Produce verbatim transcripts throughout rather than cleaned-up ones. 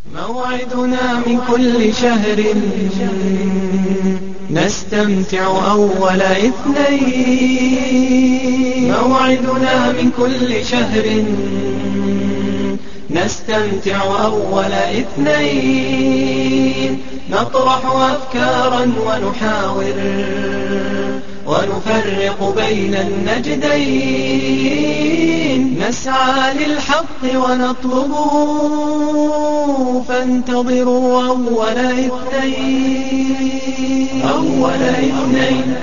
موعدنا من كل شهر نستمتع أول اثنين. موعدنا من كل شهر نستمتع أول اثنين. نطرح أفكارا ونحاور ونفرق بين النجدين. نسعى للحق ونطلبه فانتظروا أول اثنين. أول اثنين.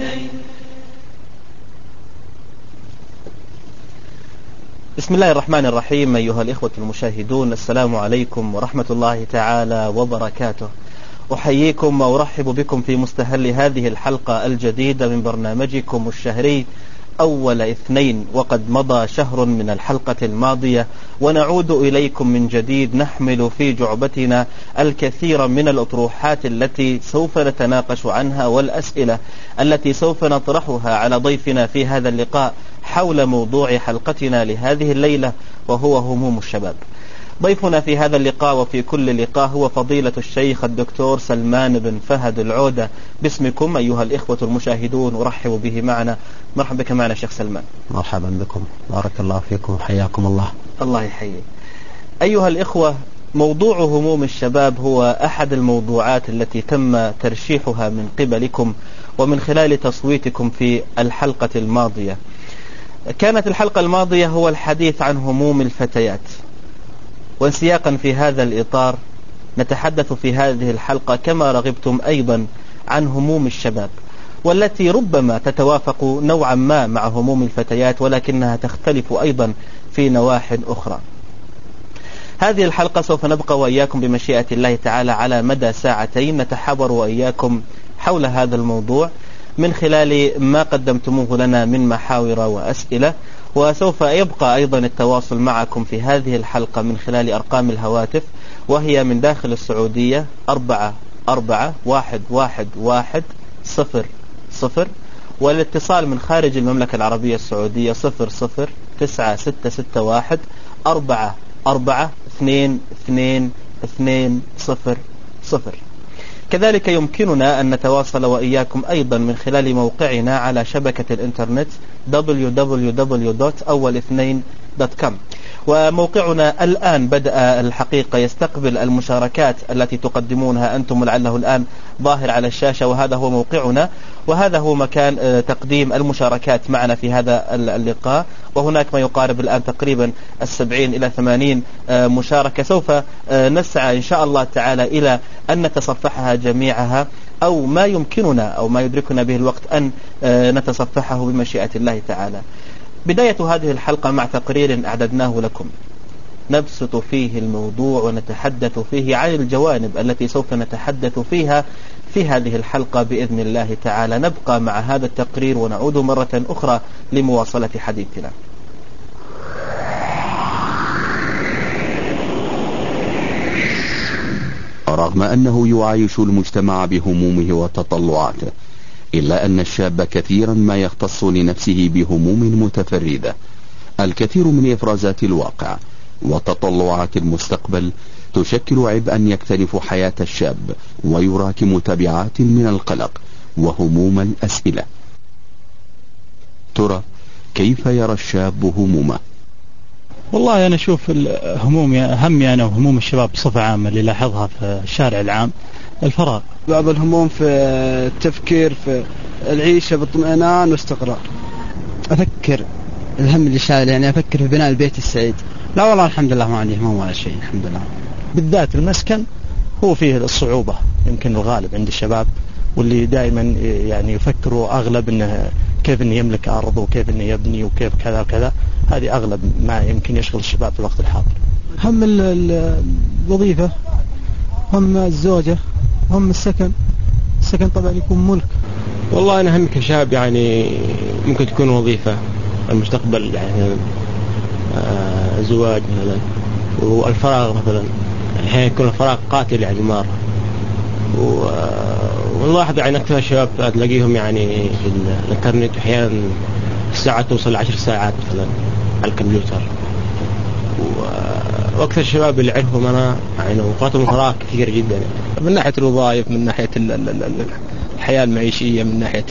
بسم الله الرحمن الرحيم. أيها الإخوة المشاهدون، السلام عليكم ورحمة الله تعالى وبركاته. أحييكم وأرحب بكم في مستهل هذه الحلقة الجديدة من برنامجكم الشهري أول اثنين. وقد مضى شهر من الحلقة الماضية ونعود إليكم من جديد نحمل في جعبتنا الكثير من الأطروحات التي سوف نتناقش عنها والأسئلة التي سوف نطرحها على ضيفنا في هذا اللقاء حول موضوع حلقتنا لهذه الليلة، وهو هموم الشباب. ضيفنا في هذا اللقاء وفي كل لقاء هو فضيلة الشيخ الدكتور سلمان بن فهد العودة. باسمكم أيها الإخوة المشاهدون أرحب به معنا. مرحبا بك معنا شيخ سلمان. مرحبا بكم، بارك الله فيكم وحياكم الله. الله يحييك. أيها الإخوة، موضوع هموم الشباب هو أحد الموضوعات التي تم ترشيحها من قبلكم ومن خلال تصويتكم في الحلقة الماضية. كانت الحلقة الماضية هو الحديث عن هموم الفتيات، وانسياقا في هذا الإطار نتحدث في هذه الحلقة كما رغبتم أيضا عن هموم الشباب، والتي ربما تتوافق نوعا ما مع هموم الفتيات ولكنها تختلف أيضا في نواحٍ أخرى. هذه الحلقة سوف نبقى وإياكم بمشيئة الله تعالى على مدى ساعتين نتحاور وإياكم حول هذا الموضوع من خلال ما قدمتموه لنا من محاور وأسئلة، وسوف يبقى أيضا التواصل معكم في هذه الحلقة من خلال أرقام الهواتف، وهي من داخل السعودية أربعة أربعة واحد واحد واحد صفر صفر، والاتصال من خارج المملكة العربية السعودية صفر صفر تسعة ستة ستة واحد أربعة أربعة اثنين اثنين اثنين صفر صفر. كذلك يمكننا أن نتواصل وإياكم أيضا من خلال موقعنا على شبكة الإنترنت دبليو دبليو دبليو دوت أول اثنين دوت كوم. وموقعنا الآن بدأ الحقيقة يستقبل المشاركات التي تقدمونها أنتم، لعله الآن ظاهر على الشاشة، وهذا هو موقعنا وهذا هو مكان تقديم المشاركات معنا في هذا اللقاء. وهناك ما يقارب الآن تقريبا السبعين إلى ثمانين مشاركة، سوف نسعى إن شاء الله تعالى إلى أن نتصفحها جميعها، أو ما يمكننا أو ما يدركنا به الوقت أن نتصفحه بمشيئة الله تعالى. بداية هذه الحلقة مع تقرير أعددناه لكم نبسط فيه الموضوع ونتحدث فيه عن الجوانب التي سوف نتحدث فيها في هذه الحلقة بإذن الله تعالى. نبقى مع هذا التقرير ونعود مرة أخرى لمواصلة حديثنا. رغم أنه يعايش المجتمع بهمومه وتطلعاته، إلا أن الشاب كثيرا ما يختص لنفسه بهموم متفردة. الكثير من إفرازات الواقع وتطلعات المستقبل تشكل عبئا يكتنف حياة الشاب ويراكم تبعات من القلق وهموم الأسئلة. ترى كيف يرى الشاب همومه؟ والله أنا أشوف الهموم همي أنا وهموم الشباب بصفة عامة اللي لاحظها في الشارع العام الفراغ. بعض الهموم في التفكير في العيشة باطمئنان واستقرار. أفكر الهم اللي شايل، يعني أفكر في بناء البيت السعيد. لا والله الحمد لله ما عندي هموم ولا شيء الحمد لله. بالذات المسكن هو فيه الصعوبة يمكن الغالب عند الشباب، واللي دائما يعني يفكروا أغلب إنه كيف إنه يملك أرض وكيف إنه يبني وكيف كذا وكذا. هذه أغلب ما يمكن يشغل الشباب في الوقت الحاضر. هم الوظيفة، هم الزوجة، هم السكن. السكن طبعا يكون ملك. والله أنا هم كشاب يعني ممكن تكون وظيفة، المستقبل يعني آه زواج مثلا، والفراغ مثلا الحين يكون الفراغ قاتل يعني مرة. ونلاحظ يعني أكثر الشباب تلاقيهم يعني في الإنترنت أحيانا الساعة توصل عشر ساعات مثلا على الكمبيوتر. واكثر الشباب اللي اعرفهم انا يعني اوقاتهم فراغ كثير جدا، من ناحيه الوظائف، من ناحيه الحياه المعيشيه، من ناحيه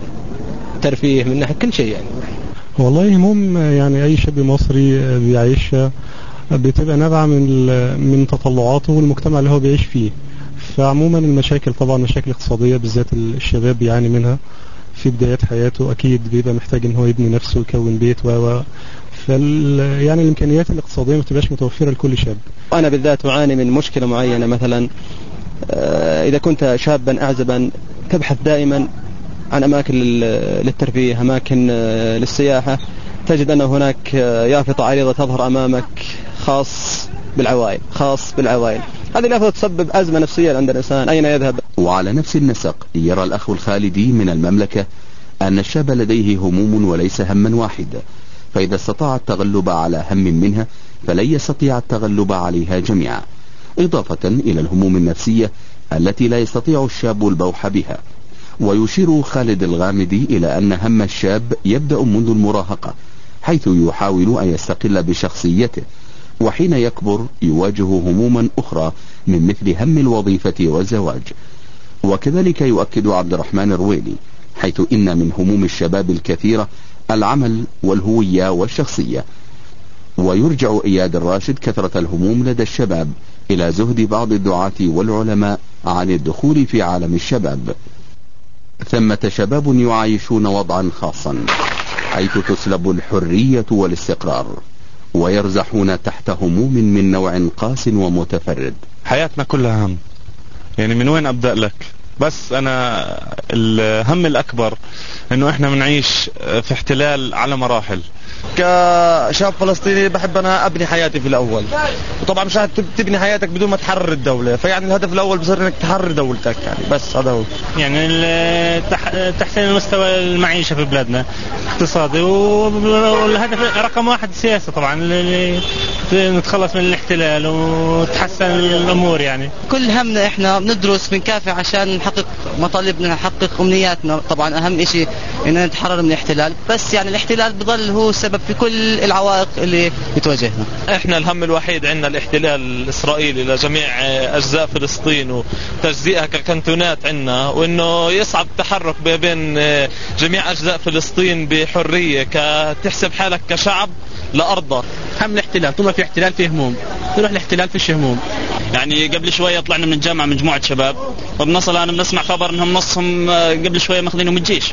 الترفيه، من ناحيه كل شيء يعني. والله هموم يعني اي شاب مصري بيعيشها بتبقى نابعه من من تطلعاته والمجتمع اللي هو بيعيش فيه. فعموما المشاكل طبعا مشاكل اقتصاديه بالذات الشباب بيعاني منها في بدايات حياته، اكيد بيبقى محتاج ان هو يبني نفسه ويكون بيت و فال يعني الامكانيات الاقتصاديه ما بتبقاش متوفره لكل شاب. انا بالذات اعاني من مشكله معينه، مثلا اذا كنت شابا اعزبا تبحث دائما عن اماكن للترفيه، اماكن للسياحه، تجد ان هناك يافطه عريضه تظهر امامك خاص بالعوائل، خاص بالعوائل. هذه اليافطه تسبب ازمه نفسيه عند الانسان، اين يذهب؟ وعلى نفس النسق يرى الاخ الخالدي من المملكه ان الشاب لديه هموم وليس هما واحد، فإذا استطاع التغلب على هم منها فلن يستطيع التغلب عليها جميعا، إضافة إلى الهموم النفسية التي لا يستطيع الشاب البوح بها. ويشير خالد الغامدي إلى أن هم الشاب يبدأ منذ المراهقة، حيث يحاول أن يستقل بشخصيته، وحين يكبر يواجه هموما أخرى من مثل هم الوظيفة والزواج. وكذلك يؤكد عبد الرحمن الرويلي، حيث إن من هموم الشباب الكثيرة العمل والهوية والشخصية. ويرجع إياد الراشد كثرة الهموم لدى الشباب إلى زهد بعض الدعاة والعلماء عن الدخول في عالم الشباب. ثمة شباب يعايشون وضعا خاصا حيث تسلب الحرية والاستقرار، ويرزحون تحت هموم من نوع قاس ومتفرد. حياتنا كلها هم، يعني من وين أبدأ لك؟ بس أنا الهم الأكبر أنه إحنا بنعيش في احتلال على مراحل. كشاب فلسطيني بحب أنا أبني حياتي في الأول، وطبعا مش تبني حياتك بدون ما تحرر الدولة، فيعني الهدف الأول بصير إنك تحرر دولتك يعني، بس هذا هو. يعني تحسين المستوى المعيشة في بلادنا اقتصادي، والهدف رقم واحد السياسة طبعا، اللي نتخلص من الاحتلال وتحسن الأمور. يعني كل همنا إحنا بندرس بنكافح عشان نحقق مطالبنا، نحقق أمنياتنا. طبعا أهم إشي إننا نتحرر من الاحتلال، بس يعني الاحتلال بضل هو السبب في كل العوائق اللي بتواجهنا. احنا الهم الوحيد عندنا الاحتلال الاسرائيلي لجميع اجزاء فلسطين وتجزئها ككنتونات عندنا، وانه يصعب التحرك بين جميع اجزاء فلسطين بحريه، كتحسب حالك كشعب لارضه. هم الاحتلال، طول ما في احتلال فيه هموم، نروح الاحتلال فيش هموم. يعني قبل شويه طلعنا من الجامعه مجموعه شباب، وبنصل انا بنسمع خبر انهم نصهم قبل شويه ماخذينهم الجيش.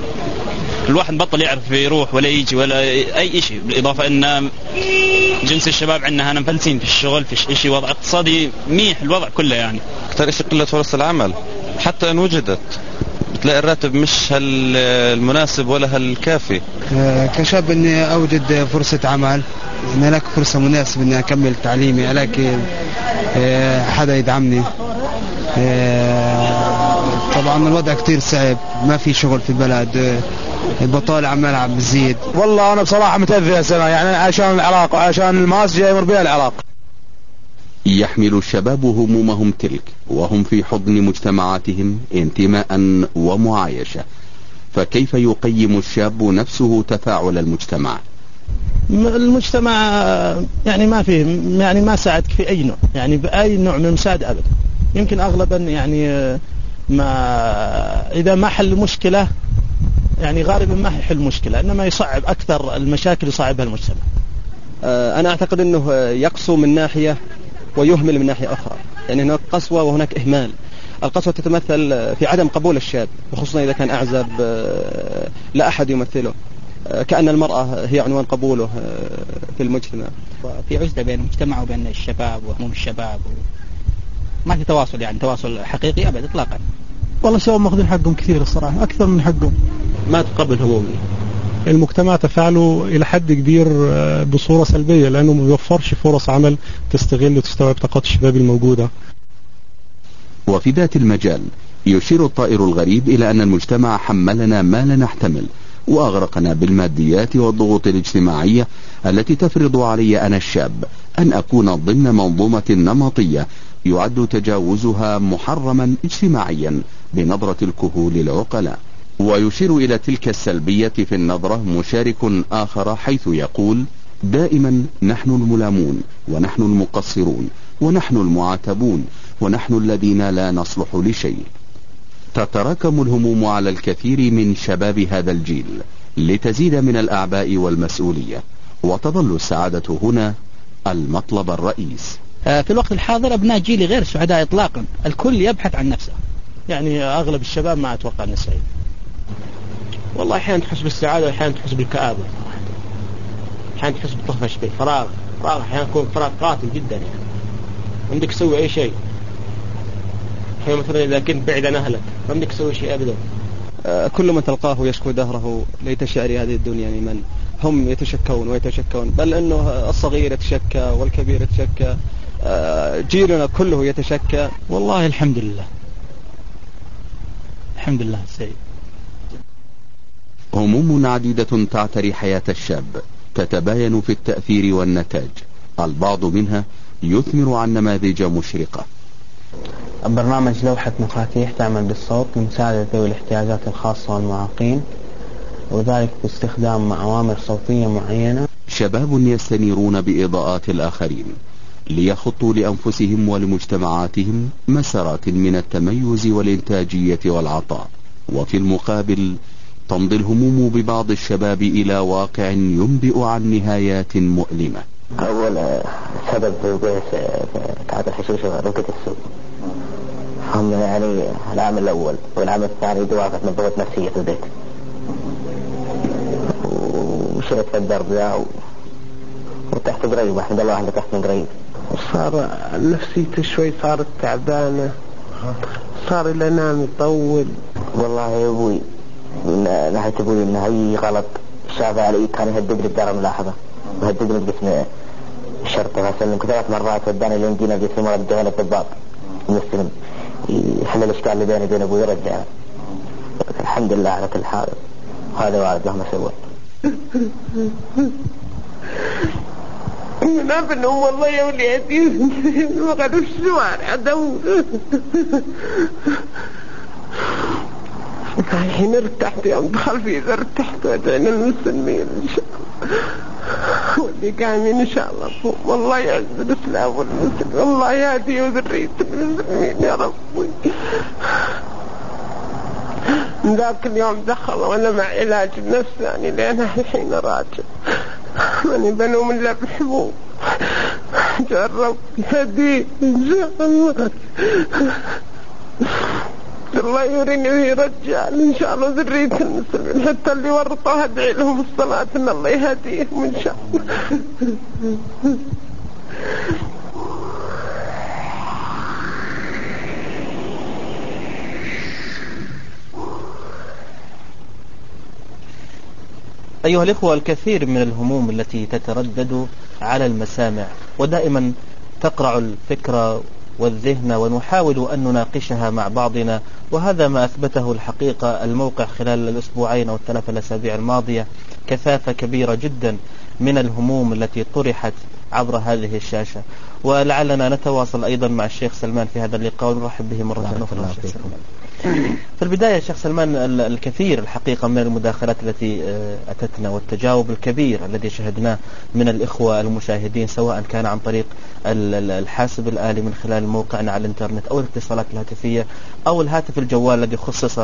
الواحد بطل يعرف يروح ولا يجي ولا اي شيء، بالاضافه ان جنس الشباب عندنا هنا مفلسين في الشغل، في شيء وضع اقتصادي منيح الوضع كله. يعني اكثر شيء قله فرص العمل، حتى ان وجدت بتلاقي الراتب مش هالمناسب ولا هالكافي. كشاب اني اوجد فرصه عمل، ان لك فرصه مناسبه اني اكمل تعليمي، الاقي حدا يدعمني. طبعا الوضع كتير صعب، ما في شغل في البلد، البطالة عمال عم بتزيد. والله أنا بصراحة متأذي هالسنة، يعني عشان العراق وعشان الماس جاي يمر بها العراق. يحمل الشباب همومهم تلك وهم في حضن مجتمعاتهم انتماء ومعايشة، فكيف يقيم الشاب نفسه تفاعل المجتمع؟ المجتمع يعني ما فيه، يعني ما ساعدك في أي نوع، يعني بأي نوع من المساعدة أبدا. يمكن أغلبا يعني ما إذا ما حل المشكلة، يعني غالبا ما يحل المشكلة، إنما يصعب أكثر المشاكل، يصعبها المجتمع. أنا أعتقد أنه يقسو من ناحية ويهمل من ناحية أخرى، يعني هناك قسوة وهناك إهمال. القسوة تتمثل في عدم قبول الشاب، وخصوصا إذا كان أعزب لا أحد يمثله، كأن المرأة هي عنوان قبوله في المجتمع. وفي عزلة بين المجتمع وبين الشباب وهموم الشباب، و... ما في تواصل، يعني تواصل حقيقي أبدا إطلاقا. والله الشباب ماخذين حقهم كثير الصراحة، أكثر من حقهم. ما تقبل همومي. المجتمع تفاعله إلى حد كبير بصورة سلبية، لأنه ما بيوفرش فرص عمل تستغل وتستوعب طاقات الشباب الموجودة. وفي ذات المجال يشير الطائر الغريب إلى أن المجتمع حملنا ما لا نحتمل، وأغرقنا بالماديات والضغوط الاجتماعية التي تفرض علي أنا الشاب أن أكون ضمن منظومة نمطية يعد تجاوزها محرما اجتماعيا بنظرة الكهول العقلاء. ويشير إلى تلك السلبية في النظرة مشارك آخر، حيث يقول: دائما نحن الملامون، ونحن المقصرون، ونحن المعاتبون، ونحن الذين لا نصلح لشيء. تتراكم الهموم على الكثير من شباب هذا الجيل لتزيد من الأعباء والمسؤولية، وتظل السعادة هنا المطلب الرئيس. في الوقت الحاضر أبناء جيلي غير سعداء إطلاقا، الكل يبحث عن نفسه. يعني أغلب الشباب ما أتوقع أنه سعيد. والله أحيانا تحس بالسعادة وأحيانا تحس بالكآبة، أحيانا تحس بالطفش بالفراغ، فراغ أحيانا يكون فراغ قاتل جدا، يعني عندك تسوي أي شيء. أحيانا مثلا إذا كنت بعيد عن أهلك ما عندك تسوي شيء أبدا. آه كل من تلقاه يشكو دهره ليت شعري هذه الدنيا من هم يتشكون ويتشكون، بل أنه الصغير يتشكى والكبير يتشكى، آه جيلنا كله يتشكى. والله الحمد لله الحمد لله سيد. هموم عديدة تعتري حياة الشاب تتباين في التأثير والنتاج، البعض منها يثمر عن نماذج مشرقة. برنامج لوحة مفاتيح تعمل بالصوت لمساعدة ذوي الاحتياجات الخاصة والمعاقين، وذلك باستخدام أوامر صوتية معينة. شباب يستنيرون بإضاءات الآخرين ليخطوا لأنفسهم ولمجتمعاتهم مسارات من التميز والإنتاجية والعطاء، وفي المقابل تمضي الهموم ببعض الشباب إلى واقع ينبئ عن نهايات مؤلمة. أول سبب في تعاطي الحشيش ركة السوق، هم يعني العام الأول والعام الثاني دوافع مضغوط نفسية في البيت، وشرت في الدرب ذا و... وتحت قريب، الحمد لله واحدة تحت من قريب. صار نفسيته شوي صارت تعبانة، صار إلى نام يطول. والله يا أبوي من ناحية أبوي إن هي غلط شافه علي، كان يهددني بدار ملاحظة وهددني بقسم الشرطة، فسلم ثلاث مرات وداني لين جينا بقسم ورجعنا الضباط المسلم يحل الإشكال اللي بيني وبين أبوي ورجعنا. الحمد لله على كل حال، هذا وعد مهما سوى. من ابنهم والله يا وليدي وقعدوا في الشوارع دور. الحين ارتحت يوم دخل في إذا ارتحت وجعنا المسلمين إن شاء الله، واللي قايمين إن شاء الله والله يعز الإسلام والمسلمين، والله يهدي وذرية المسلمين يا ربي. من ذاك اليوم دخل وانا مع علاج النفساني لأن الحين راجع ماني بنوم الا بحبوب. جرب يهدي ان شاء الله، الله يوريني وهي رجال ان شاء الله ذرية المسلمين، حتى اللي ورطوها ادعي لهم الصلاة ان الله يهديهم ان شاء الله. أيها الإخوة، الكثير من الهموم التي تتردد على المسامع ودائما تقرع الفكرة والذهن، ونحاول أن نناقشها مع بعضنا، وهذا ما أثبته الحقيقة الموقع خلال الأسبوعين أو الثلاث الأسابيع الماضية، كثافة كبيرة جدا من الهموم التي طرحت عبر هذه الشاشة. ولعلنا نتواصل أيضا مع الشيخ سلمان في هذا اللقاء ونرحب به مرة أخرى. في البداية الشيخ سلمان، الكثير الحقيقة من المداخلات التي أتتنا والتجاوب الكبير الذي شهدناه من الإخوة المشاهدين، سواء كان عن طريق الحاسب الآلي من خلال موقعنا على الإنترنت أو الاتصالات الهاتفية أو الهاتف الجوال الذي خصص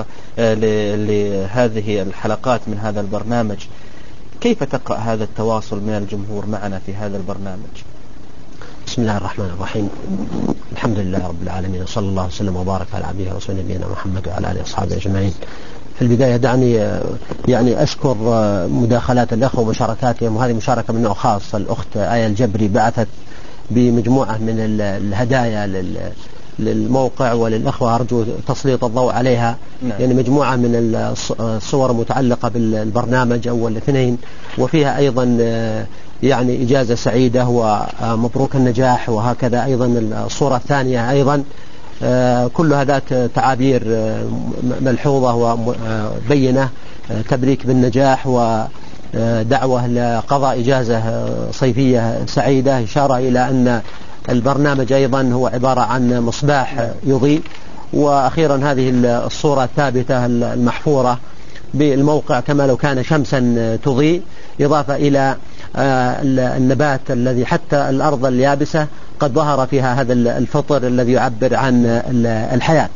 لهذه الحلقات من هذا البرنامج، كيف تقرأ هذا التواصل من الجمهور معنا في هذا البرنامج؟ بسم الله الرحمن الرحيم، الحمد لله رب العالمين، وصلى الله وسلم وبارك على عبده ورسوله نبينا محمد وعلى آله وأصحابه أجمعين. في البداية دعني يعني أشكر مداخلات الأخوة ومشاركاتهم، وهذه مشاركة من نوع خاص. الأخت آية الجبري بعثت بمجموعة من الهدايا للموقع وللأخوة، أرجو تسليط الضوء عليها. نعم. يعني مجموعة من الصور متعلقة بالبرنامج أول الاثنين، وفيها أيضا يعني إجازة سعيدة ومبروك النجاح، وهكذا أيضا الصورة الثانية أيضا كلها ذات تعابير ملحوظة وبينة، تبريك بالنجاح ودعوة لقضاء إجازة صيفية سعيدة، إشارة إلى أن البرنامج أيضا هو عبارة عن مصباح يضيء. وأخيرا هذه الصورة الثابتة المحفورة بالموقع كما لو كان شمسا تضيء، إضافة إلى النبات الذي حتى الأرض اليابسة قد ظهر فيها هذا الفطر الذي يعبر عن الحياة.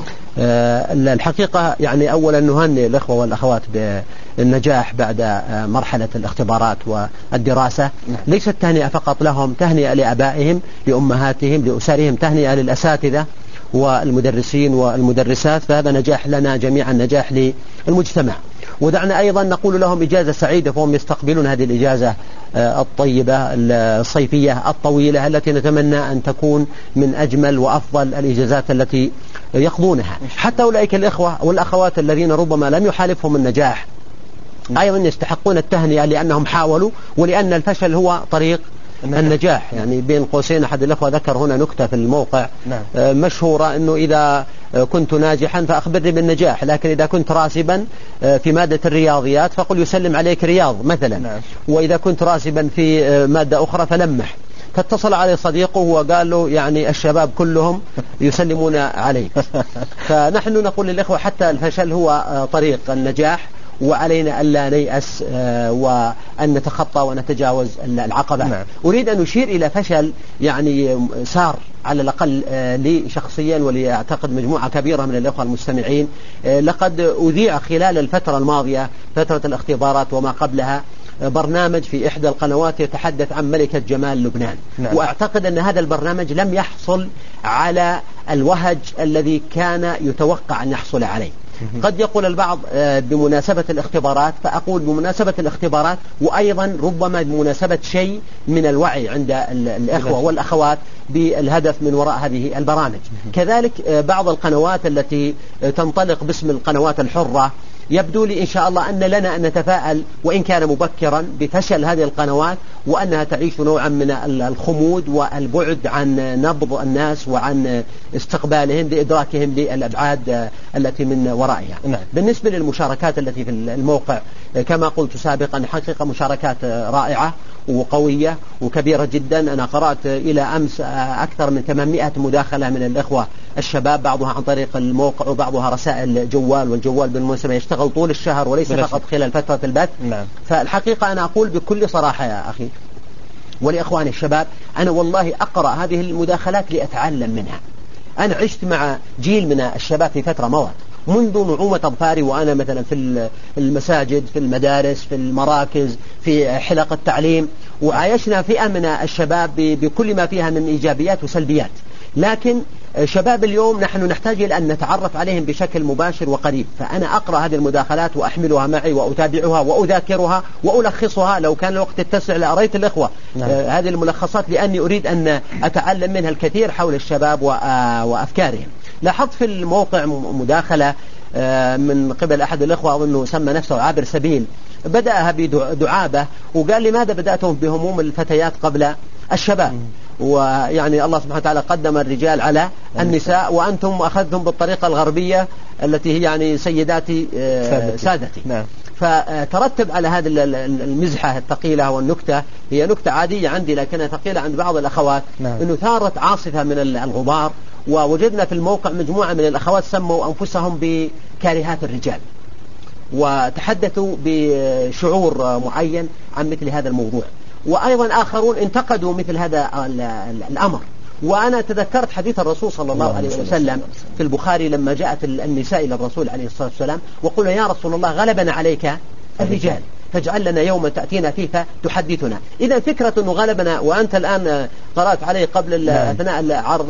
الحقيقة يعني أولا نهنئ الأخوة والأخوات بالنجاح بعد مرحلة الاختبارات والدراسة. ليست تهنئة فقط لهم، تهنئة لأبائهم، لأمهاتهم، لأسرهم، تهنئة للأساتذة والمدرسين والمدرسات، فهذا نجاح لنا جميعا، نجاح للمجتمع. ودعنا أيضا نقول لهم إجازة سعيدة، فهم يستقبلون هذه الإجازة الطيبة الصيفية الطويلة التي نتمنى أن تكون من أجمل وأفضل الإجازات التي يقضونها. حتى أولئك الإخوة والأخوات الذين ربما لم يحالفهم النجاح أيضا يستحقون التهنئة، لأنهم حاولوا، ولأن الفشل هو طريق النجاح. يعني بين قوسين أحد الأخوة ذكر هنا نكتة في الموقع نعم. مشهورة أنه إذا كنت ناجحا فأخبرني بالنجاح، لكن إذا كنت راسبا في مادة الرياضيات فقل يسلم عليك رياض مثلا نعم. وإذا كنت راسبا في مادة أخرى فلمح. فاتصل عليه صديقه وقال له يعني الشباب كلهم يسلمون عليك. فنحن نقول للإخوة حتى الفشل هو طريق النجاح، وعلينا ألا نيأس وأن نتخطى ونتجاوز العقبة. نعم. أريد أن أشير إلى فشل يعني سار على الأقل لي شخصيا ولأعتقد مجموعة كبيرة من الأخوة المستمعين. لقد أذيع خلال الفترة الماضية فترة الاختبارات وما قبلها برنامج في إحدى القنوات يتحدث عن ملكة جمال لبنان. نعم. وأعتقد أن هذا البرنامج لم يحصل على الوهج الذي كان يتوقع أن يحصل عليه. قد يقول البعض بمناسبة الاختبارات، فأقول بمناسبة الاختبارات وأيضا ربما بمناسبة شيء من الوعي عند الأخوة والأخوات بالهدف من وراء هذه البرامج. كذلك بعض القنوات التي تنطلق باسم القنوات الحرة يبدو لي إن شاء الله أن لنا أن نتفاءل وإن كان مبكرا بفشل هذه القنوات، وأنها تعيش نوعا من الخمود والبعد عن نبض الناس وعن استقبالهم لإدراكهم للأبعاد التي من ورائها. نعم. بالنسبة للمشاركات التي في الموقع كما قلت سابقا حقيقة مشاركات رائعة وقوية وكبيرة جدا. أنا قرأت إلى أمس أكثر من ثمانمائة مداخلة من الإخوة الشباب، بعضها عن طريق الموقع وبعضها رسائل جوال، والجوال بالمناسبة يشتغل طول الشهر وليس فقط خلال فترة البث. نعم. فالحقيقة أنا أقول بكل صراحة يا أخي ولإخواني الشباب، أنا والله أقرأ هذه المداخلات لأتعلم منها. أنا عشت مع جيل من الشباب في فترة مضت منذ نعومة أظفاري، وأنا مثلا في المساجد، في المدارس، في المراكز، في حلق التعليم، وعايشنا فئة من الشباب بكل ما فيها من إيجابيات وسلبيات. لكن شباب اليوم نحن نحتاج إلى أن نتعرف عليهم بشكل مباشر وقريب. فأنا أقرأ هذه المداخلات وأحملها معي وأتابعها وأذاكرها وألخصها، لو كان الوقت يتسع لأريت الإخوة نعم. آه هذه الملخصات، لأني أريد أن أتعلم منها الكثير حول الشباب وأفكارهم. لاحظت في الموقع مداخلة آه من قبل أحد الإخوة أظنه سمى نفسه عابر سبيل، بدأها بدعابة وقال لماذا بدأتم بهموم الفتيات قبل الشباب؟ ويعني الله سبحانه وتعالى قدم الرجال على النساء، وأنتم أخذتم بالطريقة الغربية التي هي يعني سيداتي سادتي. نعم. فترتب على هذه المزحة الثقيلة والنكتة، هي نكتة عادية عندي لكنها ثقيلة عند بعض الأخوات. نعم. أنه ثارت عاصفة من الغبار، ووجدنا في الموقع مجموعة من الأخوات سموا أنفسهم بكارهات الرجال، وتحدثوا بشعور معين عن مثل هذا الموضوع، وأيضا آخرون انتقدوا مثل هذا الأمر. وأنا تذكرت حديث الرسول صلى الله عليه وسلم في البخاري لما جاءت النساء إلى الرسول عليه الصلاة والسلام وقلنا يا رسول الله غلبنا عليك الرجال فاجعل لنا يوما تأتينا فيه فتحدثنا. إذا فكرة أنه غلبنا، وأنت الآن قرأت عليه قبل أثناء العرض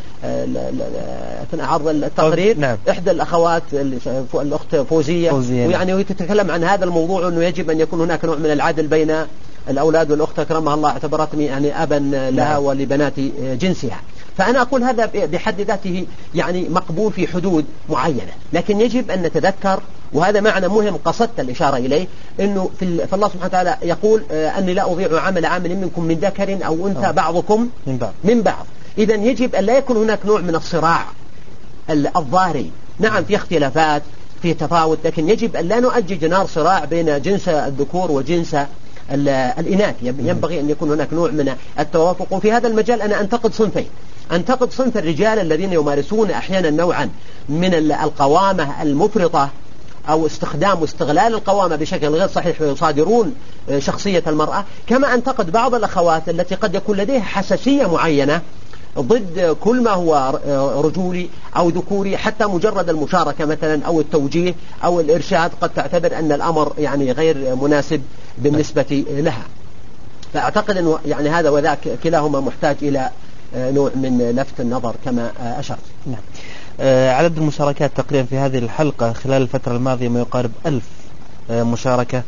أثناء عرض التقرير نعم. إحدى الأخوات الأخت فوزية, فوزية ويعني وهي تتكلم عن هذا الموضوع أنه يجب أن يكون هناك نوع من العدل بين الأولاد، والأخت أكرمها الله اعتبرتني يعني أبا لها ولبنات جنسها. فأنا أقول هذا بحد ذاته يعني مقبول في حدود معينة، لكن يجب أن نتذكر، وهذا معنى مهم قصدت الإشارة إليه، أنه في الله سبحانه وتعالى يقول أني لا أضيع عمل عامل منكم من ذكر أو أنثى بعضكم من بعض, من بعض. إذا يجب أن لا يكون هناك نوع من الصراع الظاهري. نعم في اختلافات في تفاوت، لكن يجب أن لا نؤجج نار صراع بين جنس الذكور وجنس الإناث. ينبغي أن يكون هناك نوع من التوافق. وفي هذا المجال أنا أنتقد صنفين، أنتقد صنف الرجال الذين يمارسون أحيانا نوعا من القوامة المفرطة أو استخدام واستغلال القوامة بشكل غير صحيح ويصادرون شخصية المرأة. كما أنتقد بعض الأخوات التي قد يكون لديها حساسية معينة ضد كل ما هو رجولي أو ذكوري، حتى مجرد المشاركة مثلا أو التوجيه أو الإرشاد قد تعتبر أن الأمر يعني غير مناسب بالنسبة لها. فأعتقد أنه يعني هذا وذاك كلاهما محتاج إلى نوع من لفت النظر كما أشرت. نعم. عدد المشاركات تقريبا في هذه الحلقة خلال الفترة الماضية ما يقارب ألف مشاركة،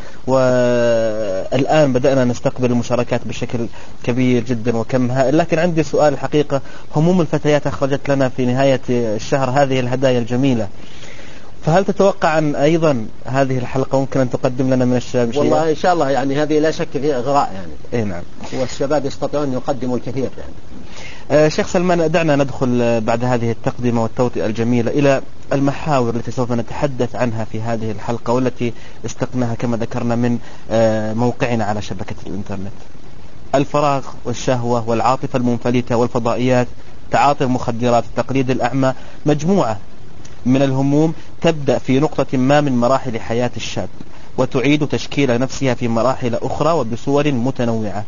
والآن بدأنا نستقبل المشاركات بشكل كبير جدا وكم هائل. لكن عندي سؤال الحقيقة، هموم الفتيات أخرجت لنا في نهاية الشهر هذه الهدايا الجميلة، فهل تتوقع أن أيضا هذه الحلقة ممكن أن تقدم لنا من الشباب شيئا؟ والله إن شاء الله يعني هذه لا شك فيها إغراء يعني. إيه نعم. والشباب يستطيعون أن يقدموا الكثير يعني. آه شيخ سلمان، دعنا ندخل بعد هذه التقدمة والتوطئة الجميلة إلى المحاور التي سوف نتحدث عنها في هذه الحلقة، والتي استقناها كما ذكرنا من آه موقعنا على شبكة الإنترنت. الفراغ والشهوة والعاطفة المنفلتة والفضائيات، تعاطي المخدرات، التقليد الأعمى، مجموعة من الهموم تبدأ في نقطة ما من مراحل حياة الشاب وتعيد تشكيل نفسها في مراحل أخرى وبصور متنوعة.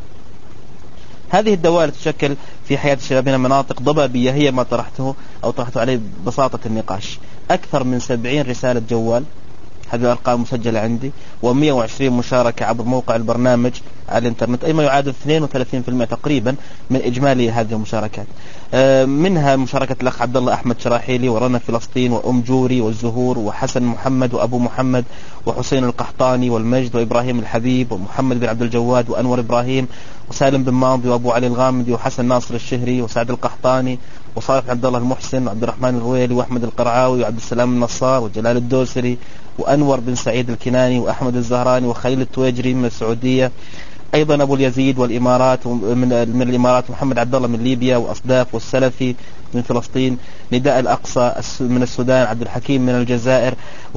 هذه الدوائر تشكل في حياة شبابنا مناطق ضبابية هي ما طرحته أو طرحته عليه ببساطة النقاش. أكثر من سبعين رسالة جوال، هذه الأرقام مسجلة عندي، ومئة وعشرين مشاركة عبر موقع البرنامج على الإنترنت، أي ما يعادل اثنين وثلاثين بالمئة تقريبا من إجمالي هذه المشاركات. منها مشاركة الأخ عبد الله أحمد شراحيلي ورنا فلسطين وأم جوري والزهور وحسن محمد وأبو محمد وحسين القحطاني والمجد وإبراهيم الحبيب ومحمد بن عبد الجواد وأنور إبراهيم وسالم بن ماضي وأبو علي الغامدي وحسن ناصر الشهري وسعد القحطاني وصالح عبد الله المحسن وعبد الرحمن الرويلي وأحمد القرعاوي وعبد السلام النصار وجلال الدوسري وأنور بن سعيد الكناني وأحمد الزهراني وخليل التويجري من السعودية، أيضا أبو اليزيد والإمارات من, من الإمارات، محمد عبد الله من ليبيا، وأصداف والسلفي من فلسطين، نداء الأقصى من السودان، عبد الحكيم من الجزائر،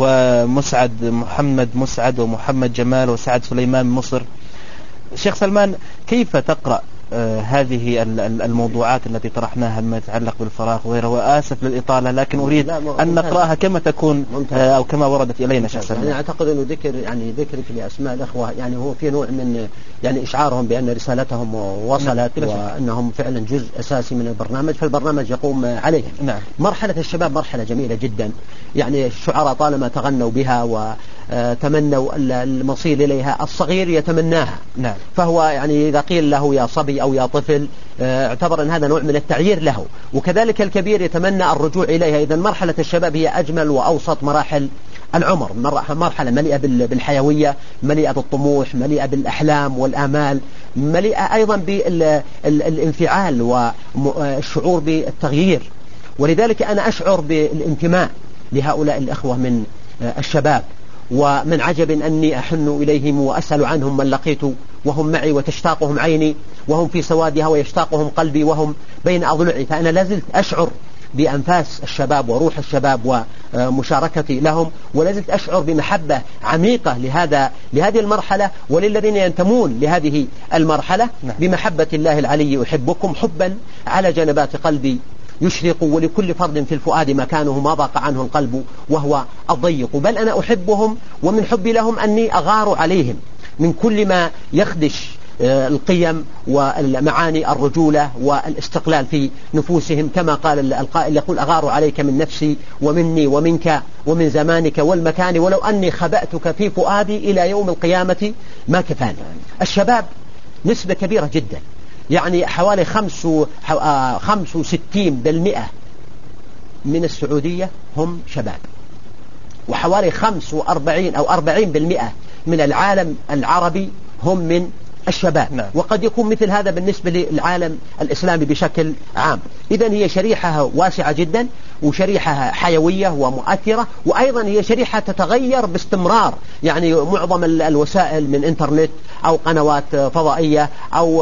ومسعد محمد مسعد ومحمد جمال وسعد سليمان من مصر. شيخ سلمان، كيف تقرأ آه هذه الموضوعات التي طرحناها ما يتعلق بالفراغ وغيره؟ وآسف للإطالة لكن أريد أن نقرأها كما تكون آه أو كما وردت إلينا. شيخ سلمان، أنا أعتقد أنه ذكر يعني ذكرك لأسماء الأخوة يعني هو في نوع من يعني إشعارهم بأن رسالتهم وصلت نعم. وأنهم فعلا جزء أساسي من البرنامج، فالبرنامج يقوم عليهم. نعم. مرحلة الشباب مرحلة جميلة جدا، يعني الشعراء طالما تغنوا بها وتمنوا المصير إليها، الصغير يتمناها. نعم. فهو يعني إذا قيل له يا صبي أو يا طفل اعتبر أن هذا نوع من التعيير له، وكذلك الكبير يتمنى الرجوع إليها. إذا مرحلة الشباب هي أجمل وأوسط مراحل العمر، مرحلة مليئة بالحيوية، مليئة بالطموح، مليئة بالأحلام والآمال، مليئة أيضا بالانفعال والشعور بالتغيير. ولذلك أنا أشعر بالانتماء لهؤلاء الأخوة من الشباب، ومن عجب أني أحن إليهم وأسأل عنهم من لقيت وهم معي وتشتاقهم عيني وهم في سوادها ويشتاقهم قلبي وهم بين أضلعي، فأنا لازلت أشعر بأنفاس الشباب وروح الشباب ومشاركتي لهم، ولازلت أشعر بمحبة عميقة لهذا لهذه المرحلة وللذين ينتمون لهذه المرحلة بمحبة الله العلي. أحبكم حبا على جنبات قلبي يشرق، ولكل فرد في الفؤاد مكانه ما ضاق عنه القلب وهو الضيق. بل أنا أحبهم ومن حبي لهم أني أغار عليهم من كل ما يخدش القيم والمعاني الرجولة والاستقلال في نفوسهم، كما قال القائل يقول أغار عليك من نفسي ومني ومنك ومن زمانك والمكان، ولو أني خبأتك في فؤادي إلى يوم القيامة ما كفاني. الشباب نسبة كبيرة جدا، يعني حوالي خمس خمس وستين بالمئة من السعودية هم شباب، وحوالي خمس وأربعين أو أربعين بالمئة من العالم العربي هم من الشباب. نعم. وقد يكون مثل هذا بالنسبة للعالم الإسلامي بشكل عام. إذن هي شريحة واسعة جدا، وشريحة حيوية ومؤثرة، وأيضا هي شريحة تتغير باستمرار، يعني معظم الوسائل من إنترنت أو قنوات فضائية أو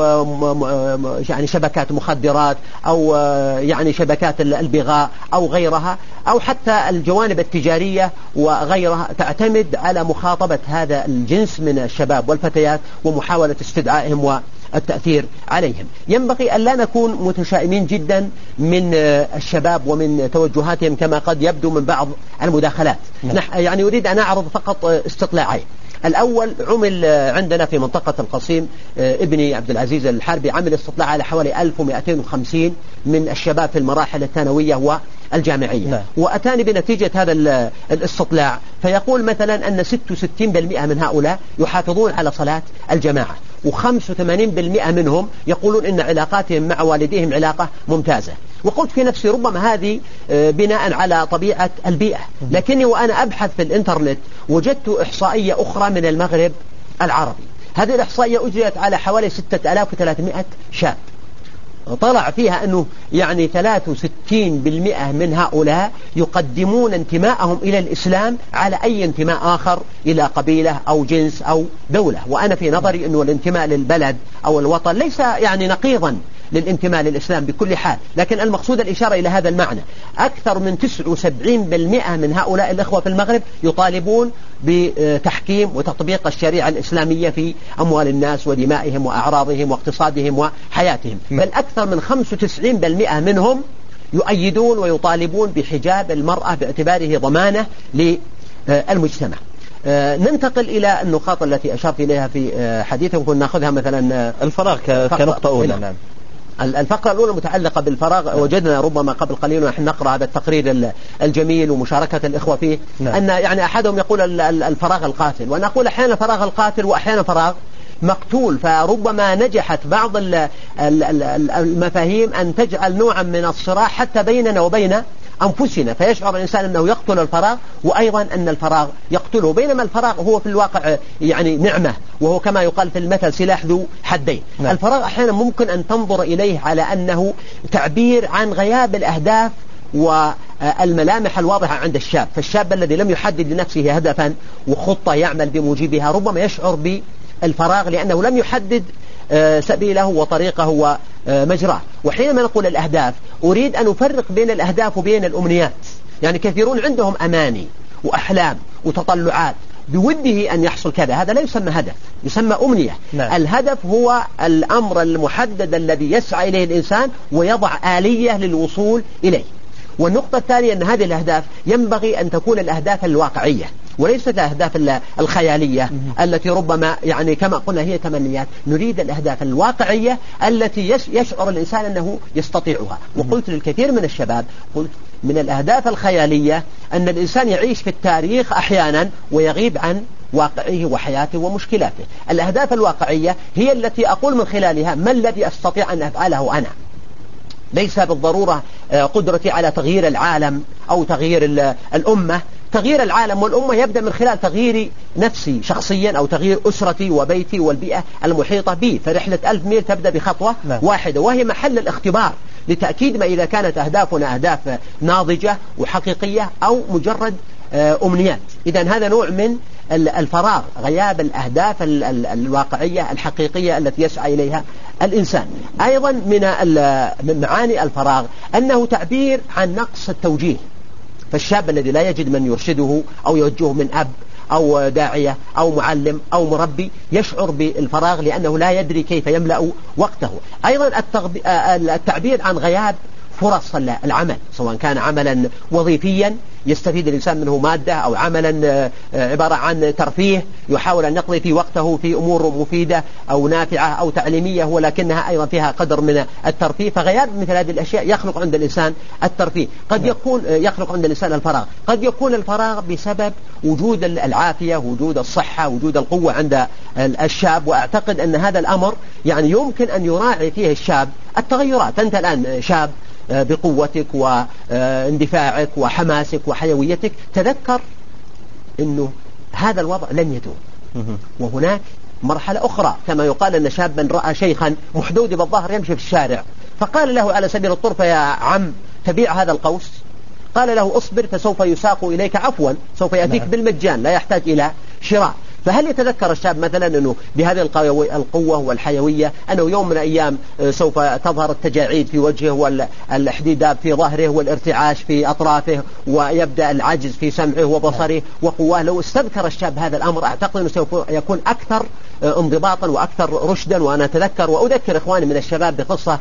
يعني شبكات مخدرات أو يعني شبكات البغاء أو غيرها، أو حتى الجوانب التجارية وغيرها تعتمد على مخاطبة هذا الجنس من الشباب والفتيات ومحاولة استدعائهم التأثير عليهم. ينبغي أن لا نكون متشائمين جدا من الشباب ومن توجهاتهم كما قد يبدو من بعض المداخلات. يعني أريد أن أعرض فقط استطلاعين. الأول، عمل عندنا في منطقة القصيم ابني عبد العزيز الحربي عمل استطلاع على حوالي ألف ومئتين وخمسين من الشباب في المراحل الثانوية والجامعية. نعم. وأتاني بنتيجة هذا الاستطلاع فيقول مثلا أن ستة وستين بالمئة من هؤلاء يحافظون على صلاة الجماعة، وخمسة وثمانين بالمئة منهم يقولون إن علاقاتهم مع والديهم علاقة ممتازة. وقلت في نفسي ربما هذه بناء على طبيعة البيئة، لكني وأنا أبحث في الإنترنت وجدت إحصائية أخرى من المغرب العربي. هذه الإحصائية أجريت على حوالي ستة آلاف وثلاثمئة شاب، طلع فيها أنه يعني ثلاثة وستين بالمئة من هؤلاء يقدمون انتماءهم إلى الإسلام على أي انتماء آخر إلى قبيلة أو جنس أو دولة. وأنا في نظري أنه الانتماء للبلد أو الوطن ليس يعني نقيضا للانتماء للإسلام بكل حال، لكن المقصود الإشارة إلى هذا المعنى. أكثر من تسعة وسبعين بالمئة من هؤلاء الإخوة في المغرب يطالبون بتحكيم وتطبيق الشريعة الإسلامية في أموال الناس ودمائهم وأعراضهم واقتصادهم وحياتهم. بل أكثر من خمسة وتسعين بالمئة منهم يؤيدون ويطالبون بحجاب المرأة باعتباره ضمانة للمجتمع. ننتقل إلى النقاط التي أشرت إليها في حديثكم، كنا نأخذها مثلا الفراغ كنقطة أولى. نعم. الفقرة الأولى متعلقة بالفراغ. وجدنا ربما قبل قليل ونحن نقرأ هذا التقرير الجميل ومشاركة الإخوة فيه. نعم. أن يعني أحدهم يقول الفراغ القاتل، وأنا أقول أحيانا فراغ القاتل وأحيانا فراغ مقتول. فربما نجحت بعض المفاهيم أن تجعل نوعا من الصراع حتى بيننا وبين أنفسنا، فيشعر الإنسان أنه يقتل الفراغ وأيضا أن الفراغ يقتله، بينما الفراغ هو في الواقع يعني نعمة، وهو كما يقال في المثل سلاح ذو حدين. نعم. الفراغ أحيانا ممكن أن تنظر إليه على أنه تعبير عن غياب الأهداف والملامح الواضحة عند الشاب. فالشاب الذي لم يحدد لنفسه هدفا وخطة يعمل بموجبها ربما يشعر بالفراغ لأنه لم يحدد سبيله وطريقه ومجراه. وحينما نقول الأهداف أريد أن أفرق بين الأهداف وبين الأمنيات. يعني كثيرون عندهم أماني وأحلام وتطلعات بوده أن يحصل كذا، هذا لا يسمى هدف، يسمى أمنية. نعم. الهدف هو الأمر المحدد الذي يسعى إليه الإنسان ويضع آلية للوصول إليه. والنقطة الثانية أن هذه الأهداف ينبغي أن تكون الأهداف الواقعية وليست الأهداف الخيالية التي ربما يعني كما قلنا هي تمنيات. نريد الأهداف الواقعية التي يشعر الإنسان أنه يستطيعها. وقلت للكثير من الشباب، قلت من الأهداف الخيالية أن الإنسان يعيش في التاريخ أحيانا ويغيب عن واقعه وحياته ومشكلاته. الأهداف الواقعية هي التي أقول من خلالها ما الذي أستطيع أن أفعله أنا، ليس بالضرورة قدرتي على تغيير العالم أو تغيير الأمة. تغيير العالم والأمة يبدأ من خلال تغيير نفسي شخصيا أو تغيير أسرتي وبيتي والبيئة المحيطة بي. فرحلة ألف ميل تبدأ بخطوة نعم. واحدة، وهي محل الاختبار لتأكيد ما إذا كانت أهدافنا أهداف ناضجة وحقيقية أو مجرد أمنيات. إذن هذا نوع من الفراغ، غياب الأهداف الواقعية الحقيقية التي يسعى إليها الإنسان. أيضا من معاني الفراغ أنه تعبير عن نقص التوجيه. فالشاب الذي لا يجد من يرشده أو يوجهه من أب أو داعية أو معلم أو مربي يشعر بالفراغ لأنه لا يدري كيف يملأ وقته. أيضا التعبير عن غياب فرص العمل، سواء كان عملا وظيفيا يستفيد الإنسان منه مادة أو عملا عبارة عن ترفيه يحاول أن يقضي في وقته في أمور مفيدة أو نافعة أو تعليمية ولكنها أيضا فيها قدر من الترفيه. فغياب مثل هذه الأشياء يخلق عند الإنسان الترفيه. قد يكون يخلق عند الإنسان الفراغ، قد يكون الفراغ بسبب وجود العافية، وجود الصحة، وجود القوة عند الشاب. وأعتقد أن هذا الأمر يعني يمكن أن يراعي فيه الشاب التغيرات. أنت الآن شاب بقوتك واندفاعك وحماسك وحيويتك، تذكر أنه هذا الوضع لن يدوم، وهناك مرحلة أخرى. كما يقال أن شابا رأى شيخا محدود بالظهر يمشي في الشارع فقال له على سبيل الطرفة يا عم تبيع هذا القوس؟ قال له اصبر فسوف يساق إليك عفوا، سوف يأتيك بالمجان لا يحتاج إلى شراء. فهل يتذكر الشاب مثلا أنه بهذه القوة والحيوية أنه يوم من الأيام سوف تظهر التجاعيد في وجهه والحديدات في ظهره والارتعاش في أطرافه ويبدأ العجز في سمعه وبصره وقواه؟ لو استذكر الشاب هذا الأمر أعتقد أنه سوف يكون أكثر انضباطا وأكثر رشدا. وأنا أتذكر وأذكر إخواني من الشباب بقصة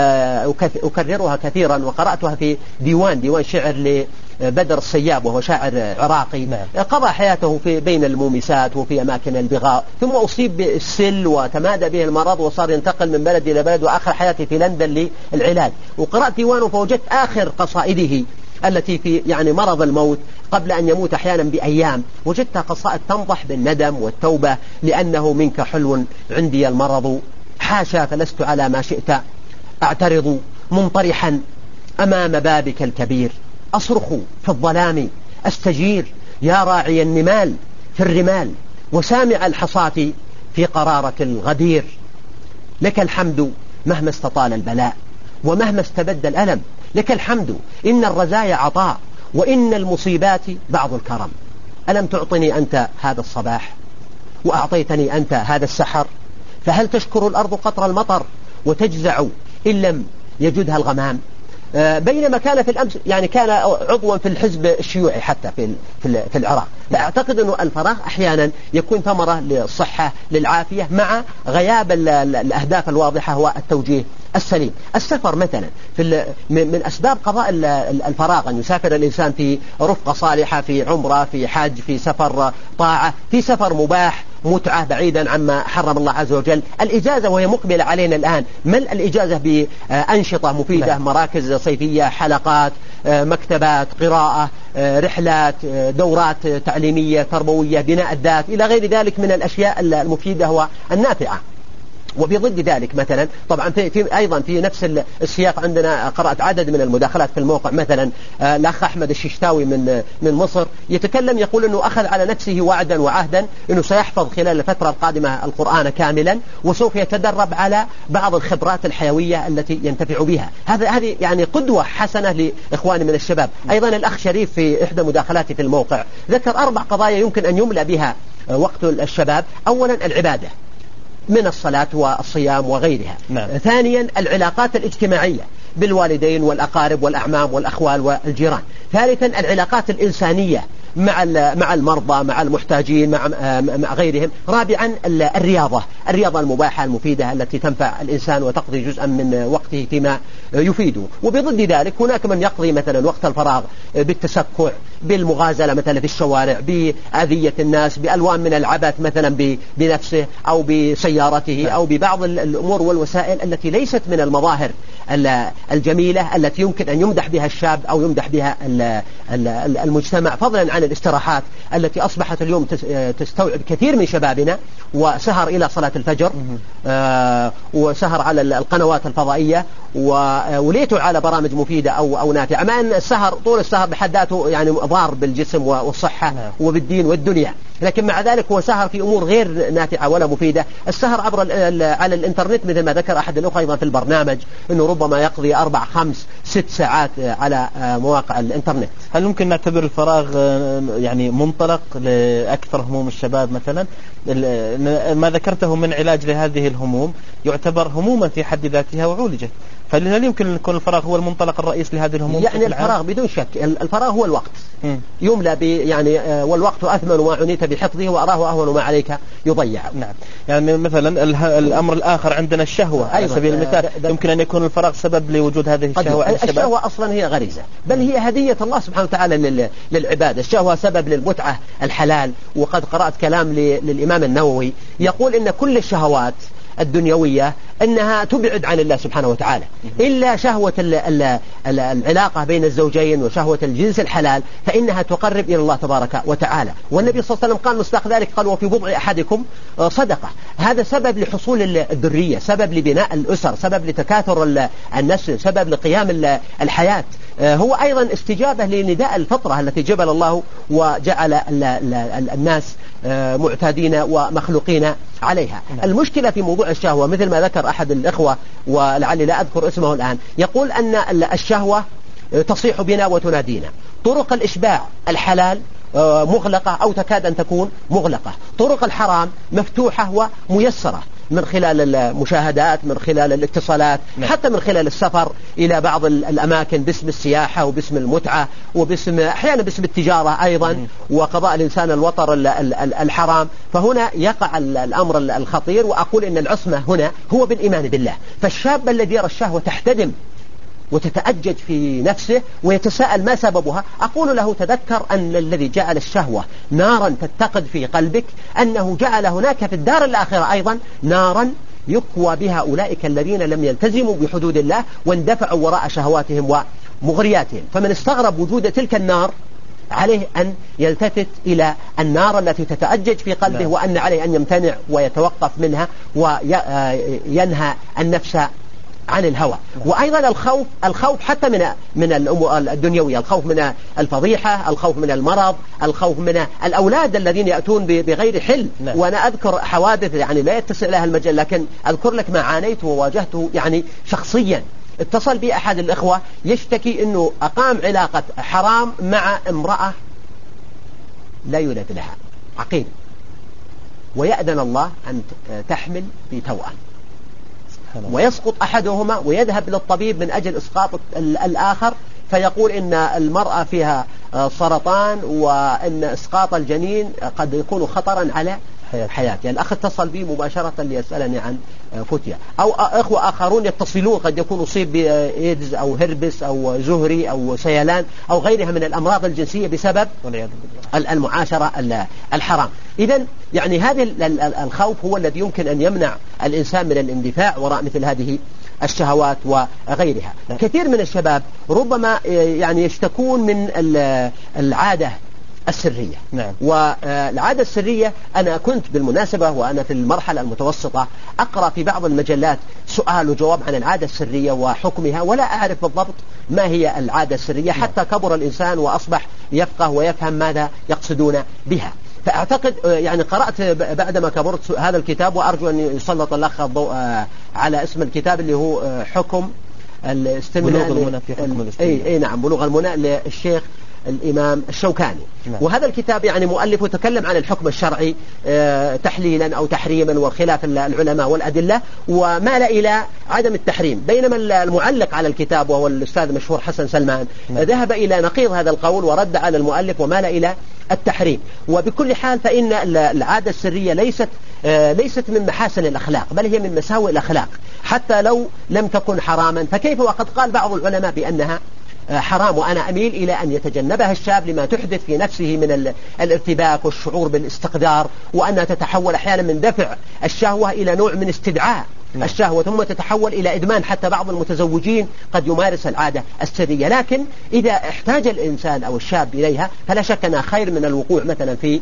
أكررها كثيرا وقرأتها في ديوان ديوان شعر لبدر الصياب وهو شاعر عراقي قضى حياته في بين المومسات وفي أماكن البغاء، ثم أصيب بالسل وتمادى به المرض وصار ينتقل من بلد إلى بلد، وآخر حياته في لندن للعلاج. وقرأت ديوانه فوجدت آخر قصائده التي في يعني مرض الموت قبل أن يموت أحيانا بأيام، وجدتها قصائد تنضح بالندم والتوبة: لأنه منك حلو عندي المرض، حاشا فلست على ما شئت أعترض، منطرحا أمام بابك الكبير، أصرخ في الظلام أستجير، يا راعي النمال في الرمال، وسامع الحصاة في قرارة الغدير. لك الحمد مهما استطال البلاء ومهما استبد الألم، لك الحمد إن الرزايا عطاء وإن المصيبات بعض الكرم. ألم تعطني أنت هذا الصباح وأعطيتني أنت هذا السحر؟ فهل تشكر الأرض قطر المطر وتجزع إن لم يجدها الغمام؟ بينما كان في الأمس يعني كان عضوا في الحزب الشيوعي حتى في في العراق. فأعتقد أنه الفراغ أحيانا يكون ثمرة للصحة للعافية مع غياب الأهداف الواضحة والتوجيه السليم. السفر مثلا في من أسباب قضاء الفراغ أن يسافر الإنسان في رفقة صالحة، في عمرة، في حج، في سفر طاعة، في سفر مباح متعة بعيدا عما حرم الله عز وجل. الإجازة وهي مقبلة علينا الآن، ملء الإجازة بأنشطة مفيدة، مراكز صيفية، حلقات، مكتبات، قراءة، رحلات، دورات تعليمية تربوية، بناء الذات، إلى غير ذلك من الأشياء المفيدة والنافعة. وبضد ذلك مثلا طبعا في, في أيضا في نفس السياق عندنا قرأت عدد من المداخلات في الموقع، مثلا الأخ أحمد الششتاوي من من مصر يتكلم يقول أنه أخذ على نفسه وعدا وعهدا أنه سيحفظ خلال الفترة القادمة القرآن كاملا، وسوف يتدرب على بعض الخبرات الحيوية التي ينتفع بها. هذا هذه يعني قدوة حسنة لإخواني من الشباب. أيضا الأخ شريف في إحدى مداخلاته في الموقع ذكر أربع قضايا يمكن أن يملأ بها وقت الشباب. أولا العبادة من الصلاة والصيام وغيرها. نعم. ثانيا العلاقات الاجتماعية بالوالدين والأقارب والأعمام والأخوال والجيران. ثالثا العلاقات الإنسانية مع مع المرضى، مع المحتاجين، مع مع غيرهم. رابعا الرياضة، الرياضة المباحة المفيدة التي تنفع الإنسان وتقضي جزءا من وقته فيما يفيده. وبضد ذلك هناك من يقضي مثلا وقت الفراغ بالتسكع، بالمغازلة مثلا في الشوارع، بأذية الناس، بألوان من العبث مثلا بنفسه أو بسيارته أو ببعض الأمور والوسائل التي ليست من المظاهر الجميلة التي يمكن أن يمدح بها الشاب أو يمدح بها المجتمع، فضلا عن الاستراحات التي أصبحت اليوم تستوعب كثير من شبابنا، وسهر إلى صلاة الفجر، آه وسهر على القنوات الفضائية، وليتوا على برامج مفيدة أو أو نافعة، مع أن السهر طول السهر بحد ذاته يعني ضار بالجسم والصحة وبالدين والدنيا، لكن مع ذلك هو سهر في أمور غير نافعة ولا مفيدة. السهر عبر على الإنترنت مثل ما ذكر أحد الأخوة أيضا في البرنامج أنه ربما يقضي أربع خمس ست ساعات على مواقع الإنترنت. هل ممكن نعتبر الفراغ يعني منطلق لأكثر هموم الشباب مثلا؟ ما ذكرته من علاج لهذه الهموم يعتبر هموما في حد ذاتها وعولجت، فهل يمكن أن يكون الفراغ هو المنطلق الرئيس لهذه الهموم؟ يعني الفراغ بدون شك، الفراغ هو الوقت م. يملى ب يعني والوقت أثمن ما عنيت بحفظه وأراه أهون ما عليك يضيع. نعم. يعني مثلا الأمر الآخر عندنا الشهوة على سبيل المثال، يمكن أن يكون الفراغ سبب لوجود هذه الشهوة عند الشباب. الشهوة أصلا هي غريزة، بل هي هدية الله سبحانه وتعالى للعباد. الشهوة سبب للمتعة الحلال، وقد قرأت كلام للإمام النووي يقول إن كل الشهوات الدنيوية أنها تبعد عن الله سبحانه وتعالى، إلا شهوة العلاقة بين الزوجين وشهوة الجنس الحلال فإنها تقرب إلى الله تبارك وتعالى. والنبي صلى الله عليه وسلم قال مصداق ذلك قال وفي بضع أحدكم صدقة. هذا سبب لحصول الذرية، سبب لبناء الأسر، سبب لتكاثر النسل، سبب لقيام الحياة. هو أيضا استجابة لنداء الفطرة التي جبل الله وجعل الناس معتادين ومخلوقين عليها. المشكلة في موضوع الشهوة مثل ما ذكر أحد الإخوة ولعلي لا أذكر اسمه الآن، يقول أن الشهوة تصيح بنا وتنادينا. طرق الإشباع الحلال مغلقة أو تكاد أن تكون مغلقة. طرق الحرام مفتوحة وميسرة من خلال المشاهدات، من خلال الاتصالات، حتى من خلال السفر إلى بعض الأماكن باسم السياحة وباسم المتعة وباسم أحيانا باسم التجارة أيضا، وقضاء الإنسان الوطر الحرام. فهنا يقع الأمر الخطير، وأقول إن العصمة هنا هو بالإيمان بالله. فالشاب الذي يرى الشهوة تحتدم وتتأجج في نفسه ويتساءل ما سببها، أقول له تذكر أن الذي جعل الشهوة نارا تتقد في قلبك أنه جعل هناك في الدار الآخرة أيضا نارا يقوى بها أولئك الذين لم يلتزموا بحدود الله واندفعوا وراء شهواتهم ومغرياتهم. فمن استغرب وجود تلك النار عليه أن يلتفت إلى النار التي تتأجج في قلبه، وأن عليه أن يمتنع ويتوقف منها وينهى النفس عن الهوى. وأيضا الخوف الخوف حتى من من الأمور الدنيوية، الخوف من الفضيحة، الخوف من المرض، الخوف من الأولاد الذين يأتون بغير حل. وأنا أذكر حوادث يعني لا يتسع لها المجال، لكن أذكر لك ما عانيت وواجهته يعني شخصيا. اتصل بي أحد الإخوة يشتكي أنه أقام علاقة حرام مع امرأة لا يولد لها عقيم، ويأذن الله أن تحمل بتوأم، ويسقط أحدهما ويذهب للطبيب من أجل إسقاط الآخر، فيقول إن المرأة فيها سرطان وإن إسقاط الجنين قد يكون خطرا على حياته. يعني الأخ اتصل بي مباشرة ليسألني عن فتية. أو أخوة آخرون يتصلون قد يكون أصيب بإيدز أو هربس أو زهري أو سيلان أو غيرها من الأمراض الجنسية بسبب المعاشرة الحرام. إذن يعني هذا الخوف هو الذي يمكن أن يمنع الإنسان من الاندفاع وراء مثل هذه الشهوات وغيرها. كثير من الشباب ربما يعني يشتكون من العادة السرية. نعم. والعادة السرية أنا كنت بالمناسبة وأنا في المرحلة المتوسطة أقرأ في بعض المجلات سؤال وجواب عن العادة السرية وحكمها، ولا أعرف بالضبط ما هي العادة السرية حتى كبر الإنسان وأصبح يفقه ويفهم ماذا يقصدون بها. فأعتقد يعني قرأت بعدما كبرت هذا الكتاب، وأرجو أن يسلط الأخ الضوء على اسم الكتاب اللي هو حكم الاستمناء بلوغ المنى في حكم الاستمناء. أي, أي نعم، بلوغ المنى للشيخ الإمام الشوكاني. نعم. وهذا الكتاب يعني مؤلف يتكلم عن الحكم الشرعي تحليلا أو تحريما وخلاف العلماء والأدلة، ومال إلى عدم التحريم، بينما المعلق على الكتاب وهو الأستاذ المشهور حسن سلمان نعم. ذهب إلى نقيض هذا القول ورد على المؤلف ومال إلى التحريم. وبكل حال فإن العادة السرية ليست ليست من محاسن الأخلاق، بل هي من مساوئ الأخلاق حتى لو لم تكن حراما. فكيف وقد قال بعض العلماء بأنها حرام، وأنا أميل إلى أن يتجنبها الشاب لما تحدث في نفسه من الارتباك والشعور بالاستقدار، وأنها تتحول أحيانا من دفع الشهوة إلى نوع من استدعاء الشهوة، ثم تتحول إلى إدمان. حتى بعض المتزوجين قد يمارس العادة السرية، لكن إذا احتاج الإنسان أو الشاب إليها فلا شك أنها خير من الوقوع مثلا في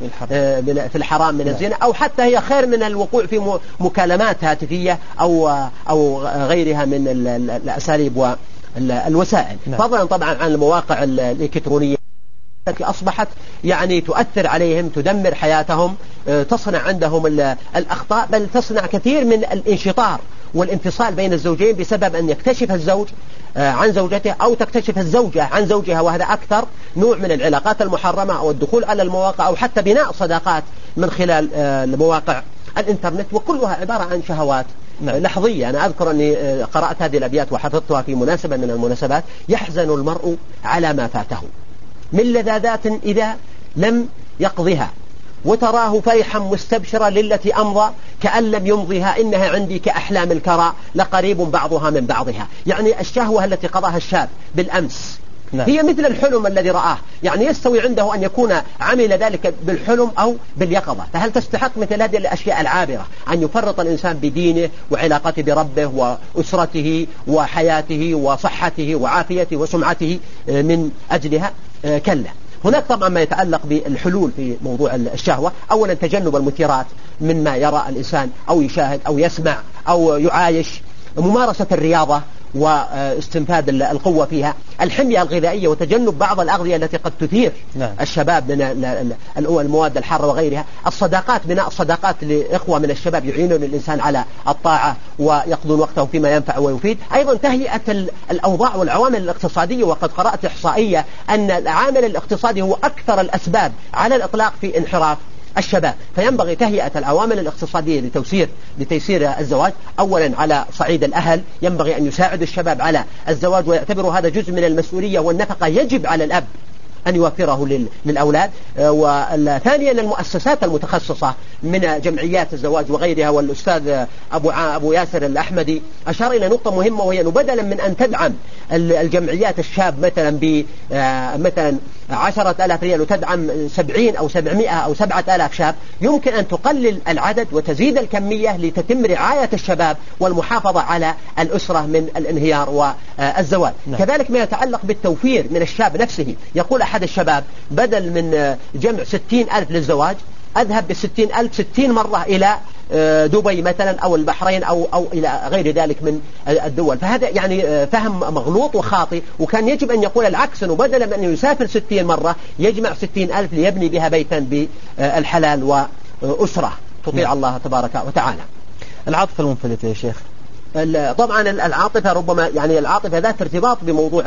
في الحرام من الزنا، أو حتى هي خير من الوقوع في مكالمات هاتفية أو أو غيرها من الأساليب والوسائل. فضلا طبعا عن المواقع الإلكترونية التي أصبحت يعني تؤثر عليهم، تدمر حياتهم، تصنع عندهم الأخطاء، بل تصنع كثير من الانشطار والانفصال بين الزوجين بسبب أن يكتشف الزوج عن زوجته أو تكتشف الزوجة عن زوجها، وهذا أكثر نوع من العلاقات المحرمة أو الدخول على المواقع أو حتى بناء صداقات من خلال مواقع الإنترنت، وكلها عبارة عن شهوات لحظية. أنا أذكر أني قرأت هذه الأبيات وحفظتها في مناسبة من المناسبات: يحزن المرء على ما فاته من لذاذات إذا لم يقضها، وتراه فرحا مستبشرا للتي أمضى كأن لم يمضيها، إنها عندي كأحلام الكرى لقريب بعضها من بعضها. يعني الشهوة التي قضاها الشاب بالأمس نعم. هي مثل الحلم الذي رآه، يعني يستوي عنده أن يكون عمل ذلك بالحلم أو باليقظة. فهل تستحق مثل هذه الأشياء العابرة أن يفرط الإنسان بدينه وعلاقته بربه وأسرته وحياته وصحته وعافيته وسمعته من أجلها؟ كلا. هناك طبعا ما يتعلق بالحلول في موضوع الشهوة. أولا تجنب المثيرات مما يرى الإنسان أو يشاهد أو يسمع أو يعايش، ممارسة الرياضة واستنفاد القوة فيها، الحمية الغذائية وتجنب بعض الأغذية التي قد تثير نعم. الشباب من المواد الحارة وغيرها، الصداقات، بناء الصداقات لإخوة من الشباب يعينون الإنسان على الطاعة ويقضون وقته فيما ينفع ويفيد. أيضا تهيئة الأوضاع والعوامل الاقتصادية، وقد قرأت إحصائية أن العامل الاقتصادي هو أكثر الأسباب على الإطلاق في انحراف الشباب، فينبغي تهيئة العوامل الاقتصادية لتيسير لتيسير الزواج. أولا على صعيد الأهل ينبغي أن يساعد الشباب على الزواج ويعتبروا هذا جزء من المسؤولية والنفقة يجب على الأب أن يوفره للأولاد. وثانيا المؤسسات المتخصصة من جمعيات الزواج وغيرها، والأستاذ أبو أبو ياسر الأحمدي أشار إلى نقطة مهمة، وهي أنه بدلا من أن تدعم الجمعيات الشاب مثلا ب مثلا عشرة آلاف ريال وتدعم سبعين أو سبعمائة أو سبعة آلاف شاب، يمكن أن تقلل العدد وتزيد الكمية لتتم رعاية الشباب والمحافظة على الأسرة من الانهيار والزواج. نعم. كذلك ما يتعلق بالتوفير من الشاب نفسه، يقول أحد الشباب بدل من جمع ستين ألف للزواج أذهب بستين ألف ستين مرة إلى دبي مثلا أو البحرين أو أو إلى غير ذلك من الدول. فهذا يعني فهم مغلوط وخاطئ، وكان يجب أن يقول العكس، أنه بدل من أن يسافر ستين مرة يجمع ستين ألف ليبني بها بيتا بالحلال وأسرة تطيع الله تبارك وتعالى. العاطفة المنفلتة يا شيخ، طبعا العاطفة ربما يعني العاطفة ذات ارتباط بموضوع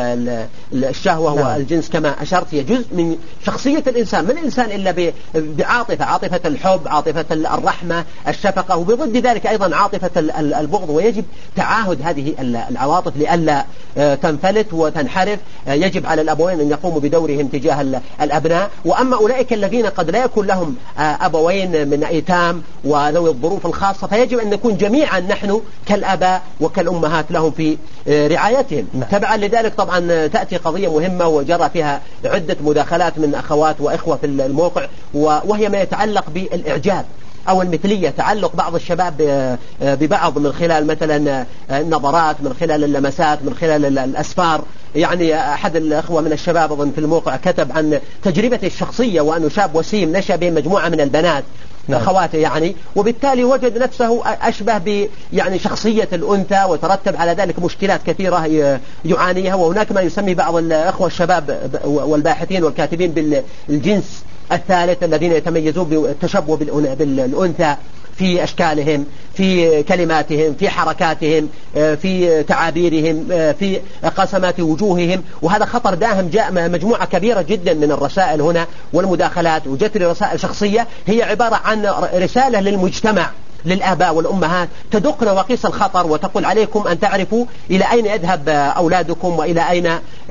الشهوة نعم. والجنس كما أشرت، هي جزء من شخصية الإنسان، من الإنسان إلا بعاطفة، عاطفة الحب، عاطفة الرحمة، الشفقة، وبضد ذلك أيضا عاطفة البغض. ويجب تعاهد هذه العواطف لئلا تنفلت وتنحرف. يجب على الأبوين أن يقوموا بدورهم تجاه الأبناء. وأما أولئك الذين قد لا يكون لهم أبوين من أيتام وذوي الظروف الخاصة، فيجب أن نكون جميعا نحن كالآباء وكالأمهات لهم في رعايتهم. نعم. تبعا لذلك طبعا تأتي قضية مهمة وجرى فيها عدة مداخلات من أخوات وإخوة في الموقع، وهي ما يتعلق بالإعجاب أو المثلية، تعلق بعض الشباب ببعض من خلال مثلا النظرات، من خلال اللمسات، من خلال الأسفار. يعني أحد الأخوة من الشباب أظن في الموقع كتب عن تجربته الشخصية، وأنه شاب وسيم نشأ بين مجموعة من البنات نعم. أخواته يعني، وبالتالي وجد نفسه أشبه ب يعني شخصية الأنثى، وترتب على ذلك مشكلات كثيرة يعانيها. وهناك ما يسمي بعض الأخوة الشباب والباحثين والكاتبين بالجنس الثالث، الذين يتميزون بالتشبه بالأنثى في أشكالهم، في كلماتهم، في حركاتهم، في تعابيرهم، في قسمات وجوههم. وهذا خطر داهم. جاء مجموعة كبيرة جدا من الرسائل هنا والمداخلات، وجدت لي رسائل شخصية هي عبارة عن رسالة للمجتمع، للآباء والأمهات، تدق نواقيس الخطر وتقول عليكم أن تعرفوا إلى أين يذهب أولادكم وإلى أين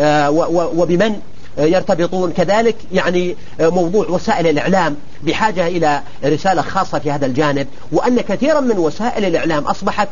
وبمن يرتبطون. كذلك يعني موضوع وسائل الإعلام بحاجة إلى رسالة خاصة في هذا الجانب، وأن كثيرا من وسائل الإعلام أصبحت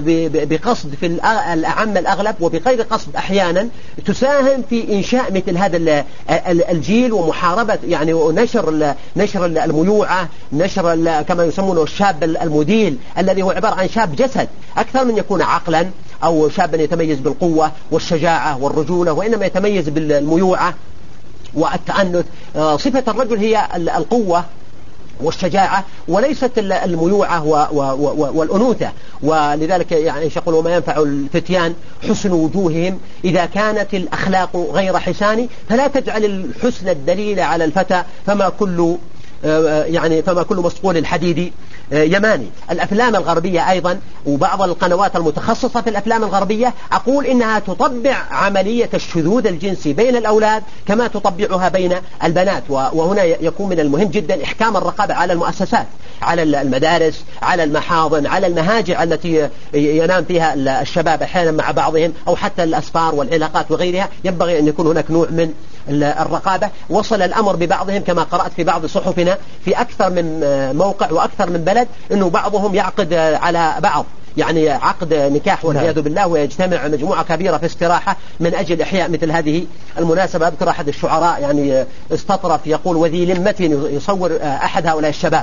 بقصد في الأعم الأغلب وبغير قصد أحيانا تساهم في إنشاء مثل هذا الجيل ومحاربة يعني نشر نشر الميوعة، نشر كما يسمونه الشاب المديل، الذي هو عبارة عن شاب جسد أكثر من يكون عقلا أو شابا يتميز بالقوة والشجاعة والرجولة، وإنما يتميز بالميوعة والتعنت. صفة الرجل هي القوة والشجاعة وليست الميوعة والأنوثة. ولذلك يعني يقول وما ينفع الفتيان حسن وجوههم إذا كانت الأخلاق غير حسان، فلا تجعل الحسن الدليل على الفتى، فما كل يعني فما كل مسقول الحديد يماني. الأفلام الغربية أيضا وبعض القنوات المتخصصة في الأفلام الغربية أقول إنها تطبع عملية الشذوذ الجنسي بين الأولاد كما تطبعها بين البنات. وهنا يكون من المهم جدا إحكام الرقابة على المؤسسات، على المدارس، على المحاضن، على المهاجع التي ينام فيها الشباب أحيانا مع بعضهم، أو حتى الأسفار والعلاقات وغيرها. ينبغي أن يكون هناك نوع من الرقابة. وصل الأمر ببعضهم كما قرأت في بعض صحفنا في أكثر من موقع وأكثر من بلد أنه بعضهم يعقد على بعض، يعني عقد نكاح والعياذ بالله، ويجتمع مجموعة كبيرة في استراحة من أجل إحياء مثل هذه المناسبة. أذكر أحد الشعراء يعني استطرف يقول وذي لمة، يصور أحد هؤلاء الشباب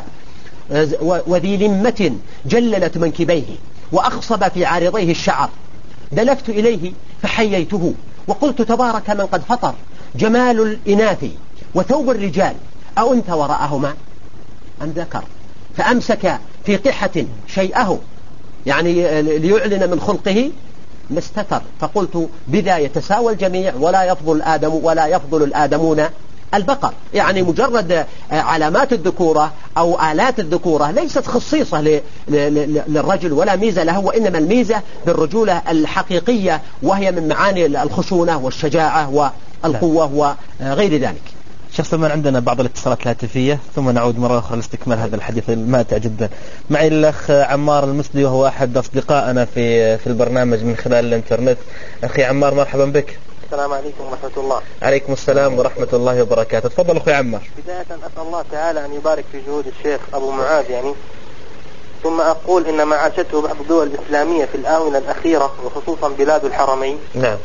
وذي لمة جللت منكبيه وأخصب في عارضيه الشعر، دلفت إليه فحييته وقلت تبارك من قد فطر جمال الإناث وثوب الرجال أأنت وراءهما أم ذكر، فأمسك في قحة شيئه يعني ليعلن من خلقه مستتر، فقلت بذا يتساوى الجميع ولا يفضل آدم ولا يفضل الآدمون البقر. يعني مجرد علامات الذكورة أو آلات الذكورة ليست خصيصة للرجل ولا ميزة له، وإنما الميزة بالرجولة الحقيقية، وهي من معاني الخشونة والشجاعة والقوة وغير ذلك. شيخ سلمان، عندنا بعض الاتصالات الهاتفية ثم نعود مرة أخرى لاستكمال هذا الحديث الماتع جدا. معي الأخ عمار المسلي وهو أحد أصدقائنا في في البرنامج من خلال الإنترنت. أخي عمار مرحبا بك. السلام عليكم ورحمة الله. عليكم السلام ورحمة الله وبركاته. تفضل أخي عمار. بداية أسأل الله تعالى أن يبارك في جهود الشيخ أبو معاذ يعني، ثم أقول إن ما عاشته بعض الدول الإسلامية في الآونة الأخيرة وخصوصا بلاد الحرمين. نعم.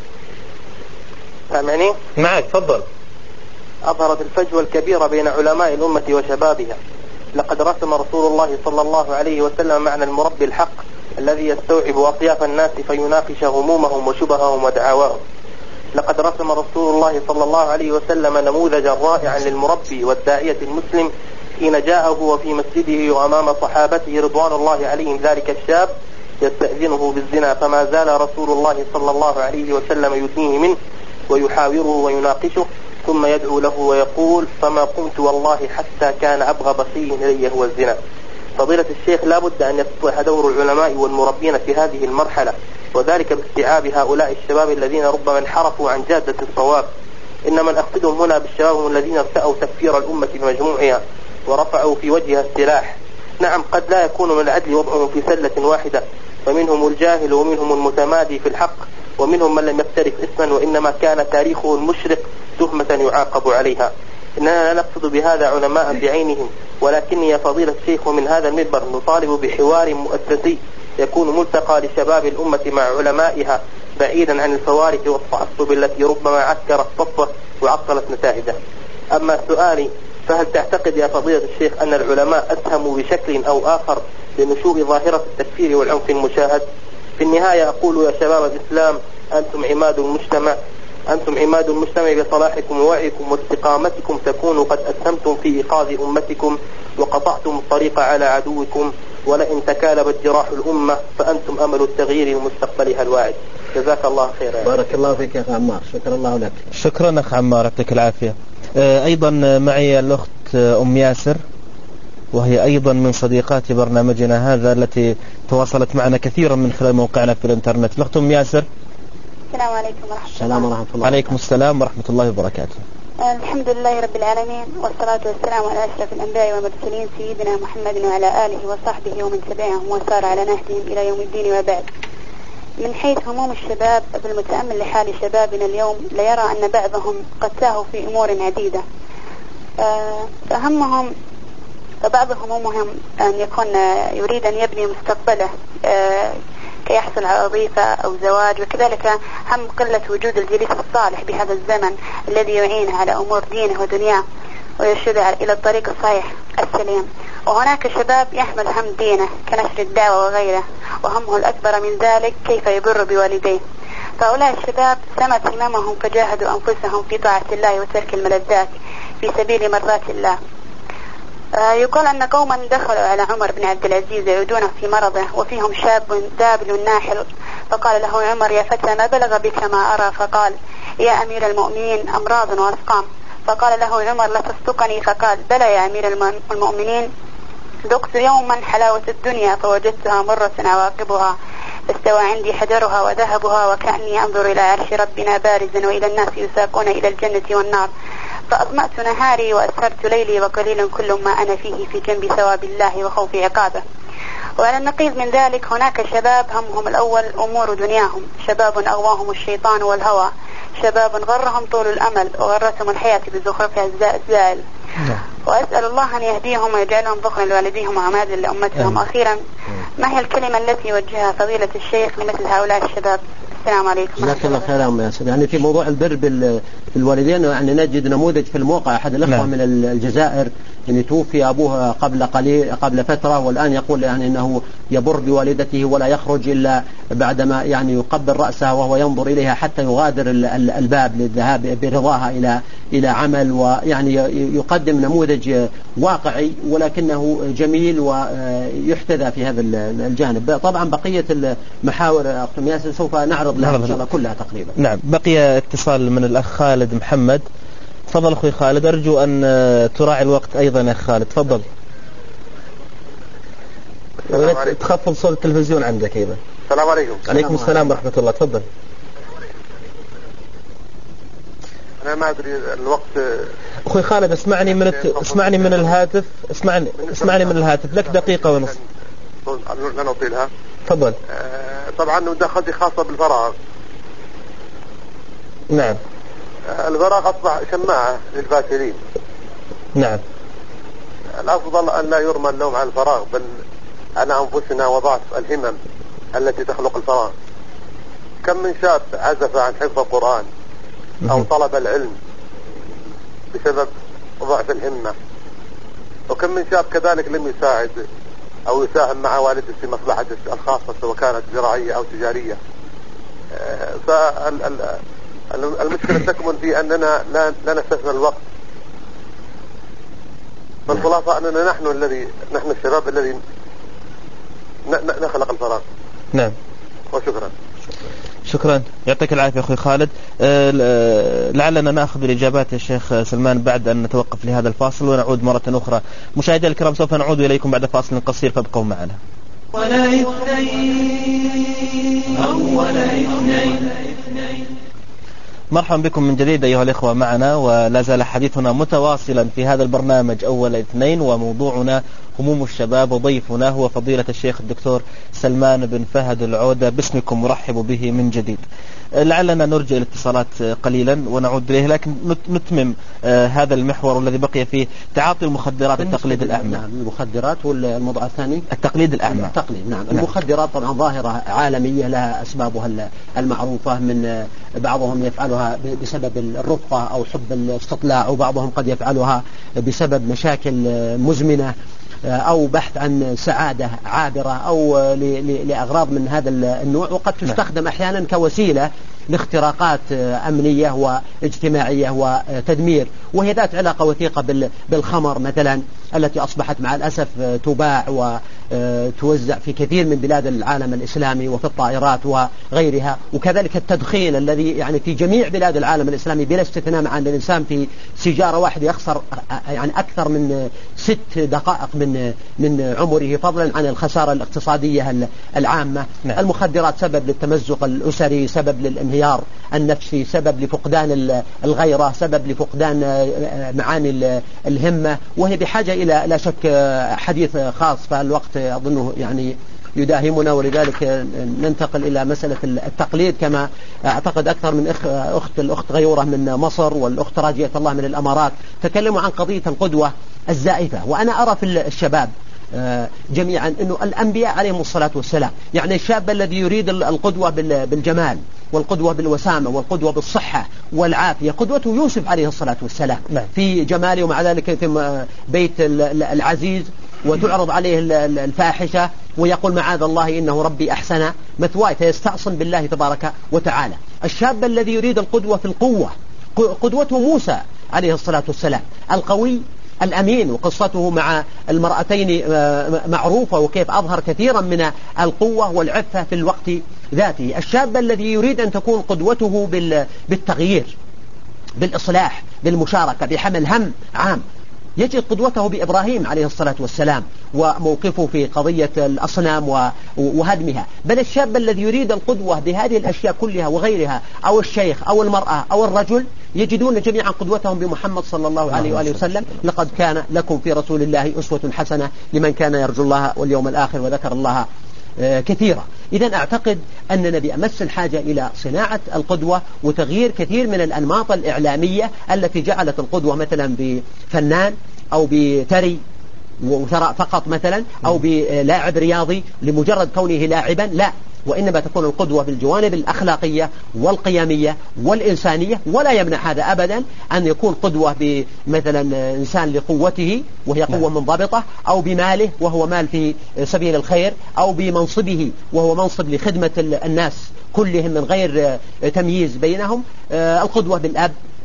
سامعني؟ معك تفضل. أظهرت الفجوة الكبيرة بين علماء الأمة وشبابها. لقد رسم رسول الله صلى الله عليه وسلم معنى المربي الحق الذي يستوعب أطياف الناس فيناقش همومهم وشبههم ودعواهم. لقد رسم رسول الله صلى الله عليه وسلم نموذجا رائعا للمربي والداعية المسلم حين جاءه وفي مسجده وأمام صحابته رضوان الله عليهم ذلك الشاب يستأذنه بالزنا، فما زال رسول الله صلى الله عليه وسلم يدنيه منه ويحاوره ويناقشه، ثم يدعو له ويقول: فما قمت والله حتى كان أبغض شيء إلي هو الزنا. فضيلة الشيخ لا بد أن يصبح دور العلماء والمربين في هذه المرحلة، وذلك باستيعاب هؤلاء الشباب الذين ربما انحرفوا عن جادة الصواب. إن من أقصدهم هنا بالشباب هم الذين ارتأوا تكفير الأمة بمجموعها ورفعوا في وجهها السلاح. نعم، قد لا يكون من العدل وضعهم في سلة واحدة، فمنهم الجاهل ومنهم المتمادي في الحق، ومنهم من لم يفترق اسما وإنما كان تاريخه المشرق تهمة يعاقب عليها. إننا لا نقصد بهذا علماء بعينهم، ولكني يا فضيلة الشيخ ومن هذا المنبر نطالب بحوار مؤسسي يكون ملتقى لشباب الأمة مع علمائها، بعيدا عن الفوارق والتعصب التي ربما عكرت صفه وعطلت نتائجه. أما سؤالي، فهل تعتقد يا فضيلة الشيخ أن العلماء أسهموا بشكل أو آخر لنشوء ظاهرة التكفير والعنف المشاهد؟ في النهاية أقول يا شباب الإسلام، أنتم عماد المجتمع، أنتم عماد المجتمع بصلاحكم ووعيكم واستقامتكم تكونوا قد أسهمتم في إيقاظ أمتكم وقطعتم الطريق على عدوكم، ولئن تكالبت جراح الأمة فأنتم أمل التغيير لمستقبلها الواعد. جزاك الله خيرا. بارك الله فيك يا أخي عمار، شكرا الله لك. شكرا أخ عمار، يعطيك العافية. أيضا معي الأخت أم ياسر، وهي أيضا من صديقات برنامجنا هذا التي تواصلت معنا كثيرا من خلال موقعنا في الإنترنت. الأخت أم ياسر. السلام عليكم ورحمة الله. السلام ورحمة الله. عليكم السلام ورحمة الله وبركاته. الحمد لله رب العالمين، والصلاة والسلام على أشرف الأنبياء والمرسلين سيدنا محمد وعلى آله وصحبه ومن تبعهم وسار على نهجهم إلى يوم الدين وبعد. من حيث هموم الشباب، بالمتأمل لحال شبابنا اليوم ليرى أن بعضهم قد ساهوا في أمور عديدة، فهمهم فبعض همومهم أن يكون يريد أن يبني مستقبله كي يحصل على وظيفة أو زواج، وكذلك هم قلة وجود الجليس الصالح بهذا الزمن الذي يعينه على أمور دينه ودنياه ويرشده إلى الطريق الصحيح السليم. وهناك شباب يحمل هم دينه كنشر الدعوة وغيره، وهمه الأكبر من ذلك كيف يبر بوالديه. فهؤلاء الشباب سمت هممهم فجاهدوا أنفسهم في طاعة الله وترك الملذات في سبيل مرضات الله. آه يقول أن قوما دخلوا على عمر بن عبد العزيز يعودونه في مرضه، وفيهم شاب دابل ناحل، فقال له عمر: يا فتى ما بلغ بك ما أرى؟ فقال: يا أمير المؤمنين أمراض وأسقام. فقال له عمر: لا تصدقني؟ فقال: بلى يا أمير المؤمنين، ذقت يوما حلاوة الدنيا فوجدتها مرة عواقبها، فاستوى عندي حجرها وذهبها، وكأني أنظر إلى عرش ربنا بارزا وإلى الناس يساقون إلى الجنة والنار. فأضمأت نهاري وأسهرت ليلي، وقليل كل ما أنا فيه في جنب ثواب الله وخوف عقابه. وعلى النقيض من ذلك هناك شباب همهم الأول أمور دنياهم، شباب أغواهم الشيطان والهوى، شباب غرهم طول الأمل وغرتهم الحياة بزخرفها الزائل. وأسأل الله أن يهديهم ويجعلهم ذخرا لوالديهم وعمادا لأمتهم. أخيرا، ما هي الكلمة التي يوجهها فضيلة الشيخ لمثل هؤلاء الشباب؟ السلام عليكم. جزاك الله خيرا يا ياسر. يعني في موضوع البر بالوالدين، يعني نجد نموذج في الموقع أحد الأخوة نعم. من الجزائر، يعني توفي أبوها قبل قليل قبل فترة، والآن يقول يعني أنه يبر بوالدته ولا يخرج إلا بعدما يعني يقبل رأسها وهو ينظر إليها حتى يغادر الباب للذهاب برضاها إلى إلى عمل، ويعني يقدم نموذج واقعي ولكنه جميل ويحتذى في هذا الجانب. طبعا بقية المحاور أخت ياسر سوف نعرض لها إن شاء الله كلها تقريبا. نعم، بقي اتصال من الأخ خالد محمد. تفضل أخوي خالد، أرجو أن تراعي الوقت أيضا يا خالد. تفضل. تخفض صوت التلفزيون عندك أيضا. السلام عليكم. عليكم السلام ورحمة الله. تفضل. أنا ما أدري الوقت. أخوي خالد اسمعني من الت... اسمعني من الهاتف، اسمعني اسمعني من الهاتف، لك دقيقة ونص. لن أطيلها. تفضل. آه طبعا مداخلتي خاصة بالفراغ. نعم. آه الفراغ أصبح شماعة للفاشلين. نعم. الأفضل أن لا يرمى اللوم على الفراغ، بل على أنفسنا وضعف الهمم التي تخلق الفراغ. كم من شاب عزف عن حفظ القرآن أو طلب العلم بسبب ضعف الهمة، وكم من شاب كذلك لم يساعد أو يساهم مع والده في مصلحته الخاصة سواء كانت زراعية أو تجارية. فالمشكلة تكمن في أننا لا, لا نستثمر الوقت. فالخلاصة أننا نحن الذي نحن الشباب الذي نخلق الفراغ. نعم. وشكرا. شكرا، يعطيك العافية أخوي خالد. أه لعلنا نأخذ الإجابات يا شيخ سلمان بعد أن نتوقف لهذا الفاصل ونعود مرة أخرى. مشاهدينا الكرام سوف نعود إليكم بعد فاصل قصير، فابقوا معنا. ولا اثنين أو ولا اثنين. مرحبا بكم من جديد أيها الإخوة معنا، ولا زال حديثنا متواصلا في هذا البرنامج أول اثنين، وموضوعنا هموم الشباب، وضيفنا هو فضيلة الشيخ الدكتور سلمان بن فهد العودة. باسمكم مرحب به من جديد. لعلنا نرجع الاتصالات قليلا ونعود إليه، لكن نتمم آه هذا المحور الذي بقي فيه تعاطي المخدرات التقليد الأعمى. نعم، المخدرات والموضوع الثاني التقليد الأعمى. التقليد نعم. نعم. المخدرات طبعا ظاهرة عالمية لها أسبابها المعروفة، من بعضهم يفعلها بسبب الرفقة أو حب الاستطلاع، وبعضهم قد يفعلها بسبب مشاكل مزمنة أو بحث عن سعادة عابرة أو لأغراض من هذا النوع، وقد تستخدم أحيانا كوسيلة لاختراقات أمنية واجتماعية وتدمير، وهي ذات علاقة وثيقة بالخمر مثلا التي أصبحت مع الأسف تباع وتوزع في كثير من بلاد العالم الإسلامي وفي الطائرات وغيرها، وكذلك التدخين الذي يعني في جميع بلاد العالم الإسلامي بلا استثناء، مع أن الإنسان في سيجارة واحدة يخسر يعني أكثر من ست دقائق من من عمره، فضلا عن الخسارة الاقتصادية العامة. نعم. المخدرات سبب للتمزق الأسري، سبب للانهيار النفسي، سبب لفقدان الغيرة، سبب لفقدان معاني الهمة، وهي بحاجة إلى لا شك حديث خاص، فالوقت أظنه يعني يداهمنا، ولذلك ننتقل إلى مسألة التقليد. كما أعتقد أكثر من أخ أخت الأخت غيورة من مصر والأخت راجية الله من الأمارات تكلموا عن قضية القدوة الزائفة، وأنا أرى في الشباب جميعا أنه الأنبياء عليهم الصلاة والسلام، يعني الشاب الذي يريد القدوة بالجمال والقدوة بالوسامة والقدوة بالصحة والعافية، قدوته يوسف عليه الصلاة والسلام في جماله، ومع ذلك في بيت العزيز وتعرض عليه الفاحشة ويقول معاذ الله إنه ربي أحسن مثواي، فيستعصم بالله تبارك وتعالى. الشاب الذي يريد القدوة في القوة، قدوته موسى عليه الصلاة والسلام القوي الأمين، وقصته مع المرأتين معروفة، وكيف أظهر كثيرا من القوة والعفة في الوقت ذاته. الشاب الذي يريد أن تكون قدوته بالتغيير، بالإصلاح، بالمشاركة، بحمل هم عام، يجد قدوته بإبراهيم عليه الصلاة والسلام وموقفه في قضية الأصنام وهدمها. بل الشاب الذي يريد القدوة بهذه الأشياء كلها وغيرها، أو الشيخ أو المرأة أو الرجل، يجدون جميعا قدوتهم بمحمد صلى الله عليه وآله وسلم. لقد كان لكم في رسول الله أسوة حسنة لمن كان يرجو الله واليوم الآخر وذكر الله كثيرا. إذا أعتقد أننا بأمس الحاجة إلى صناعة القدوة وتغيير كثير من الأنماط الإعلامية التي جعلت القدوة مثلا بفنان أو بتري وثراء فقط مثلا، أو بلاعب رياضي لمجرد كونه لاعبا، لا، وإنما تكون القدوة بالجوانب الأخلاقية والقيمية والإنسانية. ولا يمنع هذا أبدا أن يكون قدوة بمثلا إنسان لقوته وهي قوة منضبطة، أو بماله وهو مال في سبيل الخير، أو بمنصبه وهو منصب لخدمة الناس كلهم من غير تمييز بينهم. القدوة بالأب،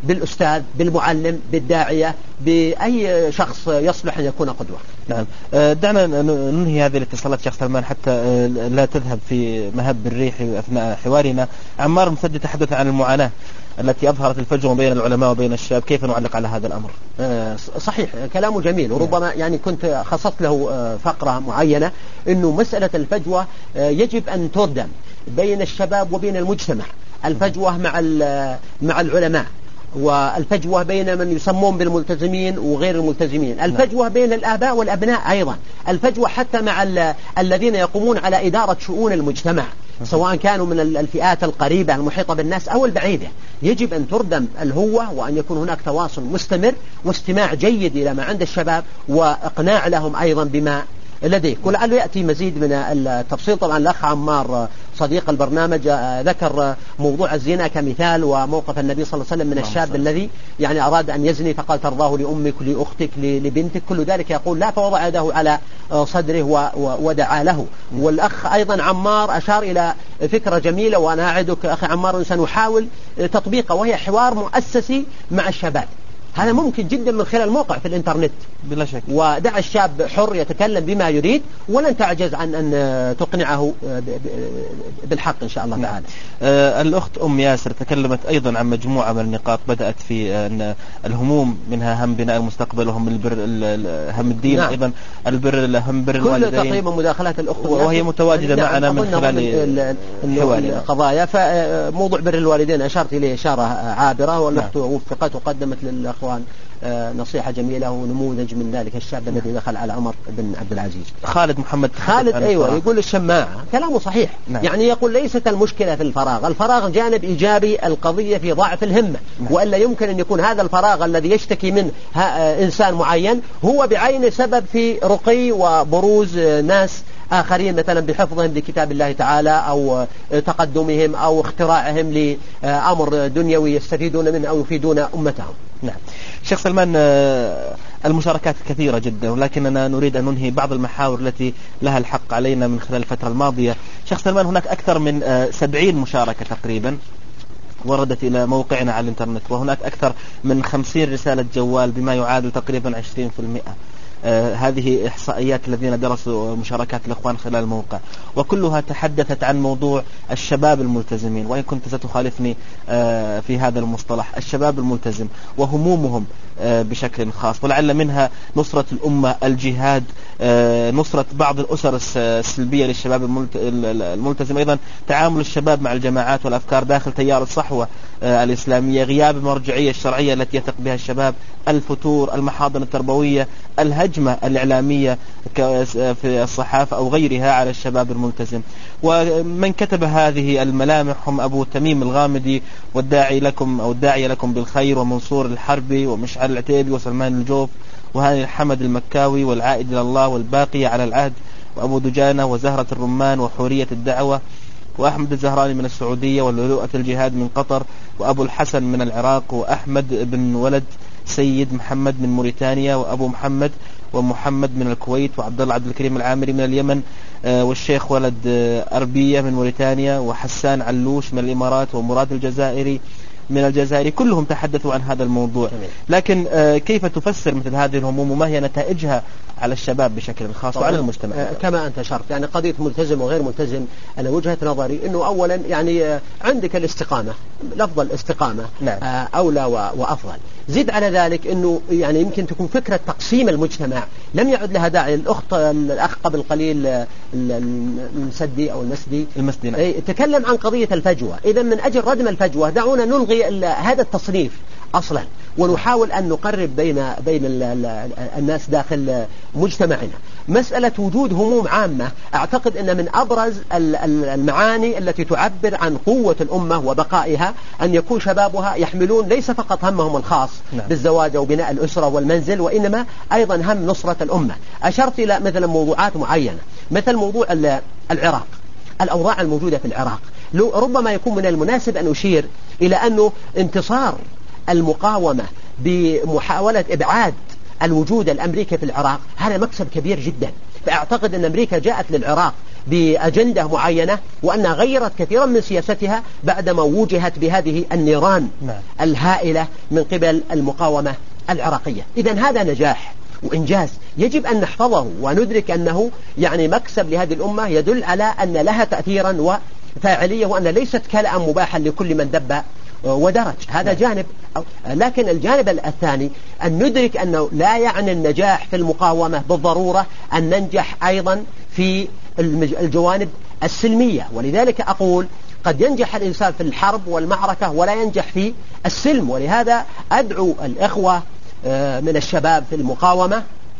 بالأستاذ، بالمعلم، بالداعية، بأي شخص يصلح أن يكون قدوة. نعم. دعنا ننهي هذه الاتصالات شيخ سلمان حتى لا تذهب في مهب الريح أثناء حوارنا. عمار مسدد تحدث عن المعاناة التي أظهرت الفجوة بين العلماء وبين الشباب، كيف نعلق على هذا الأمر؟ صحيح، كلامه جميل، وربما يعني كنت خصصت له فقرة معينة أنه مسألة الفجوة يجب أن تردم بين الشباب وبين المجتمع، الفجوة مع مع العلماء، والفجوة بين من يسمون بالملتزمين وغير الملتزمين، الفجوة بين الآباء والأبناء أيضا، الفجوة حتى مع الذين يقومون على إدارة شؤون المجتمع سواء كانوا من الفئات القريبة المحيطة بالناس أو البعيدة. يجب أن تردم الهوة وأن يكون هناك تواصل مستمر واستماع جيد إلى ما عند الشباب وإقناع لهم أيضا بما لديه. ولعله يأتي مزيد من التفصيل. طبعا الأخ عمار صديق البرنامج ذكر موضوع الزنا كمثال وموقف النبي صلى الله عليه وسلم من الشاب الذي يعني أراد أن يزني فقال ترضاه لأمك لأختك لبنتك، كل ذلك يقول لا، فوضع يده على صدره ودعا له. والأخ أيضا عمار أشار إلى فكرة جميلة، وأنا أعدك أخي عمار سنحاول تطبيقها، وهي حوار مؤسسي مع الشباب. هذا ممكن جدا من خلال موقع في الانترنت بلا شك، ودع الشاب حر يتكلم بما يريد ولن تعجز عن أن تقنعه بالحق إن شاء الله تعالى. آه الأخت أم ياسر تكلمت أيضا عن مجموعة من النقاط بدأت في أن الهموم منها هم بناء المستقبل وهم البر هم الدين. نعم. أيضا البر هم بر الوالدين، كل تقريبا مداخلات الأخت وهي متواجدة نعم معنا من خلال الحوار القضايا. فموضوع بر الوالدين أشارت إليه إشارة عابرة، والأخت نعم. وفقت وقدمت للأخوان نصيحة جميلة ونموذج من ذلك الشاب الذي دخل على عمر بن عبد العزيز. خالد محمد خالد أيوة يقول الشماعة كلامه صحيح. نعم. يعني يقول ليست المشكلة في الفراغ، الفراغ جانب إيجابي، القضية في ضعف الهمة. نعم. وإلا يمكن أن يكون هذا الفراغ الذي يشتكي منه إنسان معين هو بعين سبب في رقي وبروز ناس آخرين مثلا بحفظهم لكتاب الله تعالى أو تقدمهم أو اختراعهم لأمر دنيوي يستفيدون منه أو يفيدون أمتهم. نعم. شيخ سلمان، المشاركات كثيرة جدا، ولكننا نريد أن ننهي بعض المحاور التي لها الحق علينا من خلال الفترة الماضية. شيخ سلمان، هناك أكثر من سبعين مشاركة تقريبا وردت إلى موقعنا على الإنترنت، وهناك أكثر من خمسين رسالة جوال بما يعادل تقريبا عشرين بالمئة. آه هذه إحصائيات الذين درسوا مشاركات الإخوان خلال الموقع، وكلها تحدثت عن موضوع الشباب الملتزمين، وإن كنت ستخالفني آه في هذا المصطلح، الشباب الملتزم وهمومهم آه بشكل خاص، ولعل منها نصرة الأمة، الجهاد، آه نصرة بعض الأسر السلبية للشباب الملتزم، أيضا تعامل الشباب مع الجماعات والأفكار داخل تيار الصحوة آه الإسلامية، غياب المرجعية الشرعية التي يثق بها الشباب، الفتور، المحاضن التربوية، الهجمة الإعلامية في الصحافة أو غيرها على الشباب الملتزم. ومن كتب هذه الملامح هم أبو تميم الغامدي والداعي لكم أو الداعي لكم بالخير ومنصور الحربي ومشعل العتيبي وسلمان الجوف وهاني الحمد المكاوي والعائد إلى الله والباقي على العهد وأبو دجانة وزهرة الرمان وحورية الدعوة وأحمد الزهراني من السعودية واللؤلؤة الجهاد من قطر وأبو الحسن من العراق وأحمد بن ولد سيد محمد من موريتانيا وأبو محمد ومحمد من الكويت وعبد الله عبد الكريم العامري من اليمن والشيخ ولد أربية من موريتانيا وحسان علوش من الإمارات ومراد الجزائري من الجزائر. كلهم تحدثوا عن هذا الموضوع، لكن كيف تفسر مثل هذه الهموم وما هي نتائجها على الشباب بشكل خاص وعلى المجتمع؟ كما أنت أشرت، يعني قضية ملتزم وغير ملتزم، أنا وجهة نظري أنه أولا يعني عندك الاستقامة، لفظ الاستقامة نعم. أولى وأفضل. زد على ذلك أنه يعني يمكن تكون فكرة تقسيم المجتمع لم يعد لها داعي. الأخت الأخ قبل قليل المسدي أو المسدي المسدي نعم. تكلم عن قضية الفجوة. إذا من أجل ردم الفجوة دعونا نلغي هذا التصنيف أصلا ونحاول أن نقرب بين بين الناس داخل مجتمعنا. مسألة وجود هموم عامة أعتقد أن من أبرز المعاني التي تعبر عن قوة الأمة وبقائها أن يكون شبابها يحملون ليس فقط همهم الخاص نعم. بالزواج أو بناء الأسرة والمنزل، وإنما أيضا هم نصرة الأمة. أشرت إلى مثلا موضوعات معينة مثل موضوع العراق، الأوضاع الموجودة في العراق. ربما يكون من المناسب أن أشير إلى أنه انتصار المقاومة بمحاولة إبعاد الوجود الأمريكي في العراق هذا مكسب كبير جدا. فأعتقد أن أمريكا جاءت للعراق بأجندة معينة، وأنها غيرت كثيرا من سياستها بعدما وجهت بهذه النيران الهائلة من قبل المقاومة العراقية. إذن هذا نجاح وإنجاز يجب أن نحفظه وندرك أنه يعني مكسب لهذه الأمة، يدل على أن لها تأثيرا وفاعلية، وأن ليست كلأ مباحا لكل من دب ودرج. هذا جانب. لكن الجانب الثاني أن ندرك أنه لا يعني النجاح في المقاومة بالضرورة أن ننجح أيضا في الجوانب السلمية. ولذلك أقول قد ينجح الإنسان في الحرب والمعركة ولا ينجح في السلم. ولهذا أدعو الإخوة من الشباب في المقاومة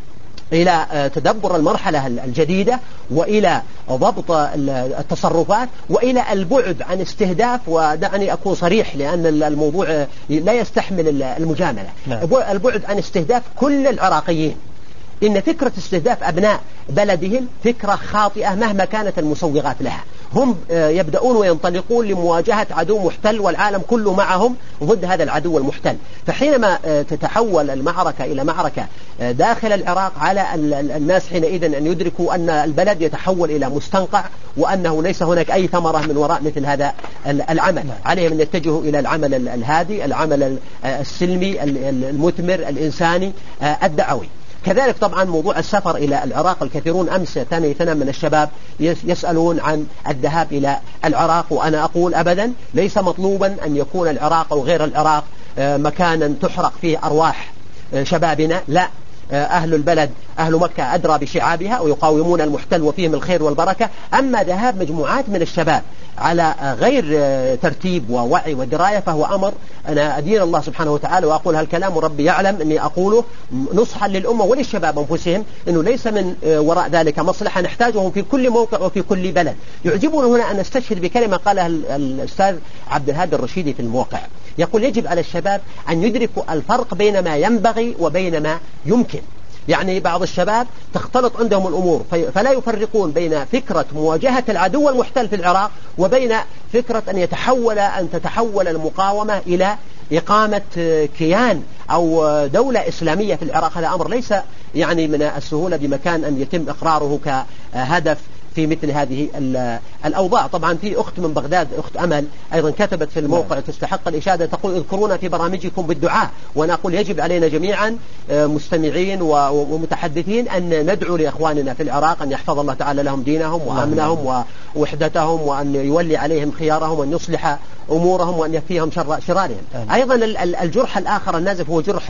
إلى تدبر المرحلة الجديدة، وإلى ضبط التصرفات، وإلى البعد عن استهداف. ودعني أكون صريح لأن الموضوع لا يستحمل المجاملة. البعد عن استهداف كل العراقيين. إن فكرة استهداف أبناء بلدهم فكرة خاطئة مهما كانت المسوغات لها. هم يبدأون وينطلقون لمواجهة عدو محتل، والعالم كله معهم ضد هذا العدو المحتل. فحينما تتحول المعركة إلى معركة داخل العراق، على الناس حينئذ أن يدركوا أن البلد يتحول إلى مستنقع، وأنه ليس هناك أي ثمرة من وراء مثل هذا العمل. عليهم أن يتجهوا إلى العمل الهادي، العمل السلمي المثمر الإنساني الدعوي. كذلك طبعا موضوع السفر إلى العراق، الكثيرون أمس ثاني ثنا من الشباب يسألون عن الذهاب إلى العراق، وأنا أقول أبدا ليس مطلوبا أن يكون العراق أو غير العراق مكانا تحرق فيه أرواح شبابنا. لا، أهل البلد أهل مكة أدرى بشعابها ويقاومون المحتل وفيهم الخير والبركة. أما ذهاب مجموعات من الشباب على غير ترتيب ووعي ودراية فهو أمر أنا أدين الله سبحانه وتعالى وأقول هالكلام وربي يعلم أني أقوله نصحا للأمة وللشباب أنفسهم، أنه ليس من وراء ذلك مصلحة نحتاجهم في كل موقع وفي كل بلد. يعجبنا هنا أن نستشهد بكلمة قالها الأستاذ عبد الهادي الرشيدي في الموقع، يقول يجب على الشباب أن يدركوا الفرق بين ما ينبغي وبين ما يمكن. يعني بعض الشباب تختلط عندهم الأمور فلا يفرقون بين فكرة مواجهة العدو المحتل في العراق وبين فكرة أن يتحول أن تتحول المقاومة إلى إقامة كيان أو دولة إسلامية في العراق. هذا أمر ليس يعني من السهولة بمكان أن يتم إقراره كهدف في مثل هذه الأوضاع. طبعا في أخت من بغداد، أخت أمل، أيضا كتبت في الموقع تستحق الإشادة، تقول اذكرونا في برامجكم بالدعاء. وأنا أقول يجب علينا جميعا مستمعين ومتحدثين أن ندعو لإخواننا في العراق أن يحفظ الله تعالى لهم دينهم وأمنهم ووحدتهم، وأن يولي عليهم خيارهم، وأن يصلح أمورهم، وأن يكفيهم شر شرارهم. أيضا الجرح الآخر النازف هو جرح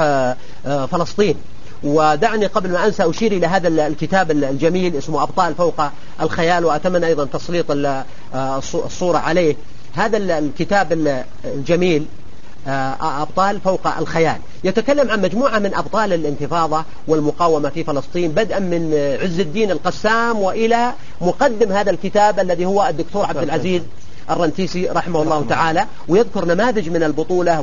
فلسطين. ودعني قبل ما أنسى أشير إلى هذا الكتاب الجميل اسمه أبطال فوق الخيال، وأتمنى أيضا تسليط الصورة عليه. هذا الكتاب الجميل أبطال فوق الخيال يتكلم عن مجموعة من أبطال الانتفاضة والمقاومة في فلسطين، بدءا من عز الدين القسام وإلى مقدم هذا الكتاب الذي هو الدكتور عبد العزيز الرنتيسي رحمه الله تعالى، ويذكر نماذج من البطولة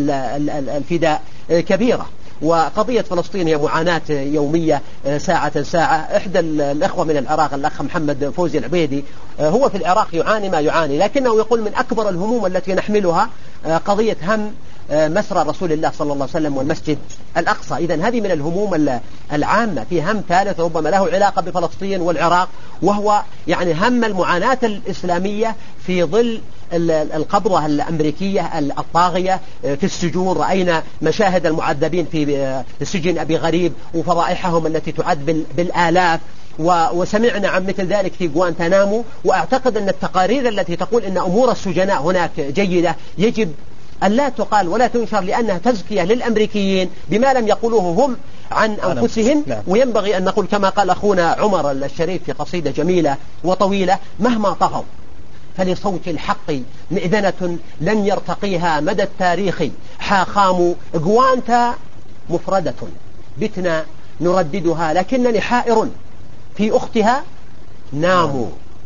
والفداء كبيرة. وقضية فلسطين هي معاناة يومية ساعة ساعة. إحدى الأخوة من العراق الأخ محمد فوزي العبيدي هو في العراق يعاني ما يعاني، لكنه يقول من أكبر الهموم التي نحملها قضية هم مسرى رسول الله صلى الله عليه وسلم والمسجد الأقصى. إذن هذه من الهموم العامة. في هم ثالث ربما له علاقة بفلسطين والعراق، وهو يعني هم المعاناة الإسلامية في ظل القبضة الأمريكية الطاغية في السجون. رأينا مشاهد المعذبين في سجن أبي غريب وفضائحهم التي تعد بالآلاف، وسمعنا عن مثل ذلك في غوانتنامو. وأعتقد أن التقارير التي تقول أن أمور السجناء هناك جيدة يجب أن لا تقال ولا تنشر، لأنها تزكية للأمريكيين بما لم يقولوه هم عن أنفسهم. وينبغي أن نقول كما قال أخونا عمر الشريف في قصيدة جميلة وطويلة: مهما طغوا فلصوت الحق مئذنة لن يرتقيها مدى التاريخ. حاخام غوانتا مفردة بتنا نرددها، لكنني حائر في أختها ناموا.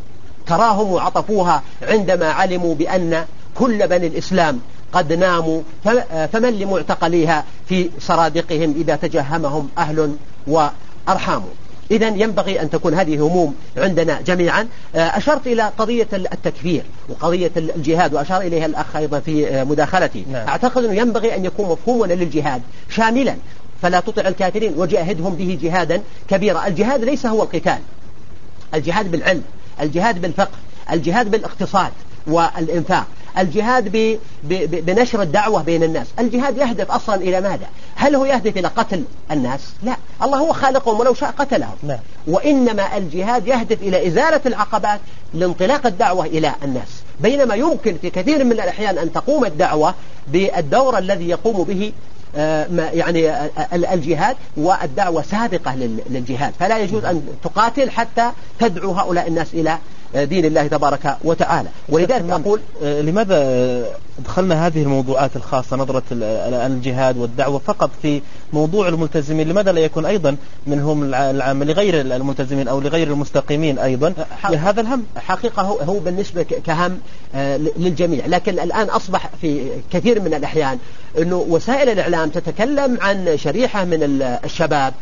تراهم عطفوها عندما علموا بأن كل بني الإسلام قد ناموا، فمن لمعتقليها في سرادقهم إذا تجهمهم أهل وأرحام. إذن ينبغي أن تكون هذه هموم عندنا جميعا. أشرت إلى قضية التكفير وقضية الجهاد، وأشار إليها الأخ أيضا في مداخلتي. نعم. أعتقد أنه ينبغي أن يكون مفهومنا للجهاد شاملا، فلا تطع الكافرين وجاهدهم به جهادا كبيرا. الجهاد ليس هو القتال، الجهاد بالعلم، الجهاد بالفقه، الجهاد بالاقتصاد والإنفاق، الجهاد ب... ب... بنشر الدعوة بين الناس. الجهاد يهدف أصلا إلى ماذا؟ هل هو يهدف إلى قتل الناس؟ لا، الله هو خالقهم ولو شاء قتلهم. لا. وإنما الجهاد يهدف إلى إزالة العقبات لانطلاق الدعوة إلى الناس، بينما يمكن في كثير من الأحيان أن تقوم الدعوة بالدور الذي يقوم به يعني الجهاد، والدعوة سابقة للجهاد، فلا يجوز أن تقاتل حتى تدعو هؤلاء الناس إلى دين الله تبارك وتعالى. ولذلك أقول لماذا دخلنا هذه الموضوعات الخاصة نظرة الجهاد والدعوة فقط في موضوع الملتزمين؟ لماذا لا يكون أيضا منهم العام لغير الملتزمين أو لغير المستقيمين أيضا هذا الهم؟ حقيقة هو بالنسبة كهم للجميع، لكن الآن أصبح في كثير من الأحيان أنه وسائل الإعلام تتكلم عن شريحة من الشباب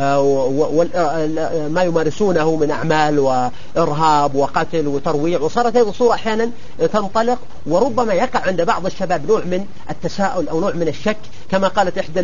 وما يمارسونه من أعمال وإرهاب وقتل وترويع، وصارت هذه الصورة أحيانا تنطلق، وربما يقع عند بعض الشباب نوع من التساؤل أو نوع من الشك، كما قالت إحدى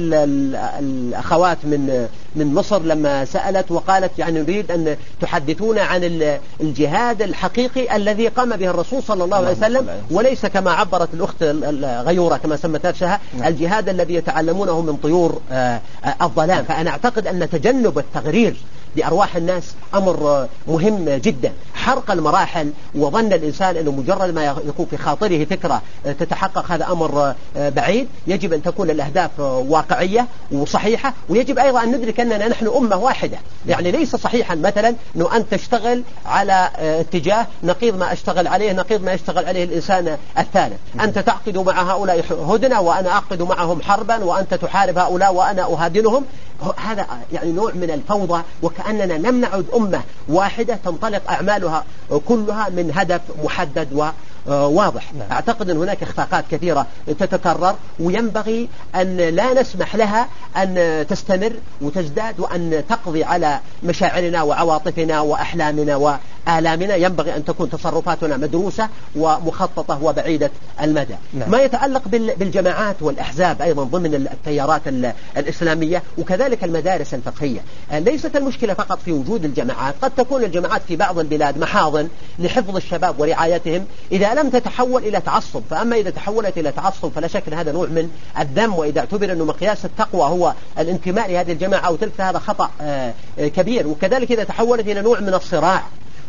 الأخوات من من مصر لما سألت وقالت يعني نريد أن تحدثونا عن الجهاد الحقيقي الذي قام به الرسول صلى الله عليه وسلم، وليس كما عبرت الأخت غيورة كما سمت نفسها الجهاد الذي يتعلمونه من طيور الظلام. فأنا أعتقد أن تجنب التغرير لأرواح الناس أمر مهم جدا. حرق المراحل وظن الإنسان أنه مجرد ما يكون في خاطره فكرة تتحقق هذا أمر بعيد. يجب أن تكون الأهداف واقعية وصحيحة، ويجب أيضا أن ندرك أننا نحن أمة واحدة. يعني ليس صحيحا مثلا أنه أن تشتغل على اتجاه نقيض ما أشتغل عليه نقيض ما يشتغل عليه الإنسان الثالث. أنت تعقد مع هؤلاء هدنة وأنا أعقد معهم حربا، وأنت تحارب هؤلاء وأنا أهادنهم. هذا يعني نوع من الفوضى، وكأننا لم نعد أمة واحدة تنطلق أعمالها كلها من هدف محدد وواضح. نعم. أعتقد أن هناك إخفاقات كثيرة تتكرر، وينبغي أن لا نسمح لها أن تستمر وتزداد وأن تقضي على مشاعرنا وعواطفنا وأحلامنا وآلامنا. ينبغي أن تكون تصرفاتنا مدروسة ومخططة وبعيدة المدى. نعم. ما يتعلق بالجماعات والأحزاب أيضا ضمن التيارات الإسلامية وكذلك المدارس الفقهية، ليست المشكلة فقط في وجود الجماعات. قد تكون الجماعات في بعض البلاد محاضن لحفظ الشباب ورعايتهم إذا لم تتحول إلى تعصب. فأما إذا تحولت إلى تعصب فلا شك أن هذا نوع من الذم، وإذا اعتبر أنه مقياس التقوى هو الانتماء لهذه الجماعة أو تلك هذا خطأ كبير. وكذلك إذا تحولت إلى نوع من الصراع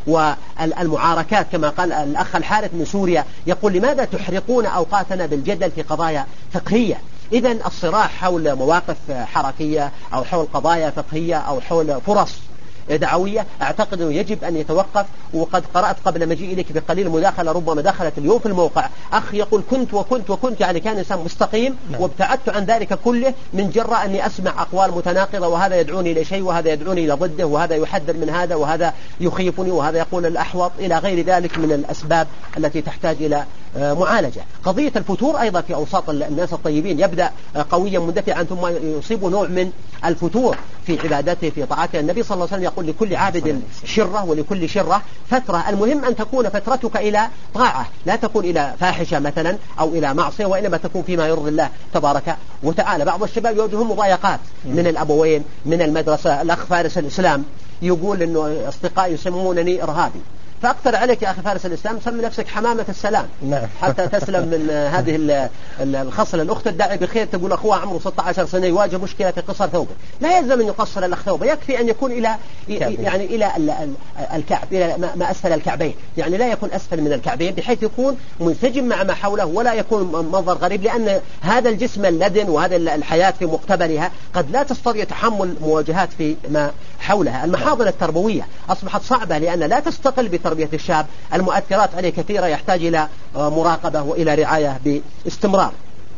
والمعاركات كما قال الأخ الحارث من سوريا، يقول لماذا تحرقون أوقاتنا بالجدل في قضايا فقهية؟ إذن الصراع حول مواقف حركية أو حول قضايا فقهية أو حول فرص دعوية أعتقد أنه يجب أن يتوقف. وقد قرأت قبل مجيء إليك بقليل مداخلة ربما دخلت اليوم في الموقع أخ يقول كنت وكنت وكنت، يعني كان إنسان مستقيم. نعم. وابتعدت عن ذلك كله من جراء أني أسمع أقوال متناقضة، وهذا يدعوني إلى شيء وهذا يدعوني إلى ضده، وهذا يحذر من هذا وهذا يخيفني وهذا يقول الأحوط إلى غير ذلك من الأسباب التي تحتاج إلى معالجة. قضية الفتور أيضا في أوساط الناس الطيبين يبدأ قويا مندفعا ثم يصيب نوع من الفتور في عبادته في طاعته. النبي صلى الله عليه وسلم يقول لكل عابد شرة ولكل شرة فترة. المهم أن تكون فترتك إلى طاعة، لا تكون إلى فاحشة مثلا أو إلى معصية، وإنما تكون فيما يرضي الله تبارك وتعالى. بعض الشباب يواجههم مضايقات من الأبوين من المدرسة. الأخ فارس الإسلام يقول إنه أصدقائي يسمونني إرهابي، فأكثر عليك يا أخي فارس الإسلام سمي نفسك حمامة السلام. نعم. حتى تسلم من هذه الخصلة. الأخت الداعي بخير تقول أخوها عمره ستة عشر سنة يواجه مشكلة في قصر ثوبه، لا يلزم أن يقصر الأخ ثوبه، يكفي أن يكون إلى يعني إلى الكعب، إلى ما أسفل الكعبين، يعني لا يكون أسفل من الكعبين بحيث يكون منسجم مع ما حوله ولا يكون منظر غريب، لأن هذا الجسم اللدن وهذا الحياة في مقتبلها قد لا تستطيع تحمل مواجهات في ما حولها. المحاضن التربوية أصبحت صعبة لأن لا تستقل بتربية الشاب، المؤثرات عليه كثيرة، يحتاج إلى مراقبة وإلى رعاية باستمرار.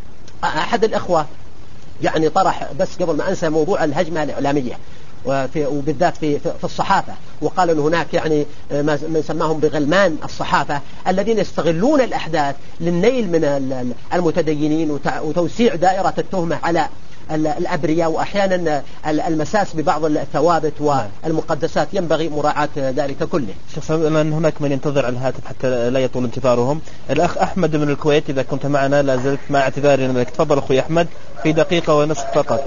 أحد الإخوة يعني طرح بس قبل ما أنسى موضوع الهجمة الإعلامية وفي وبالذات في في الصحافة، وقال أن هناك يعني ما نسماهم بغلمان الصحافة الذين يستغلون الأحداث للنيل من المتدينين وتوسيع دائرة التهمة على الأبرياء، وأحيانا المساس ببعض الثوابت والمقدسات. ينبغي مراعاة ذلك كله. شخص لأن هناك من ينتظر على الهاتف حتى لا يطول انتظارهم. الأخ أحمد من الكويت إذا كنت معنا لا زلت مع اعتذاري لك. تفضل أخوي أحمد في دقيقة ونصف فقط.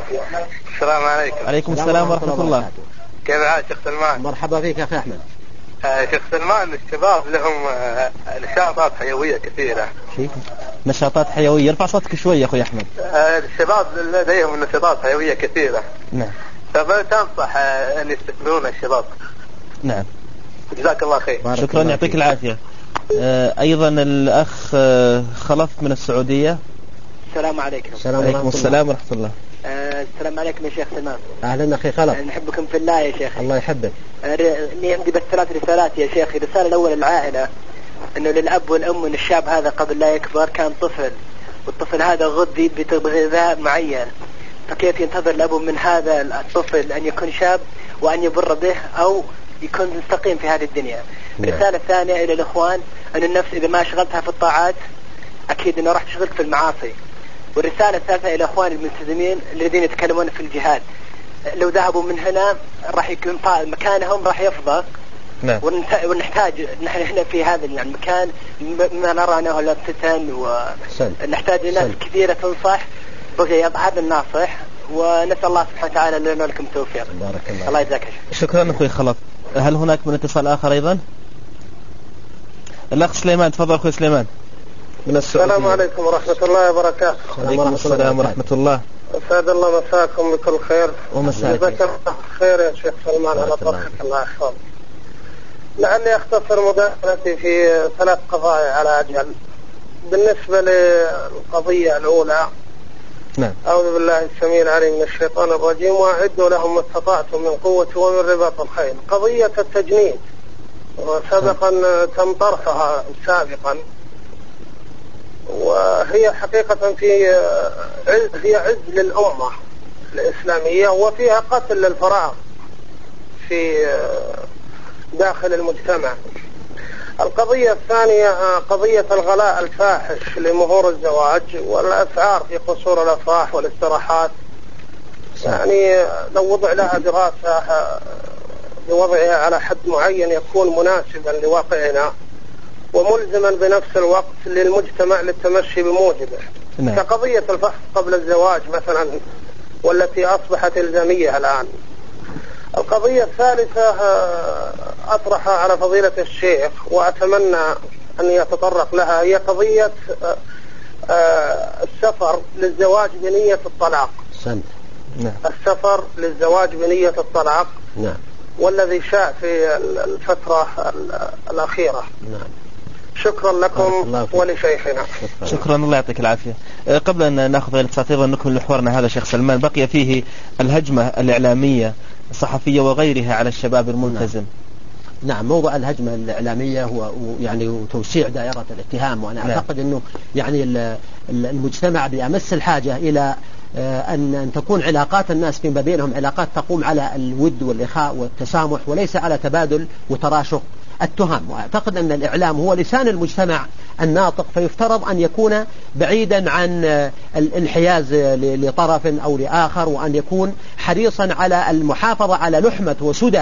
السلام عليكم. عليكم السلام ورحمة الله. كيف حالك شيخ سلمان؟ مرحبا فيك يا أخي أحمد. شيخ سلمان، الشباب لهم آه، نشاطات حيوية كثيرة. نشاطات حيوية، ارفع صوتك شوي يا أخوي أحمد. آه، الشباب لديهم نشاطات حيوية كثيرة. نعم. فما تنصح آه، أن يستثمرون الشباب؟ نعم. جزاك الله خير. شكرا، يعطيك العافية. آه، أيضا الأخ آه، خلف من السعودية. السلام عليكم. السلام عليكم. السلام ورحمة الله. آه، السلام عليكم يا شيخ سلمان. أهلا أخي خلف. آه، نحبكم في الله يا شيخ. الله يحبك. إني عندي بس ثلاث رسالات يا شيخ. الرسالة الأولى للعائلة، إنه للأب والأم إن الشاب هذا قبل لا يكبر كان طفل، والطفل هذا غذي بغذاء معين، فكيف ينتظر الأب من هذا الطفل أن يكون شاب وأن يبر به أو يكون مستقيم في هذه الدنيا. الرسالة الثانية إلى الإخوان، أن النفس إذا ما شغلتها في الطاعات أكيد أنه راح تشغلك في المعاصي. والرسالة الثالثة إلى إخوان الملتزمين الذين يتكلمون في الجهاد، لو ذهبوا من هنا راح يكون مكانهم راح يفضى. نعم. ونحتاج نحن هنا في هذا المكان ما نرى أنه لا فتن، ونحتاج ناس كثيرة تنصح. بغي هذا الناصح، ونسأل الله سبحانه وتعالى لنا ولكم التوفيق. بارك الله. الله يجزاك خير. شكرا أخوي خلف. هل هناك من اتصال آخر أيضا؟ الأخ سليمان، تفضل أخوي سليمان من السعودية. السلام عليكم ورحمة الله وبركاته. وعليكم السلام ورحمة الله. أسعد الله مساكم بكل خير. ومساك جزاك الله خير يا شيخ سلمان على طرحك، الله يحفظك. لعلي أختصر مداخلتي في ثلاث قضايا على أجل. بالنسبة للقضية الأولى، نعم. أعوذ بالله السميع العليم من الشيطان الرجيم، وأعدوا لهم ما استطعتم من قوة ومن رباط الخيل. قضية التجنيد وسبقا تم طرحها سابقا، وهي حقيقة في عز هي عز للأمة الإسلامية، وفيها قتل للفراغ في داخل المجتمع. القضية الثانية قضية الغلاء الفاحش لمهور الزواج والأسعار في قصور الأفراح والاستراحات. يعني لو وضع لها دراسة بوضعها على حد معين يكون مناسبا لواقعنا وملزما بنفس الوقت للمجتمع للتمشي بموجبه. نعم. كقضية الفحص قبل الزواج مثلا، والتي أصبحت إلزامية الآن. القضية الثالثة أطرحها على فضيلة الشيخ وأتمنى أن يتطرق لها، هي قضية السفر للزواج بنية الطلاق. سنت. نعم. السفر للزواج بنية الطلاق. نعم. والذي شاء في الفترة الأخيرة. نعم. شكرا لكم ولشيخنا. شكرا. شكرا، الله يعطيك العافية. قبل أن نأخذ الاتصال أيضا نكمل محورنا هذا شيخ سلمان، بقي فيه الهجمة الإعلامية الصحفية وغيرها على الشباب الملتزم. نعم. نعم، موضوع الهجمة الإعلامية هو يعني توسيع دائرة الاتهام، وأنا نعم. أعتقد أنه يعني المجتمع بأمس الحاجة إلى أن أن تكون علاقات الناس فيما بينهم علاقات تقوم على الود والإخاء والتسامح، وليس على تبادل وتراشق التهم. وأعتقد أن الإعلام هو لسان المجتمع الناطق، فيفترض أن يكون بعيدا عن الانحياز لطرف أو لآخر، وأن يكون حريصا على المحافظة على لحمة وسدى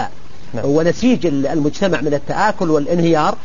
ونسيج المجتمع من التآكل والانهيار،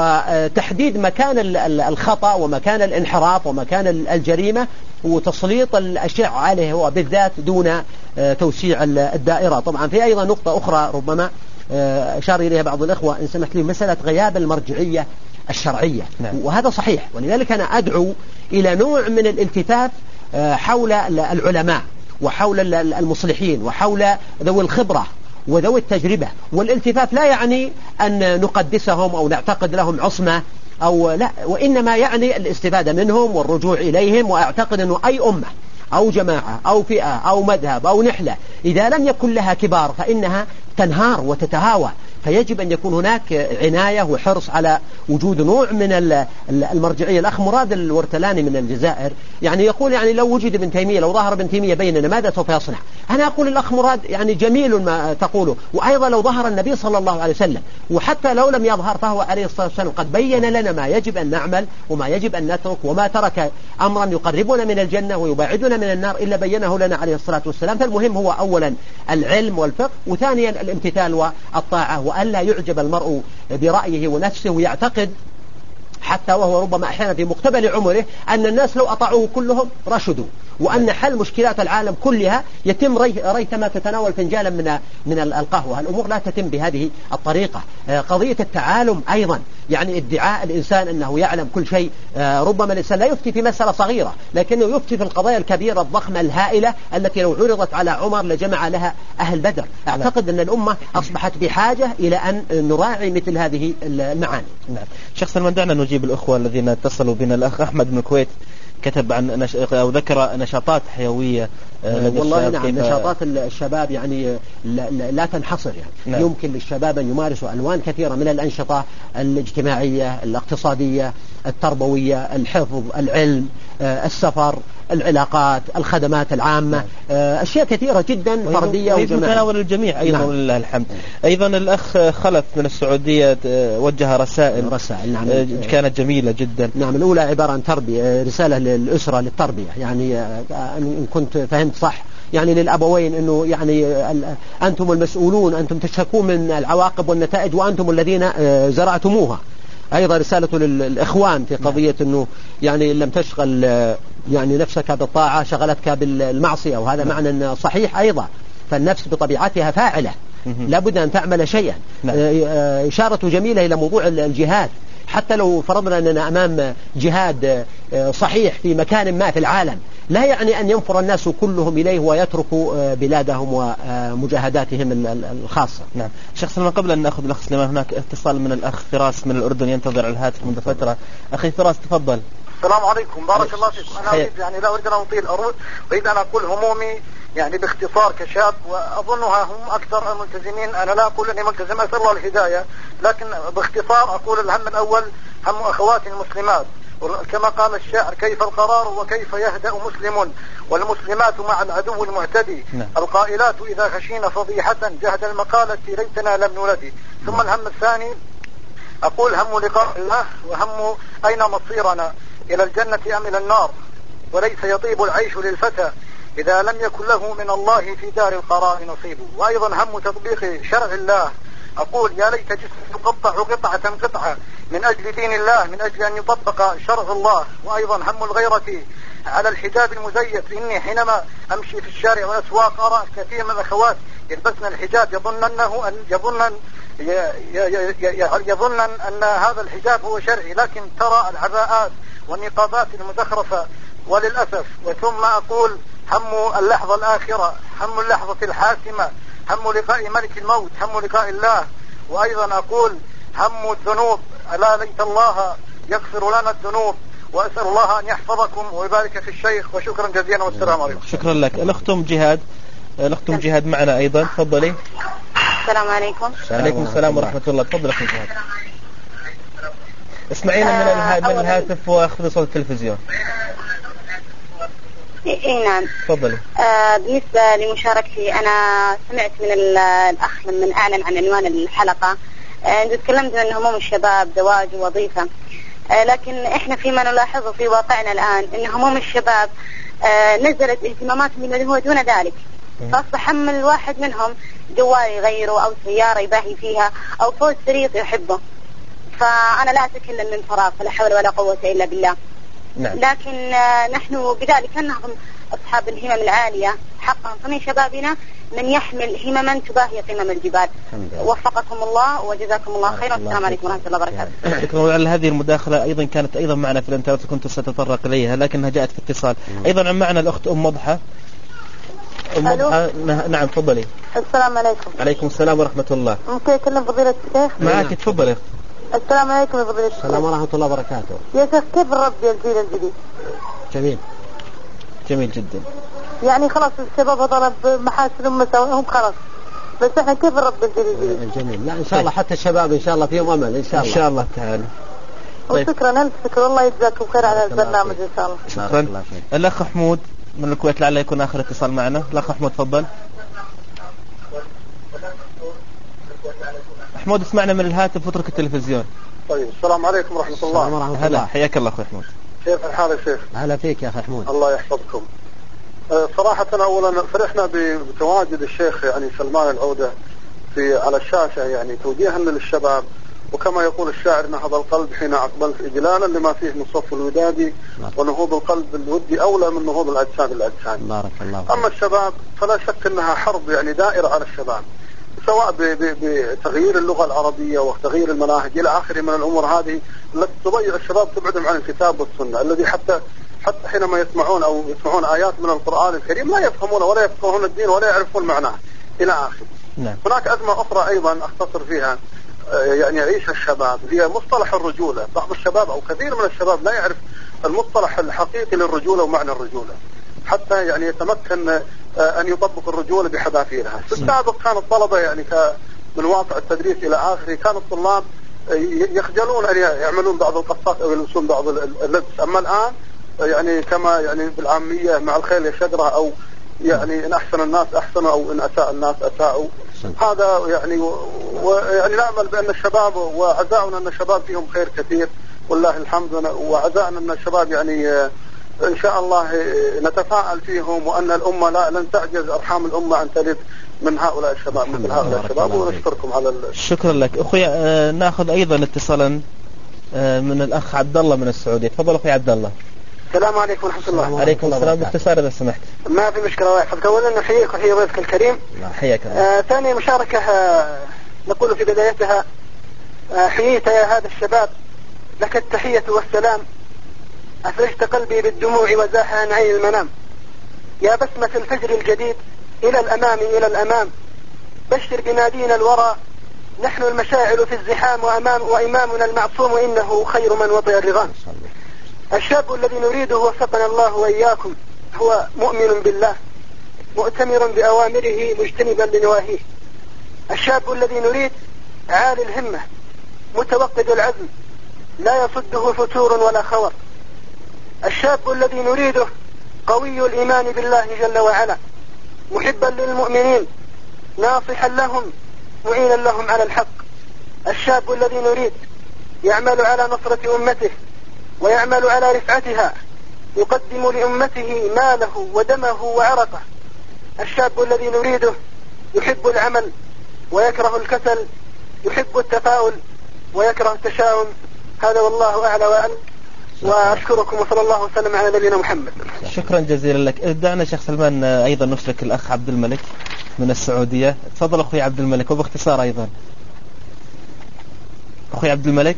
وتحديد مكان الخطأ ومكان الانحراف ومكان الجريمة، وتسليط الأشعة عليه وبالذات دون توسيع الدائرة. طبعا في أيضا نقطة أخرى ربما أشار إليها بعض الإخوة إن سمحت لي، مسألة غياب المرجعية الشرعية. نعم. وهذا صحيح، ولذلك أنا أدعو إلى نوع من الالتفاف حول العلماء وحول المصلحين وحول ذوي الخبرة وذوي التجربة. والالتفاف لا يعني أن نقدسهم أو نعتقد لهم عصمة أو لا، وإنما يعني الاستفادة منهم والرجوع إليهم. وأعتقد أنه أي أمة أو جماعة أو فئة أو مذهب أو نحلة إذا لم يكن لها كبار فإنها تنهار وتتهاوى، فيجب أن يكون هناك عناية وحرص على وجود نوع من المرجعية. الأخ مراد الورتلاني من الجزائر يعني يقول يعني لو وجد ابن تيمية، لو ظهر ابن تيمية بيننا ماذا سوف يصنع؟ أنا أقول الأخ مراد يعني جميل ما تقوله، وأيضا لو ظهر النبي صلى الله عليه وسلم، وحتى لو لم يظهر فهو عليه الصلاة والسلام قد بين لنا ما يجب أن نعمل وما يجب أن نترك، وما ترك أمرا يقربنا من الجنة ويبعدنا من النار إلا بينه لنا عليه الصلاة والسلام. فالمهم هو أولا العلم والفقه، وثانيا الامتثال والطاعة، وألا يعجب المرء برأيه ونفسه ويعتقد حتى وهو ربما أحيانا في مقتبل عمره أن الناس لو أطاعوه كلهم رشدوا، وأن حل مشكلات العالم كلها يتم ري ريثما تتناول فنجالا من من القهوة. الأمور لا تتم بهذه الطريقة. قضية التعالم أيضا، يعني ادعاء الإنسان أنه يعلم كل شيء، ربما الإنسان لا يفتي في مسألة صغيرة لكنه يفتي في القضايا الكبيرة الضخمة الهائلة التي لو عرضت على عمر لجمع لها أهل بدر. أعتقد أن الأمة أصبحت بحاجة إلى أن نراعي مثل هذه المعاني. نعم. شخصا ما دعنا نجيب الأخوة الذين اتصلوا بنا. الأخ أحمد من الكويت كتب عن نش... أو ذكر نشاطات حيوية. والله نعم، كيف... نشاطات الشباب يعني لا, لا تنحصر يعني. نعم. يمكن للشباب أن يمارسوا ألوان كثيرة من الأنشطة الاجتماعية، الاقتصادية، التربوية، الحفظ، العلم، السفر، العلاقات، الخدمات العامة. نعم. أشياء كثيرة جدا فردية وجماعية متناول الجميع أيضا. نعم. ولله الحمد. أيضا الأخ خلف من السعودية وجه رسائل رسائل نعم. كانت جميلة جدا. نعم. الأولى عبارة عن تربية، رسالة للأسرة للتربية، يعني إن كنت فهمت صح يعني للأبوين أنه يعني أنتم المسؤولون، أنتم تشتكون من العواقب والنتائج وأنتم الذين زرعتموها. أيضا رسالة للإخوان في قضية أنه يعني لم تشغل يعني نفسك بالطاعة شغلتك بالمعصية، وهذا معنى صحيح أيضا. فالنفس بطبيعتها فاعلة، لابد أن تعمل شيئا. إشارة جميلة إلى موضوع الجهاد. حتى لو فرضنا أننا أمام جهاد صحيح في مكان ما في العالم، لا يعني أن ينفر الناس كلهم إليه ويتركوا بلادهم ومجاهداتهم الخاصة. نعم. شخصا ما قبل أن نأخذ الأخ سليمان، هناك اتصال من الأخ فراس من الأردن ينتظر على الهاتف منذ فترة. أخي فراس تفضل. السلام عليكم، بارك الله فيكم. أنا أريد يعني لا أريد أن أطيل، أريد أن أقول همومي يعني باختصار كشاب، وأظنها هم أكثر الملتزمين. أنا لا أقول أني ملتزم، أسأل الله الهداية، لكن باختصار أقول الهم الأول هم أخواتي المسلمات. كما قال الشاعر: كيف القرار وكيف يهدأ مسلم والمسلمات مع العدو المعتدي. نعم. القائلات إذا خشينا فضيحة جهد المقالة ليتنا لم نولد. ثم الهم الثاني أقول هم لقاء الله، وهم أين مصيرنا، إلى الجنة أم إلى النار. وليس يطيب العيش للفتى إذا لم يكن له من الله في دار القرار نصيب. وأيضا هم تطبيق شرع الله. أقول يا ليت جسمي يقطع قطعة قطعة من أجل دين الله، من أجل أن يطبق شرع الله. وأيضا هم الغيرة على الحجاب المزيف. إني حينما أمشي في الشارع والأسواق أرى كثير من الأخوات يلبسن الحجاب يظن أنه أن يظن يظن أن هذا الحجاب هو شرعي، لكن ترى العباءات والنقابات المزخرفة وللأسف. وثم أقول هم اللحظة الآخرة، هم اللحظة الحاسمة، هم لقاء ملك الموت، هم لقاء الله. وأيضا أقول هم الذنوب، ألا ليت الله يغفر لنا الذنوب. وأسأل الله أن يحفظكم ويبارك في الشيخ، وشكرا جزيلا والسلام عليكم. شكرا لك. الأختم جهاد، الأختم جهاد معنا أيضا، تفضلي. السلام عليكم. عليكم السلام ورحمة الله. تفضل أختم جهاد. اسمعينا من الها... من الهاتف واخذ صوت التلفزيون. اي نعم. تفضلي. آه بالنسبة لمشاركتي، أنا سمعت من الأخ لما أعلن عن عنوان الحلقة آه تكلمت عن هموم الشباب، زواج ووظيفة. آه لكن إحنا فيما نلاحظه في واقعنا الآن أن هموم الشباب آه نزلت اهتماماتهم بما هو دون ذلك. فأصبح هم الواحد منهم جوال يغيره أو سيارة يباهي فيها أو فوز شريط يحبه. فأنا لا أتكلم من فراغ، فلا حول ولا قوة إلا بالله. نعم. لكن نحن بذلك أنهم أصحاب الهمم العالية حقا، فمن شبابنا من يحمل همما تباهي قمم الجبال. وفقكم الله وجزاكم الله خيرا. السلام عليكم ورحمة الله وبركاته. شكرا على هذه المداخلة. أيضا كانت أيضا معنا في الانترنت، كنت ستطرق إليها لكنها جاءت في اتصال. أيضا معنا الأخت أم مضحى. أم مضحى نعم تفضلي. السلام عليكم. عليكم السلام ورحمة الله. ممكن أكلم فضيلة الشيخ؟ معك تفضلي. السلام عليكم يا فضيلة الشيخ. السلام ورحمة الله وبركاته. يا شيخ كيف نربي الجيل الجديد؟ جميل جميل جدا. يعني خلاص الشباب ضرب محاسن مساوئهم خلاص، بس احنا كيف نربي الجيل الجديد؟ جميل. لا إن شاء الله حتى الشباب إن شاء الله فيهم أمل إن شاء الله. إن شاء الله تعالى. طيب. وشكرا ألف شكر، الله يجزاكم خير على البرنامج إن شاء الله. شكرا. الأخ حمود من الكويت لعله يكون آخر اتصال معنا. الأخ حمود تفضل. حمود اسمعنا من الهاتف واترك التلفزيون. طيب. السلام عليكم ورحمة الله. السلام ورحمة الله. حياك الله أخوي حمود. كيف الحال يا شيخ؟ هلا فيك يا أخي حمود. الله يحفظكم. أه صراحة أولا فرحنا بتواجد الشيخ يعني سلمان العودة في على الشاشة، يعني توجيها للشباب وكما يقول الشاعر نهض القلب حين أقبلت إجلالا لما فيه من صف الوداد، ونهوض القلب الودي أولى من نهوض الأجساد الأجساد. بارك الله. أما الشباب فلا شك أنها حرب يعني دائرة على الشباب، سواء بتغيير اللغة العربية وتغيير المناهج إلى آخره من الأمور هذه التي تضيع الشباب، تبعدهم عن الكتاب والسنة، الذي حتى حتى حينما يسمعون أو يسمعون آيات من القرآن الكريم لا يفهمون ولا يفقهون الدين ولا يعرفون معناه إلى آخره. نعم. هناك أزمة أخرى أيضا أختصر فيها يعني يعيش الشباب، هي مصطلح الرجولة. بعض الشباب أو كثير من الشباب لا يعرف المصطلح الحقيقي للرجولة ومعنى الرجولة، حتى يعني يتمكن أن يطبق الرجولة بحذافيرها. في السابق كان الطلبة يعني من واقع التدريس إلى آخره كان الطلاب يخجلون أن يعملون بعض القصات أو يلبسون بعض اللبس، أما الآن يعني كما يعني بالعامية مع الخيل يشقرها، أو يعني إن أحسن الناس أحسنوا أو إن أساء الناس أساءوا. هذا يعني ويعني نأمل بأن الشباب، وعزاؤنا أن الشباب فيهم خير كثير والله الحمد، وعزاؤنا أن الشباب يعني إن شاء الله نتفاءل فيهم، وأن الأمة لا لن تعجز أرحام الأمة أن تلد من هؤلاء الشباب مثل هؤلاء الشباب. ونشكركم على شكرا لك أخوي. آه نأخذ أيضا اتصالا آه من الأخ عبد الله من السعودية. تفضل أخوي عبد الله. السلام عليكم ورحمة الله. عليكم السلام. باختصار إذا سمحت. ما في مشكلة واحد. أولا نحييك وحيي ضيفك الكريم. حياك الله. آه ثانيا مشاركة آه نقول في بدايتها آه حييت يا هذا الشباب، لك التحية والسلام، أفرشت قلبي بالدموع وزاح عن عين المنام، يا بسمة الفجر الجديد إلى الأمام إلى الأمام، بشر بنادينا الورى، نحن المشاعل في الزحام، وأمام وإمامنا المعصوم إنه خير من وطئ الرغام. الشاب الذي نريده وفقنا الله وإياكم هو مؤمن بالله مؤتمر بأوامره مجتنبا لنواهيه. الشاب الذي نريد عالي الهمة متوقد العزم لا يصده فتور ولا خور. الشاب الذي نريده قوي الإيمان بالله جل وعلا محبا للمؤمنين ناصحا لهم معينا لهم على الحق. الشاب الذي نريد يعمل على نصرة أمته ويعمل على رفعتها، يقدم لأمته ماله ودمه وعرقه. الشاب الذي نريده يحب العمل ويكره الكسل، يحب التفاؤل ويكره التشاؤم. هذا والله أعلى وأعلم، وأشكركم وصلى الله وسلم على نبينا محمد. شكرا جزيلا لك. دعنا شيخ سلمان أيضا نشرك الأخ عبد الملك من السعودية. تفضل أخوي عبد الملك وباختصار أيضا. أخوي عبد الملك.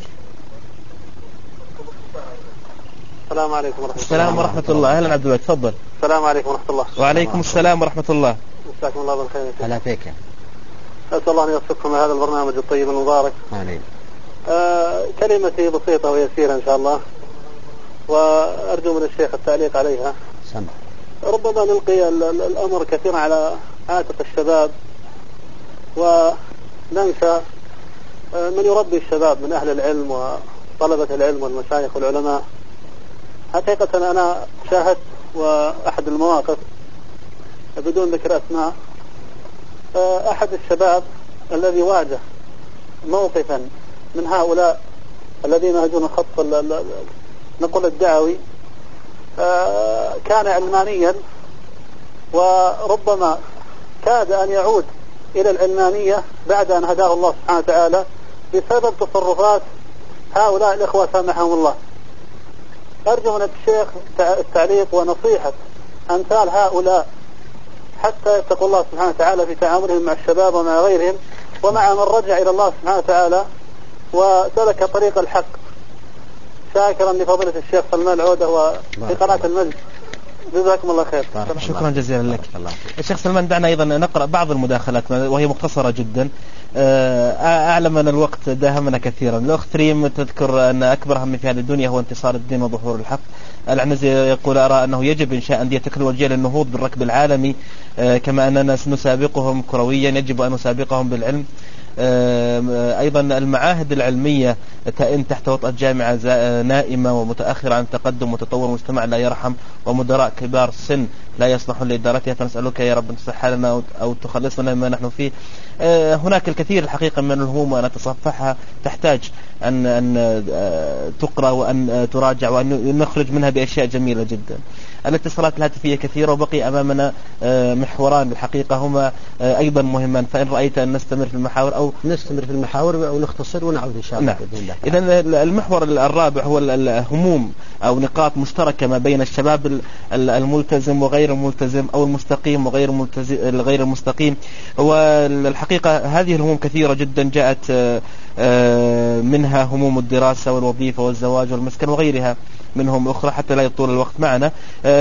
السلام عليكم ورحمة الله. السلام ورحمة الله. أهلا عبد الملك تفضل. السلام عليكم ورحمة الله. وعليكم السلام ورحمة الله. مساكم الله بالخير. هلا فيك. أسأل الله أن يوفقكم هذا البرنامج الطيب المبارك. آمين. آه كلمتي بسيطة ويسيرة إن شاء الله، وأرجو من الشيخ التعليق عليها. سمع. ربما نلقي الأمر كثيرا على عاتق الشباب، وننسى من يربي الشباب من أهل العلم وطلبة العلم والمشايخ والعلماء. حقيقة أنا شاهدت وأحد المواقف بدون ذكر أسماء، أحد الشباب الذي واجه موقفا من هؤلاء الذين يهجون الخط نقول الدعوي، كان علمانيا وربما كاد أن يعود إلى العلمانية بعد أن هداه الله سبحانه وتعالى بسبب تصرفات هؤلاء الإخوة سامحهم الله. أرجو من الشيخ التعليق ونصيحة أمثال هؤلاء حتى يتقوا الله سبحانه وتعالى في تعاملهم مع الشباب ومع غيرهم، ومع من رجع إلى الله سبحانه وتعالى وسلك طريق الحق. شاكرا لفضيلة الشيخ سلمان العودة وفي قناة المجد. جزاكم الله خير. شكرا جزيلا لك. الشيخ سلمان دعنا أيضا نقرأ بعض المداخلات وهي مختصرة جدا. أعلم أن الوقت داهمنا كثيرا. الأخت ريم تذكر أن أكبر هم في هذه الدنيا هو انتصار الدين وظهور الحق. العنزي يقول أرى أنه يجب إنشاء أندية تكنولوجية للنهوض بالركب العالمي، كما أننا نسابقهم كرويا يجب أن نسابقهم بالعلم. أيضا المعاهد العلمية تئن تحت وطأة جامعة نائمة ومتأخرة عن تقدم وتطور مجتمع لا يرحم، ومدراء كبار السن لا يصلحون لإدارتها، فنسألك يا رب أن تصلح لنا أو تخلصنا مما نحن فيه. هناك الكثير الحقيقة من الهموم وأن نتصفحها تحتاج أن أن تقرأ وأن تراجع وأن نخرج منها بأشياء جميلة جدا. الاتصالات الهاتفية كثيرة وبقي أمامنا محوران الحقيقة هما أيضا مهمان، فإن رأيت أن نستمر في المحاور أو نستمر في المحاور ونختصر ونعود إن شاء الله. نعم. إذن المحور الرابع هو الهموم أو نقاط مشتركة ما بين الشباب الملتزم وغير الملتزم أو المستقيم وغير غير المستقيم. والحقيقة هذه الهموم كثيرة جدا، جاءت منها هموم الدراسة والوظيفة والزواج والمسكن وغيرها منهم أخرى حتى لا يطول الوقت معنا.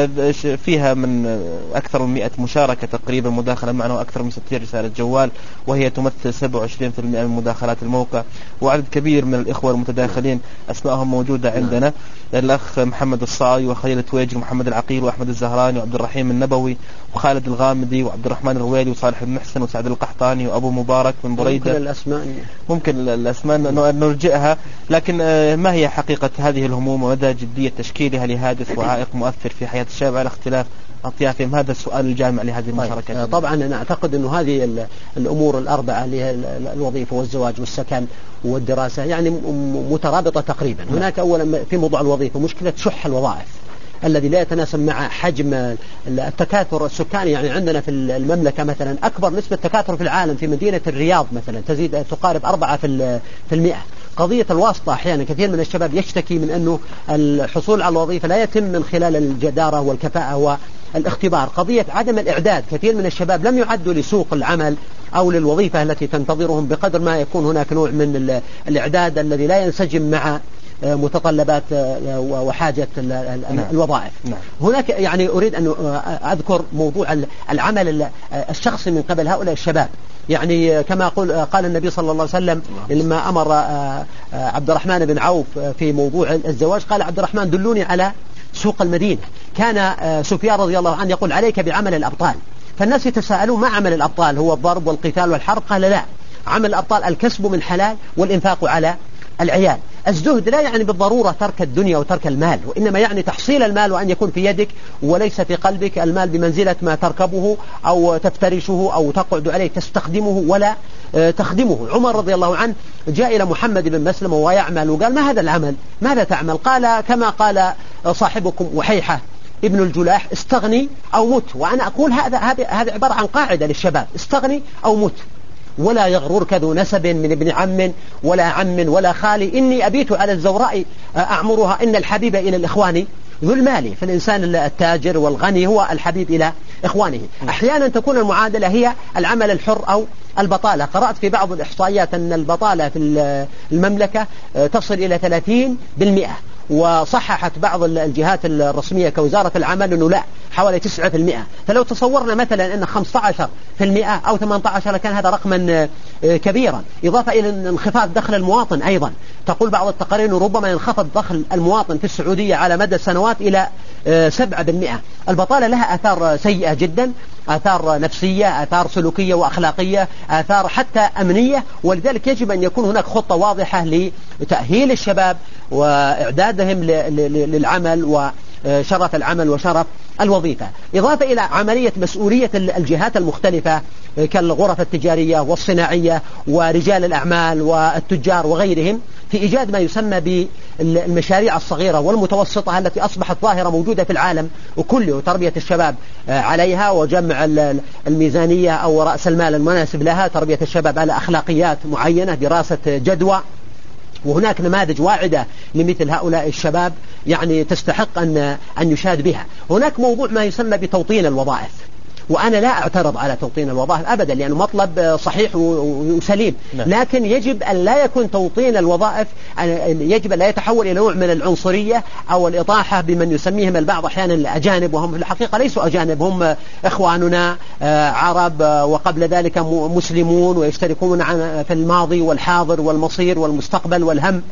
فيها من أكثر من مئة مشاركة تقريبا مداخلة معنا وأكثر من ستين رسالة جوال، وهي تمثل سبعة وعشرين بالمئة من مداخلات الموقع، وعدد كبير من الإخوة المتداخلين أسمائهم موجودة عندنا: الأخ محمد الصاي وخليل تويجر ومحمد العقيل وأحمد الزهراني وعبد الرحيم النبوي وخالد الغامدي وعبد الرحمن الرويلي وصالح المحسن وسعد القحطاني وأبو مبارك من بريدة. ممكن الأسماء ممكن الأسماء نرجئها، لكن ما هي حقيقة هذه الهموم ومدى جدية تشكيلها لهادف وعائق مؤثر في حياة الشباب على اختلاف أطيافهم؟ هذا السؤال الجامع لهذه المشاركات. طيب. طبعا أنا أعتقد أنه هذه الأمور الأربعة اللي هي الوظيفة والزواج والسكن والدراسة يعني مترابطة تقريبا. هناك أولا في موضوع الوظيفة مشكلة شح الوظائف الذي لا يتناسب مع حجم التكاثر السكاني. يعني عندنا في المملكة مثلا أكبر نسبة تكاثر في العالم في مدينة الرياض مثلا تزيد تقارب أربعة في المئة. قضية الواسطة أحيانا كثير من الشباب يشتكي من أنه الحصول على الوظيفة لا يتم من خلال الجدارة والكفاءة والاختبار. قضية عدم الإعداد، كثير من الشباب لم يعدوا لسوق العمل أو للوظيفة التي تنتظرهم بقدر ما يكون هناك نوع من الإعداد الذي لا ينسجم مع متطلبات وحاجة الوظائف. هناك يعني أريد أن أذكر موضوع العمل الشخصي من قبل هؤلاء الشباب. يعني كما قال قال النبي صلى الله عليه وسلم لما أمر عبد الرحمن بن عوف في موضوع الزواج، قال عبد الرحمن دلوني على سوق المدينة. كان سفيان رضي الله عنه يقول عليك بعمل الأبطال. فالناس يتساءلون ما عمل الأبطال؟ هو الضرب والقتال والحرب؟ قال لا، عمل الأبطال الكسب من حلال والإنفاق على العيال. الزهد لا يعني بالضرورة ترك الدنيا وترك المال، وإنما يعني تحصيل المال وأن يكون في يدك وليس في قلبك. المال بمنزلة ما تركبه أو تفترشه أو تقعد عليه، تستخدمه ولا تخدمه. عمر رضي الله عنه جاء إلى محمد بن مسلم وهو يعمل وقال ما هذا العمل؟ ماذا تعمل؟ قال كما قال صاحبكم وحيحة ابن الجلاح استغني أو مت. وأنا أقول هذا هذا عبارة عن قاعدة للشباب: استغني أو مت، ولا يغررك ذو نسب من ابن عم ولا عم ولا خالي، إني أبيت على الزوراء أعمرها، إن الحبيب إلى الإخوان ذو المال. فالإنسان التاجر والغني هو الحبيب إلى إخوانه. أحيانا تكون المعادلة هي العمل الحر أو البطالة. قرأت في بعض الإحصائيات أن البطالة في المملكة تصل إلى ثلاثين بالمئة، وصححت بعض الجهات الرسمية كوزارة العمل أنه لا، حوالي تسعة بالمئة. فلو تصورنا مثلا أن خمسة عشر بالمئة أو ثمانية عشر كان هذا رقما كبيرا، إضافة إلى انخفاض دخل المواطن. أيضا تقول بعض التقارير أنه ربما ينخفض دخل المواطن في السعودية على مدى السنوات إلى سبعة بالمئة. البطالة لها آثار سيئة جدا، آثار نفسية، آثار سلوكية وأخلاقية، آثار حتى أمنية. ولذلك يجب أن يكون هناك خطة واضحة لتأهيل الشباب وإعدادهم للعمل وشرف العمل وشرف الوظيفة، إضافة إلى عملية مسؤولية الجهات المختلفة كالغرف التجارية والصناعية ورجال الأعمال والتجار وغيرهم في إيجاد ما يسمى بالمشاريع الصغيرة والمتوسطة التي أصبحت ظاهرة موجودة في العالم وكله، وتربية الشباب عليها وجمع الميزانية أو رأس المال المناسب لها، تربية الشباب على أخلاقيات معينة، دراسة جدوى. وهناك نماذج واعدة لمثل هؤلاء الشباب يعني تستحق أن أن يشاد بها. هناك موضوع ما يسمى بتوطين الوظائف، وأنا لا أعترض على توطين الوظائف أبدا لأنه مطلب صحيح وسليم، لكن يجب أن لا يكون توطين الوظائف، يجب أن لا يتحول إلى نوع من العنصرية أو الإطاحة بمن يسميهم البعض أحيانا الأجانب، وهم في الحقيقة ليسوا أجانب، هم إخواننا عرب وقبل ذلك مسلمون ويشتركون في الماضي والحاضر والمصير والمستقبل والهم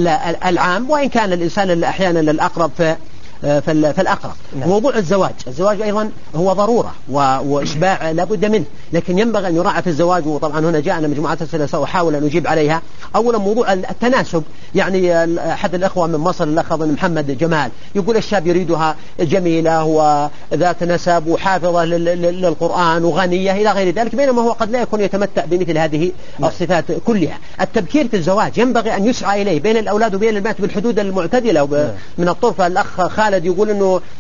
العام، وإن كان الإنسان أحيانا الأقرب في في الأقرب. موضوع الزواج، الزواج أيضا هو ضرورة وإشباع لابد منه، لكن ينبغي أن يراعى في الزواج. وطبعا هنا جاءنا مجموعة أسئلة سأحاول أن أجيب عليها. أولا موضوع التناسب، يعني أحد الأخوة من مصر الأخ محمد جمال يقول الشاب يريدها جميلة وذات نسب وحافظة للقرآن وغنية إلى غير ذلك، بينما هو قد لا يكون يتمتع بمثل هذه الصفات كلها. التبكير في الزواج ينبغي أن يسعى إليه بين الأولاد وبين البنات بالحدود المعتدلة. من الطرف الأخ خالد يقول أنه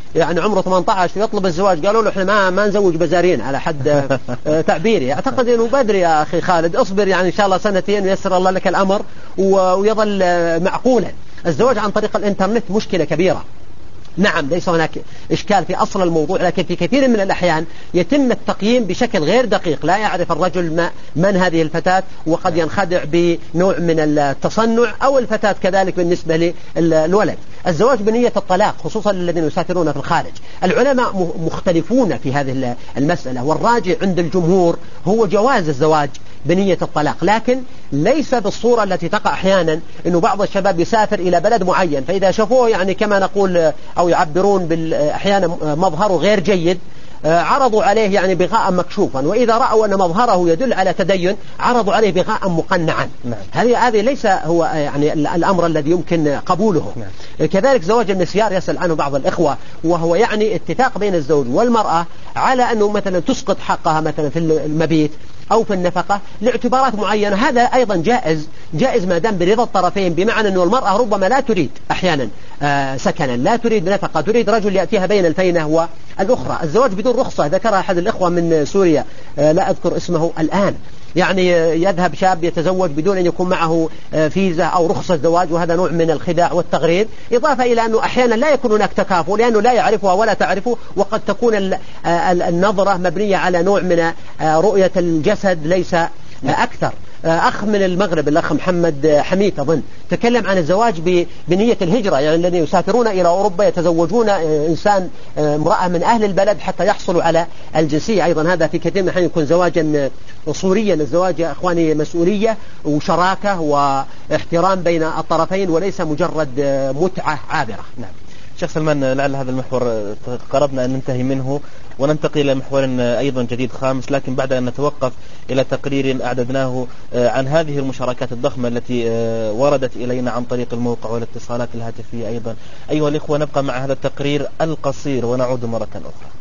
يعني عمره ثمانية عشر ويطلب الزواج، قالوا له احنا ما ما نزوج بزارين على حد تعبيري. اعتقد انه بدري يا اخي خالد، اصبر يعني ان شاء الله سنتين ويسر الله لك الامر ويظل معقولا. الزواج عن طريق الانترنت مشكلة كبيرة. نعم ليس هناك إشكال في أصل الموضوع، لكن في كثير من الأحيان يتم التقييم بشكل غير دقيق، لا يعرف الرجل ما من هذه الفتاة، وقد ينخدع بنوع من التصنع، أو الفتاة كذلك بالنسبة للولد. الزواج بنية الطلاق خصوصا الذين يسافرون في الخارج، العلماء مختلفون في هذه المسألة، والراجع عند الجمهور هو جواز الزواج بنية الطلاق، لكن ليس بالصورة التي تقع أحيانا أنه بعض الشباب يسافر إلى بلد معين، فإذا شافوه يعني كما نقول أو يعبرون أحيانا مظهره غير جيد عرضوا عليه يعني بغاء مكشوفا، وإذا رأوا أن مظهره يدل على تدين عرضوا عليه بغاء مقنعا. هذه هذه ليس هو يعني الأمر الذي يمكن قبوله. نعم. كذلك زواج المسيار يسأل عنه بعض الإخوة، وهو يعني اتفاق بين الزوج والمرأة على أنه مثلا تسقط حقها مثلا في المبيت أو في النفقة لاعتبارات معينة، هذا أيضا جائز جائز ما دام برضا الطرفين، بمعنى أنه المرأة ربما لا تريد أحيانا آه سكنا، لا تريد نفقة، تريد رجل يأتيها بين الفينة والأخرى. الزواج بدون رخصة ذكرها أحد الإخوة من سوريا آه لا أذكر اسمه الآن، يعني يذهب شاب يتزوج بدون أن يكون معه فيزا أو رخصة زواج، وهذا نوع من الخداع والتغرير، إضافة إلى أنه أحيانا لا يكون هناك تكافؤ لأنه لا يعرفها ولا تعرفه، وقد تكون النظرة مبنية على نوع من رؤية الجسد ليس أكثر. أخ من المغرب الأخ محمد حميد أظن تكلم عن الزواج بنية الهجرة، يعني الذين يسافرون إلى أوروبا يتزوجون إنسان امرأة من أهل البلد حتى يحصلوا على الجنسية. أيضا هذا في كثير من الأحيان يكون زواجا صوريا. الزواج يا أخواني مسؤولية وشراكة واحترام بين الطرفين وليس مجرد متعة عابرة. نعم شيخ سلمان، لعل هذا المحور قربنا أن ننتهي منه وننتقل إلى محور أيضا جديد خامس، لكن بعد أن نتوقف إلى تقرير أعددناه عن هذه المشاركات الضخمة التي وردت إلينا عن طريق الموقع والاتصالات الهاتفية أيضا. أيها الإخوة نبقى مع هذا التقرير القصير ونعود مرة أخرى.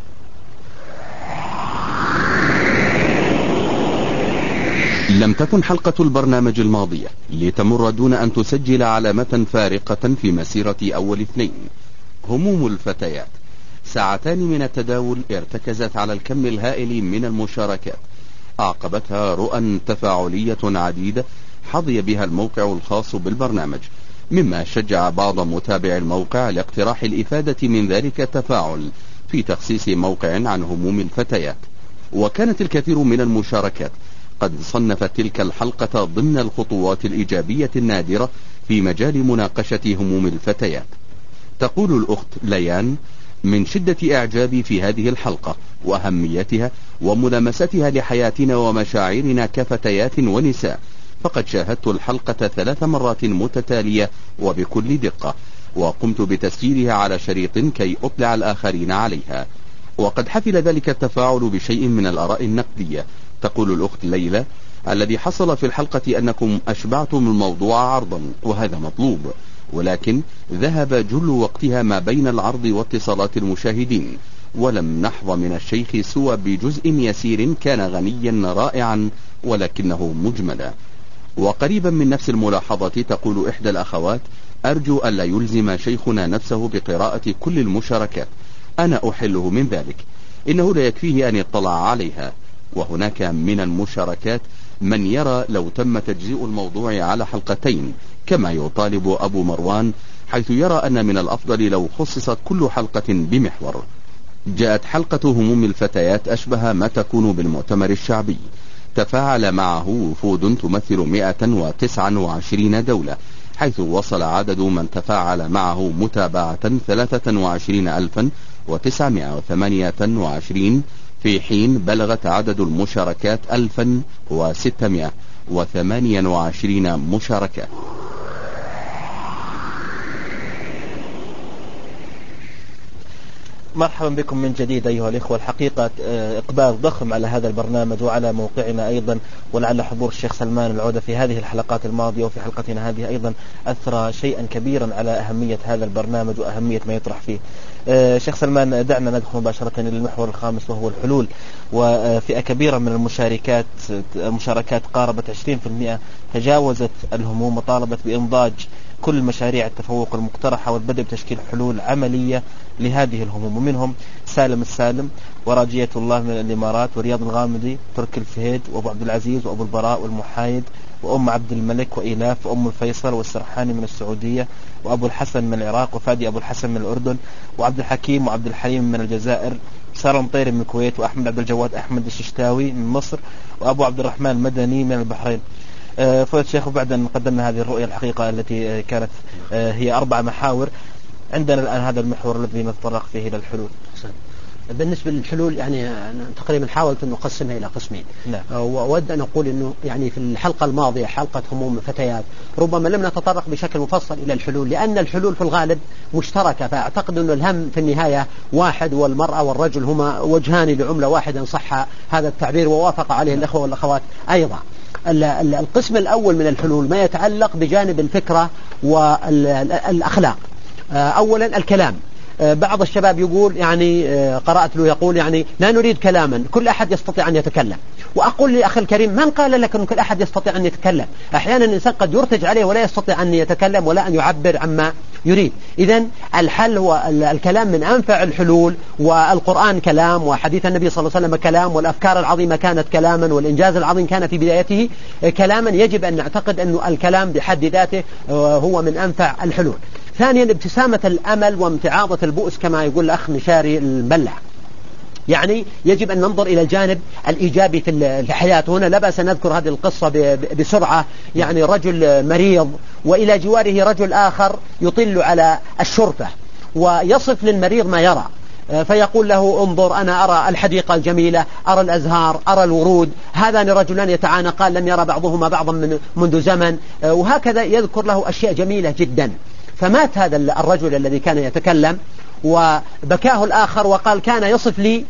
لم تكن حلقة البرنامج الماضية لتمر دون أن تسجل علامة فارقة في مسيرة أول اثنين. هموم الفتيات، ساعتان من التداول ارتكزت على الكم الهائل من المشاركات، أعقبتها رؤى تفاعلية عديدة حظي بها الموقع الخاص بالبرنامج، مما شجع بعض متابعي الموقع لاقتراح الإفادة من ذلك التفاعل في تخصيص موقع عن هموم الفتيات. وكانت الكثير من المشاركات قد صنفت تلك الحلقة ضمن الخطوات الإيجابية النادرة في مجال مناقشة هموم الفتيات. تقول الأخت ليان: من شدة إعجابي في هذه الحلقة وأهميتها وملامستها لحياتنا ومشاعرنا كفتيات ونساء، فقد شاهدت الحلقة ثلاث مرات متتالية وبكل دقة، وقمت بتسجيلها على شريط كي أطلع الآخرين عليها، وقد حفل ذلك التفاعل بشيء من الآراء النقدية. تقول الأخت ليلى: الذي حصل في الحلقة أنكم أشبعتم الموضوع عرضا، وهذا مطلوب، ولكن ذهب جل وقتها ما بين العرض واتصالات المشاهدين، ولم نحظى من الشيخ سوى بجزء يسير كان غنيا رائعا ولكنه مجملا. وقريبا من نفس الملاحظة تقول إحدى الأخوات: أرجو ألا يلزم شيخنا نفسه بقراءة كل المشاركات، أنا أحله من ذلك، إنه لا يكفيه أن يطلع عليها. وهناك من المشاركات من يرى لو تم تجزيء الموضوع على حلقتين كما يطالب أبو مروان، حيث يرى أن من الأفضل لو خصصت كل حلقة بمحور. جاءت حلقة هموم الفتيات أشبه ما تكون بالمؤتمر الشعبي، تفاعل معه وفود تمثل مئة وتسعة وعشرين دولة، حيث وصل عدد من تفاعل معه متابعة ثلاثة وعشرين ألفا وتسعمائة وثمانية وعشرين، في حين بلغت عدد المشاركات ألفا وستمائة وثمانية وعشرين مشاركة. مرحبا بكم من جديد أيها الإخوة. الحقيقة إقبال ضخم على هذا البرنامج وعلى موقعنا أيضا، ولعل حضور الشيخ سلمان العودة في هذه الحلقات الماضية وفي حلقتنا هذه أيضا أثرى شيئا كبيرا على أهمية هذا البرنامج وأهمية ما يطرح فيه. شيخ سلمان، دعنا ندخل مباشرة إلى المحور الخامس وهو الحلول. وفئة كبيرة من المشاركات مشاركات قاربت عشرين بالمئة تجاوزت الهموم وطالبت بإنضاج كل مشاريع التفوق المقترحة والبدء بتشكيل حلول عملية لهذه الهموم، ومنهم سالم السالم وراجية الله من الإمارات ورياض الغامدي ترك الفهيد وأبو عبد العزيز وأبو البراء والمحايد وأم عبد الملك وإيلاف وأم الفيصل والسرحاني من السعودية وأبو الحسن من العراق وفادي أبو الحسن من الأردن وعبد الحكيم وعبد الحليم من الجزائر، سارة مطير من الكويت وأحمد عبد الجواد أحمد الششتاوي من مصر وأبو عبد الرحمن المدني من البحرين. فضيلة الشيخ، وبعد أن قدمنا هذه الرؤية الحقيقة التي كانت هي أربع محاور، عندنا الآن هذا المحور الذي نتطرق فيه إلى الحلول. بالنسبة للحلول يعني تقريبا حاولت أن أقسمها إلى قسمين. نعم. وأود أن أقول أنه يعني في الحلقة الماضية حلقة هموم الفتيات ربما لم نتطرق بشكل مفصل إلى الحلول، لأن الحلول في الغالب مشتركة، فأعتقد أنه الهم في النهاية واحد، والمرأة والرجل هما وجهان لعملة واحدة إن صح هذا التعبير، ووافق عليه الأخوة والأخوات أيضا. القسم الأول من الحلول ما يتعلق بجانب الفكرة والأخلاق. أولا الكلام. بعض الشباب يقول يعني قرأت له يقول يعني لا نريد كلاما، كل أحد يستطيع أن يتكلم. وأقول لأخي الكريم، من قال لك أن كل أحد يستطيع أن يتكلم؟ أحيانا الإنسان قد يرتج عليه ولا يستطيع أن يتكلم ولا أن يعبر عما يريد. إذن الحل هو الكلام من أنفع الحلول، والقرآن كلام، وحديث النبي صلى الله عليه وسلم كلام، والأفكار العظيمة كانت كلاما، والإنجاز العظيم كان في بدايته كلاما. يجب أن نعتقد أن الكلام بحد ذاته هو من أنفع الحلول. ثانيا ابتسامة الأمل وامتعاضة البؤس كما يقول الأخ مشاري المبلع. يعني يجب أن ننظر إلى الجانب الإيجابي في الحياة. هنا لا بأس أن نذكر هذه القصة بسرعة. يعني رجل مريض وإلى جواره رجل آخر يطل على الشرفة ويصف للمريض ما يرى، فيقول له انظر أنا أرى الحديقة الجميلة، أرى الأزهار، أرى الورود، هذان رجلان يتعانقان لم يرى بعضهما بعضا من منذ زمن، وهكذا يذكر له أشياء جميلة جدا. فمات هذا الرجل الذي كان يتكلم وبكاه الآخر وقال كان يصف لي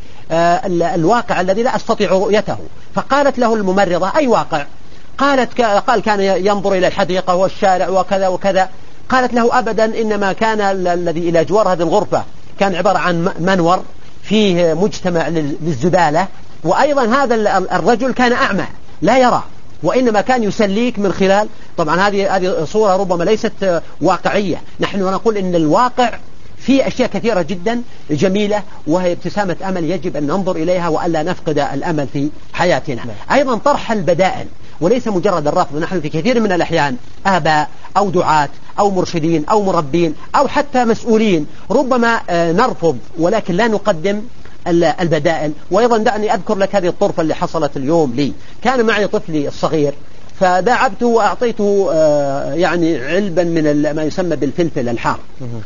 الواقع الذي لا أستطيع رؤيته. فقالت له الممرضة أي واقع؟ قالت قال كان ينظر إلى الحديقة والشارع وكذا وكذا. قالت له أبدا، إنما كان الذي إلى جوار هذه الغرفة كان عبارة عن منور فيه مجتمع للزبالة، وأيضا هذا الرجل كان أعمى لا يرى، وإنما كان يسليك من خلال. طبعا هذه هذه صورة ربما ليست واقعية. نحن نقول إن الواقع في أشياء كثيرة جدا جميلة، وهي ابتسامة أمل يجب أن ننظر إليها وألا نفقد الأمل في حياتنا. أيضا طرح البدائل وليس مجرد الرفض. نحن في كثير من الأحيان آباء أو دعاة أو مرشدين أو مربين أو حتى مسؤولين ربما نرفض ولكن لا نقدم البدائل. وأيضا دعني أذكر لك هذه الطرفة اللي حصلت اليوم لي. كان معي طفلي الصغير فداعبته وأعطيته يعني علبا من ما يسمى بالفلفل الحار،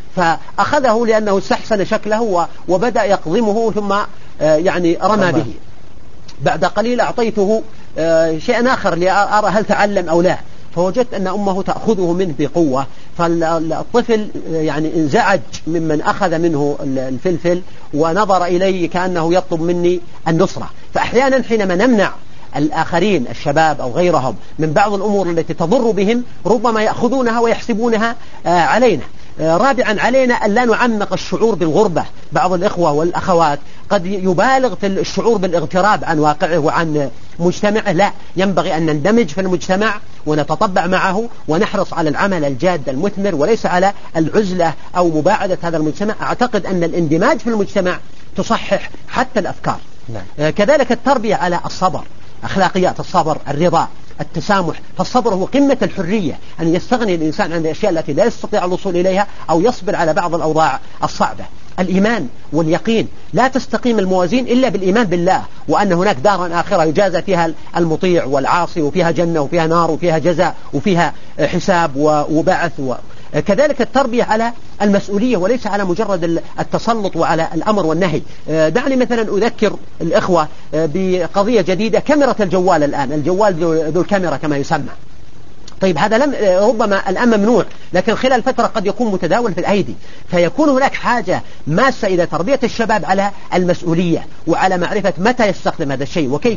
فأخذه لأنه استحسن شكله وبدأ يقضمه ثم يعني رمى به. بعد قليل أعطيته شيئا آخر لأرى هل تعلم أو لا، فوجدت أن أمه تأخذه منه بقوة. فالطفل يعني انزعج ممن أخذ منه الفلفل ونظر إلي كأنه يطلب مني النصرة. فأحيانا حينما نمنع الآخرين الشباب أو غيرهم من بعض الأمور التي تضر بهم ربما يأخذونها ويحسبونها علينا. رابعا علينا أن لا نعمق الشعور بالغربة. بعض الإخوة والأخوات قد يبالغ في الشعور بالاغتراب عن واقعه وعن مجتمعه. لا، ينبغي أن نندمج في المجتمع ونتطبع معه ونحرص على العمل الجاد المثمر وليس على العزلة أو مباعدة هذا المجتمع. أعتقد أن الاندماج في المجتمع تصحح حتى الأفكار. نعم. كذلك التربية على الصبر، أخلاقيات الصبر، الرضا، التسامح. فالصبر هو قمة الحرية، أن يستغني الإنسان عن الأشياء التي لا يستطيع الوصول إليها أو يصبر على بعض الأوضاع الصعبة. الإيمان واليقين، لا تستقيم الموازين إلا بالإيمان بالله، وأن هناك دارا آخرة يجازى فيها المطيع والعاصي، وفيها جنة وفيها نار وفيها جزاء وفيها حساب وبعث. كذلك التربية على المسؤولية وليس على مجرد التسلط وعلى الأمر والنهي. دعني مثلا أذكر الإخوة بقضية جديدة، كاميرا الجوال الآن، الجوال ذو الكاميرا كما يسمى. طيب هذا لم ربما الآن ممنوع، لكن خلال فترة قد يكون متداول في الأيدي، فيكون هناك حاجة ماسة إلى تربية الشباب على المسؤولية وعلى معرفة متى يستخدم هذا الشيء وكيف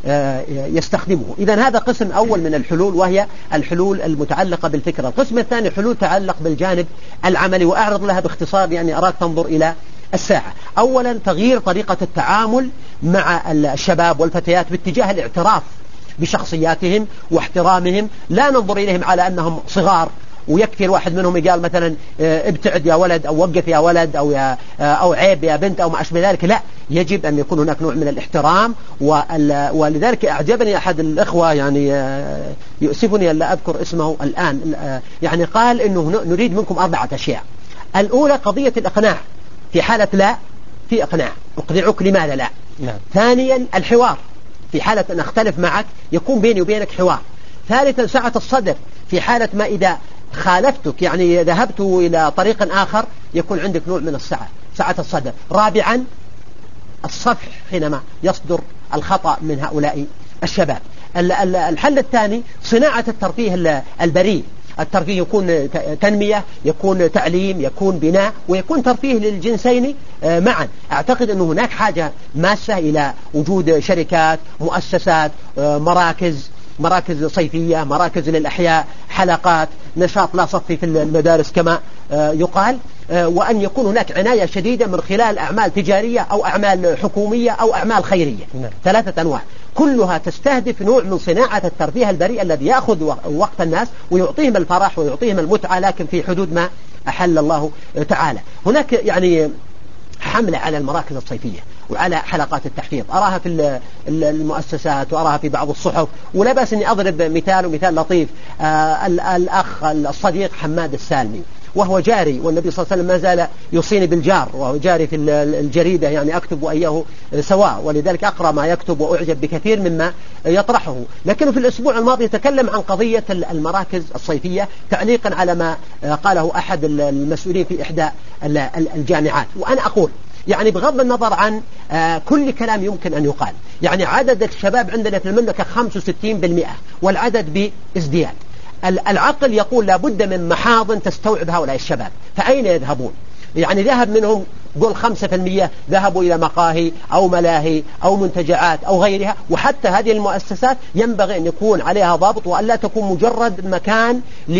يستخدمه. إذن هذا قسم أول من الحلول، وهي الحلول المتعلقة بالفكرة. القسم الثاني حلول تتعلق بالجانب العملي، وأعرض لها باختصار يعني أراك تنظر إلى الساعة. أولا تغيير طريقة التعامل مع الشباب والفتيات باتجاه الاعتراف بشخصياتهم واحترامهم، لا ننظر إليهم على أنهم صغار ويكفي الواحد منهم يقال مثلا ابتعد يا ولد أو وقف يا ولد أو, يا أو عيب يا بنت أو ما أشبه ذلك. لا، يجب أن يكون هناك نوع من الاحترام. ولذلك أعجبني أحد الإخوة، يعني يؤسفني أن لا أذكر اسمه الآن، يعني قال إنه نريد منكم أربعة أشياء. الأولى قضية الإقناع، في حالة لا في إقناع، أقنعك لماذا لا. نعم. ثانيا الحوار، في حالة أن أختلف معك يكون بيني وبينك حوار. ثالثا سعة الصدر، في حالة ما إذا خالفتك يعني ذهبت إلى طريق آخر يكون عندك نوع من السعة، سعة الصدر. رابعا الصفح حينما يصدر الخطأ من هؤلاء الشباب. الحل الثاني صناعة الترفيه البريء. الترفيه يكون تنمية، يكون تعليم، يكون بناء، ويكون ترفيه للجنسين معا. أعتقد أن هناك حاجة ماسة إلى وجود شركات، مؤسسات، مراكز مراكز صيفية، مراكز للأحياء، حلقات، نشاط لا صفي في المدارس كما يقال، وأن يكون هناك عناية شديدة من خلال أعمال تجارية أو أعمال حكومية أو أعمال خيرية. نعم. ثلاثة أنواع كلها تستهدف نوع من صناعة الترفيه البريء الذي يأخذ وقت الناس ويعطيهم الفرح ويعطيهم المتعة، لكن في حدود ما أحل الله تعالى. هناك يعني حملة على المراكز الصيفية وعلى حلقات التحفيظ، أراها في المؤسسات وأراها في بعض الصحف، ولا بأس أني أضرب مثال ومثال لطيف. آه الأخ الصديق حماد السالمي وهو جاري، والنبي صلى الله عليه وسلم ما زال يوصيني بالجار، وهو جاري في الجريدة، يعني أكتب وإياه سواء، ولذلك أقرأ ما يكتب وأعجب بكثير مما يطرحه. لكنه في الأسبوع الماضي تكلم عن قضية المراكز الصيفية تعليقا على ما قاله أحد المسؤولين في إحدى الجامعات. وأنا أقول يعني بغض النظر عن آه كل كلام يمكن أن يقال، يعني عدد الشباب عندنا في المملكة خمسة وستين بالمئة والعدد بازدياد. العقل يقول لابد من محاضن تستوعب هؤلاء الشباب، فأين يذهبون؟ يعني ذهب منهم قول خمسة في المئة ذهبوا إلى مقاهي أو ملاهي أو منتجعات أو غيرها. وحتى هذه المؤسسات ينبغي أن يكون عليها ضابط، وأن لا تكون مجرد مكان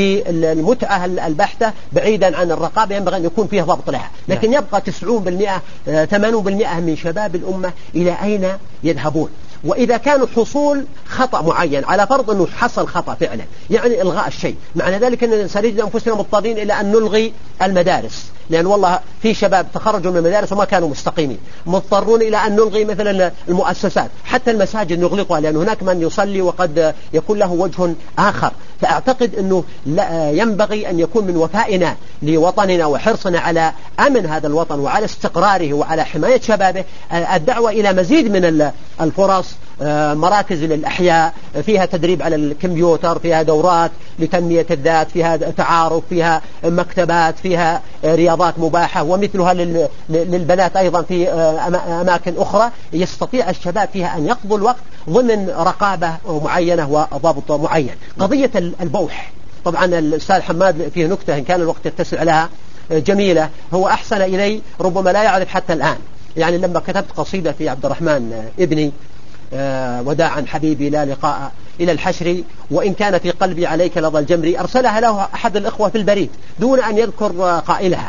للمتعة البحتة بعيدا عن الرقابة، ينبغي أن يكون فيها ضبط لها. لكن يبقى تسعون بالمئة ثمانون بالمئة من شباب الأمة إلى أين يذهبون؟ وإذا كانوا حصول خطأ معين، على فرض أنه حصل خطأ فعلا، يعني إلغاء الشيء، معنى ذلك أننا سنجد أنفسنا مضطرين إلى أن نلغي المدارس، لأن والله في شباب تخرجوا من المدارس وما كانوا مستقيمين، مضطرون إلى أن نلغي مثلا المؤسسات، حتى المساجد نغلقها، لأن هناك من يصلي وقد يكون له وجه آخر. فأعتقد أنه ينبغي أن يكون من وفائنا لوطننا وحرصنا على أمن هذا الوطن وعلى استقراره وعلى حماية شبابه الدعوة إلى مزيد من الفرص، مراكز للأحياء فيها تدريب على الكمبيوتر، فيها دورات لتنمية الذات، فيها تعارف، فيها مكتبات، فيها رياضات مباحة، ومثلها للبنات أيضا في أماكن أخرى يستطيع الشباب فيها أن يقضوا الوقت ضمن رقابة معينة وضابط معين. قضية البوح، طبعا الأستاذ حماد فيه نكتة إن كان الوقت يتسع لها جميلة، هو أحسن إلي ربما لا يعرف حتى الآن. يعني لما كتبت قصيدة في عبد الرحمن ابني آه وداعا حبيبي لا لقاء إلى الحشر وإن كان في قلبي عليك لظى الجمر، أرسلها له أحد الإخوة في البريد دون أن يذكر قائلها،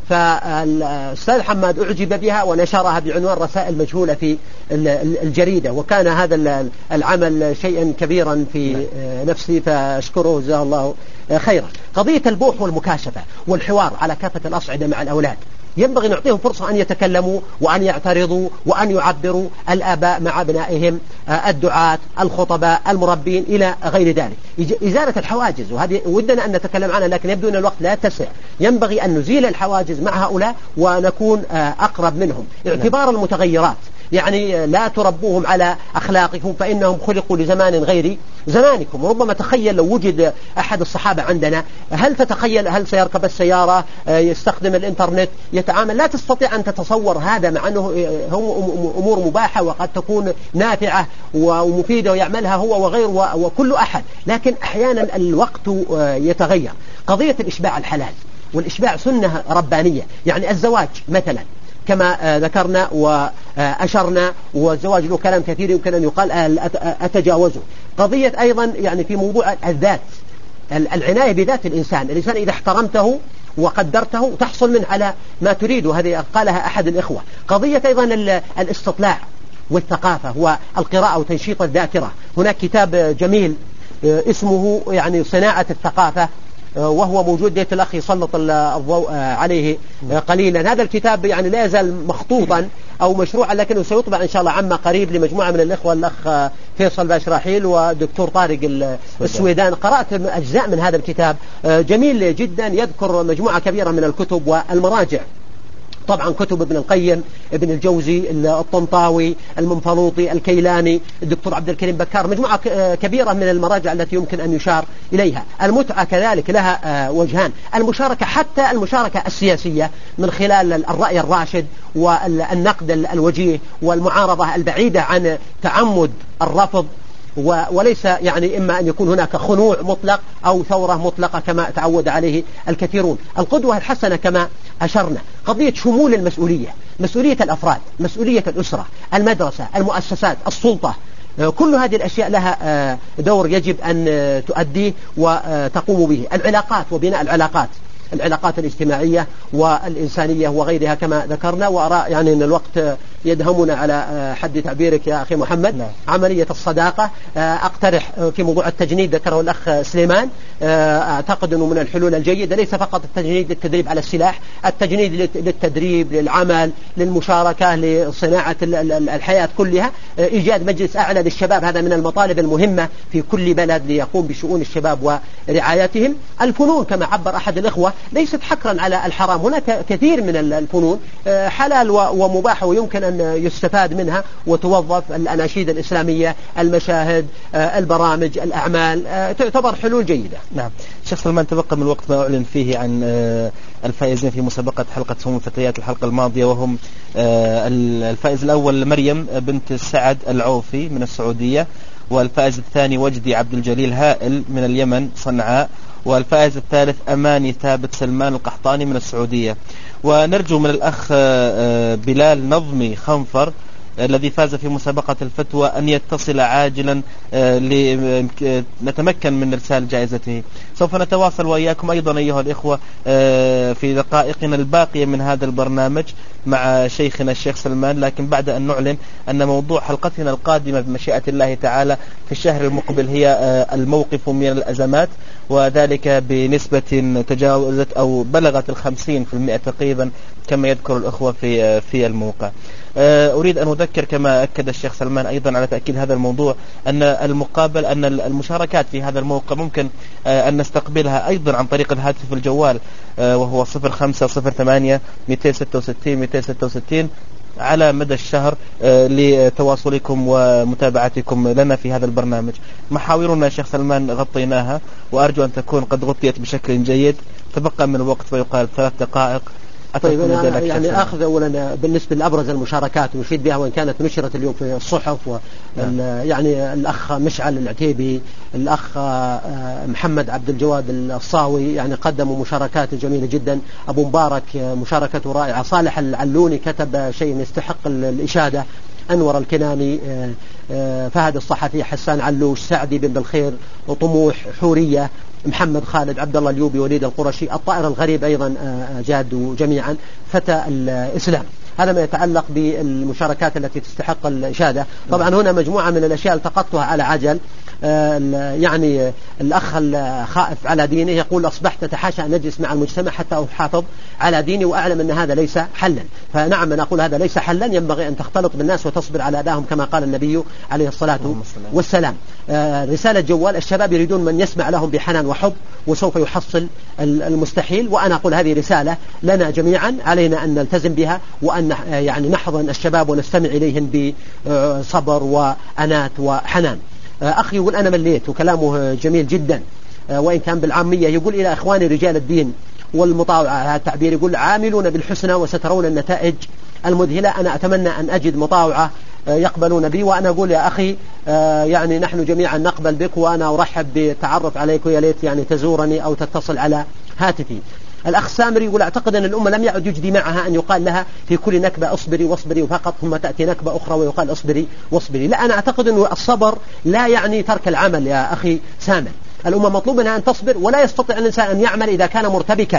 فالأستاذ حماد أعجب بها ونشرها بعنوان رسائل مجهولة في الجريدة، وكان هذا العمل شيئا كبيرا في نفسي، فأشكره جزاه الله خيرا. قضية البوح والمكاشفة والحوار على كافة الأصعدة مع الأولاد، ينبغي نعطيهم فرصة أن يتكلموا وأن يعترضوا وأن يعبروا، الآباء مع أبنائهم، الدعاة، الخطباء، المربين إلى غير ذلك. إزالة الحواجز، وهذه ودنا أن نتكلم عنها لكن يبدو أن الوقت لا يتسع. ينبغي أن نزيل الحواجز مع هؤلاء ونكون أقرب منهم. اعتبار المتغيرات، يعني لا تربوهم على أخلاقكم فإنهم خلقوا لزمان غير زمانكم. ربما تخيل لو وجد أحد الصحابة عندنا، هل تتخيل هل سيركب السيارة، يستخدم الإنترنت، يتعامل؟ لا تستطيع أن تتصور هذا، مع أنه هم أمور مباحة وقد تكون نافعة ومفيدة ويعملها هو وغيره وكل أحد، لكن أحيانا الوقت يتغير. قضية الإشباع الحلال والإشباع سنة ربانية، يعني الزواج مثلا كما ذكرنا وأشرنا، والزواج له كلام كثير يمكن أن يقال أتجاوزه. قضية أيضا يعني في موضوع الذات، العناية بذات الإنسان، الإنسان إذا احترمته وقدرته تحصل منه على ما تريد. وهذه قالها أحد الإخوة. قضية أيضا الاستطلاع والثقافة والقراءة وتنشيط الذاكرة. هناك كتاب جميل اسمه يعني صناعة الثقافة، وهو موجود ديت الأخ يسلط الضوء عليه قليلا. هذا الكتاب يعني لا يزال مخطوطا أو مشروعا، لكنه سيطبع إن شاء الله عما قريب لمجموعة من الإخوة، الأخ فيصل باشراحيل ودكتور طارق السويدان. قرأت أجزاء من هذا الكتاب جميل جدا، يذكر مجموعة كبيرة من الكتب والمراجع، طبعا كتب ابن القيم، ابن الجوزي، الطنطاوي، المنفلوطي، الكيلاني، الدكتور عبد الكريم بكار، مجموعة كبيرة من المراجع التي يمكن أن يشار إليها. المتعة كذلك لها وجهان، المشاركة حتى المشاركة السياسية من خلال الرأي الراشد والنقد الوجيه والمعارضة البعيدة عن تعمد الرفض، وليس يعني إما أن يكون هناك خنوع مطلق أو ثورة مطلقة كما تعود عليه الكثيرون. القدوة الحسنة كما أشرنا، قضية شمول المسؤولية، مسؤولية الأفراد، مسؤولية الأسرة، المدرسة، المؤسسات، السلطة، كل هذه الأشياء لها دور يجب أن تؤديه وتقوم به. العلاقات وبناء العلاقات، العلاقات الاجتماعية والإنسانية وغيرها كما ذكرنا. وأرى يعني أن الوقت يدهمنا على حد تعبيرك يا أخي محمد. نعم. عملية الصداقة أقترح في موضوع التجنيد، ذكره الأخ سليمان، أعتقد أنه من الحلول الجيدة ليس فقط التجنيد للتدريب على السلاح، التجنيد للتدريب، للعمل، للمشاركة، لصناعة الحياة كلها. إيجاد مجلس أعلى للشباب، هذا من المطالب المهمة في كل بلد ليقوم بشؤون الشباب ورعايتهم. الفنون كما عبر أحد الإخوة ليست حكرا على الحرام، هناك كثير من الفنون حلال ومباح ويمكن أن يستفاد منها وتوظف. الأناشيد الإسلامية، المشاهد، البرامج، الأعمال تعتبر حلول جيدة. نعم. شيخ سلمان، تبقى من الوقت ما أعلن فيه عن الفائزين في مسابقة حلقة سمو الفتيات الحلقة الماضية، وهم الفائز الأول مريم بنت سعد العوفي من السعودية، والفائز الثاني وجدي عبد الجليل هائل من اليمن صنعاء، والفائز الثالث أماني ثابت سلمان القحطاني من السعودية. ونرجو من الأخ بلال نظمي خنفر الذي فاز في مسابقة الفتوى أن يتصل عاجلا لنتمكن من إرسال جائزته. سوف نتواصل وإياكم أيضا أيها الإخوة في دقائقنا الباقية من هذا البرنامج مع شيخنا الشيخ سلمان، لكن بعد أن نعلن أن موضوع حلقتنا القادمة بمشيئة الله تعالى في الشهر المقبل هي الموقف من الأزمات، وذلك بنسبة تجاوزت أو بلغت الخمسين في المئة تقريبا كما يذكر الأخوة في في الموقع. أريد أن أذكر كما أكد الشيخ سلمان أيضا على تأكيد هذا الموضوع أن المقابل أن المشاركات في هذا الموقع ممكن أن نستقبلها أيضا عن طريق الهاتف الجوال، وهو صفر خمسة صفر ثمانية مئتين وستة وستين مئتين وستة وستين على مدى الشهر لتواصلكم ومتابعتكم لنا في هذا البرنامج. محاورنا الشيخ سلمان غطيناها وأرجو أن تكون قد غطيت بشكل جيد. تبقى من الوقت ويقال ثلاث دقائق. طيب أنا يعني أخذ أولا بالنسبة لأبرز المشاركات ونشيد بها وإن كانت نشرت اليوم في الصحف، يعني الأخ مشعل العتيبي، الأخ محمد عبد الجواد الصاوي يعني قدموا مشاركات جميلة جدا. أبو مبارك مشاركته رائعة. صالح العلوني كتب شيء يستحق الإشادة. أنور الكناني، فهد الصحفي، حسان علوش، سعدي بن بالخير، طموح، حورية، محمد خالد، عبد الله اليوبي، وليد القرشي، الطائر الغريب أيضا جادوا جميعا، فتى الإسلام. هذا ما يتعلق بالمشاركات التي تستحق الإشادة. طبعا هنا مجموعة من الأشياء التقطتها على عجل. يعني الأخ الخائف على دينه يقول أصبحت أتحاشى أن أجلس مع المجتمع حتى أحافظ على ديني وأعلم أن هذا ليس حلا. فنعم أنا أقول هذا ليس حلا، ينبغي أن تختلط بالناس وتصبر على أذاهم كما قال النبي عليه الصلاة والسلام. رسالة جوال، الشباب يريدون من يسمع لهم بحنان وحب وسوف يحصل المستحيل. وأنا أقول هذه رسالة لنا جميعا، علينا أن نلتزم بها وأن يعني نحضن الشباب ونستمع إليهم بصبر وأنات وحنان. أخي يقول أنا مليت، وكلامه جميل جدا وإن كان بالعامية. يقول إلى إخواني رجال الدين والمطاوعة، هذا التعبير، يقول عاملون بالحسنى وسترون النتائج المذهلة. أنا أتمنى أن أجد مطاوعة يقبلون بي، وأنا أقول يا أخي يعني نحن جميعا نقبل بك، وأنا أرحب بالتعرف عليك، ويا ليت يعني تزورني أو تتصل على هاتفي. الأخ سامري يقول أعتقد أن الأمة لم يعد يجدي معها أن يقال لها في كل نكبة أصبري واصبري فقط، ثم تأتي نكبة أخرى ويقال أصبري واصبري. لا، أنا أعتقد أن الصبر لا يعني ترك العمل يا أخي سامر. الأمة مطلوب منها أن تصبر، ولا يستطيع الإنسان أن يعمل إذا كان مرتبكا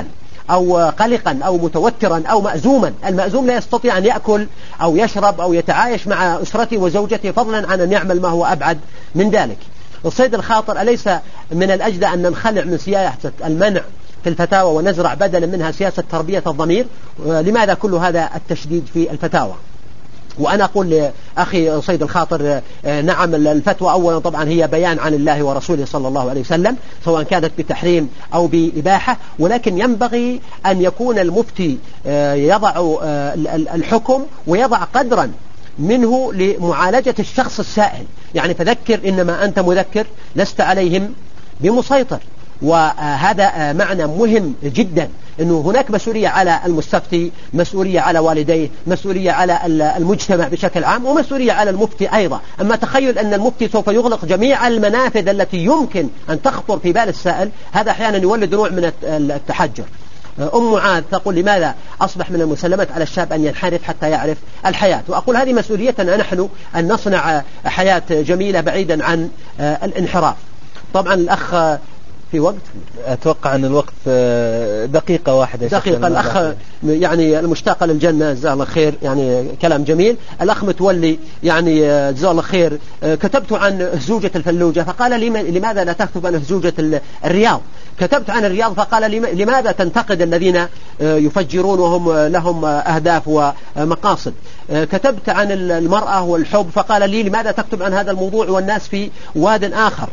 أو قلقا أو متوترا أو مأزوما. المأزوم لا يستطيع أن يأكل أو يشرب أو يتعايش مع أسرته وزوجته، فضلا عن أن يعمل ما هو أبعد من ذلك. الصيد الخاطر أليس من الأجدى أن ننخلع من سياسة المنع في الفتاوى ونزرع بدلا منها سياسة تربية الضمير؟ لماذا كل هذا التشديد في الفتاوى؟ وأنا أقول لأخي صيد الخاطر نعم، الفتوى أولا طبعا هي بيان عن الله ورسوله صلى الله عليه وسلم، سواء كانت بتحريم أو بإباحة، ولكن ينبغي أن يكون المفتي يضع الحكم ويضع قدرا منه لمعالجة الشخص السائل. يعني فذكر إنما أنت مذكر، لست عليهم بمسيطر. وهذا معنى مهم جدا، أنه هناك مسؤولية على المستفتي، مسؤولية على والديه، مسؤولية على المجتمع بشكل عام، ومسؤولية على المفتي أيضا. أما تخيل أن المفتي سوف يغلق جميع المنافذ التي يمكن أن تخطر في بال السائل، هذا أحيانا يولد نوع من التحجر. أم معاذ تقول لماذا أصبح من المسلمات على الشاب أن ينحرف حتى يعرف الحياة؟ وأقول هذه مسؤوليتنا نحن أن نصنع حياة جميلة بعيدا عن الانحراف. طبعا الأخ في وقت أتوقع أن الوقت دقيقة واحدة. دقيقة. الأخ يعني المشتاق للجنة جزاه الله خير، يعني كلام جميل. الأخ متولي يعني جزاه الله خير، كتبت عن هزوجة الفلوجة فقال لي لماذا لا تكتب عن هزوجة الرياض؟ كتبت عن الرياض فقال لي لماذا تنتقد الذين يفجرون وهم لهم أهداف ومقاصد؟ كتبت عن المرأة والحب فقال لي لماذا تكتب عن هذا الموضوع والناس في واد آخر؟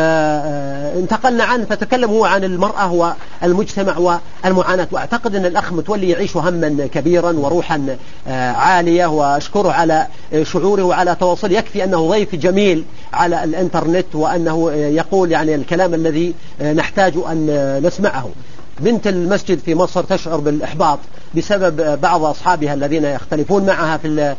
انتقلنا عنه فتكلم هو عن المرأة والمجتمع والمعاناة. وأعتقد أن الأخ متولي يعيش هما كبيرا وروحا عالية، وأشكره على شعوره وعلى تواصله. يكفي أنه ضيف جميل على الإنترنت، وأنه يقول يعني الكلام الذي نحتاج أن نسمعه. بنت المسجد في مصر تشعر بالإحباط بسبب بعض أصحابها الذين يختلفون معها في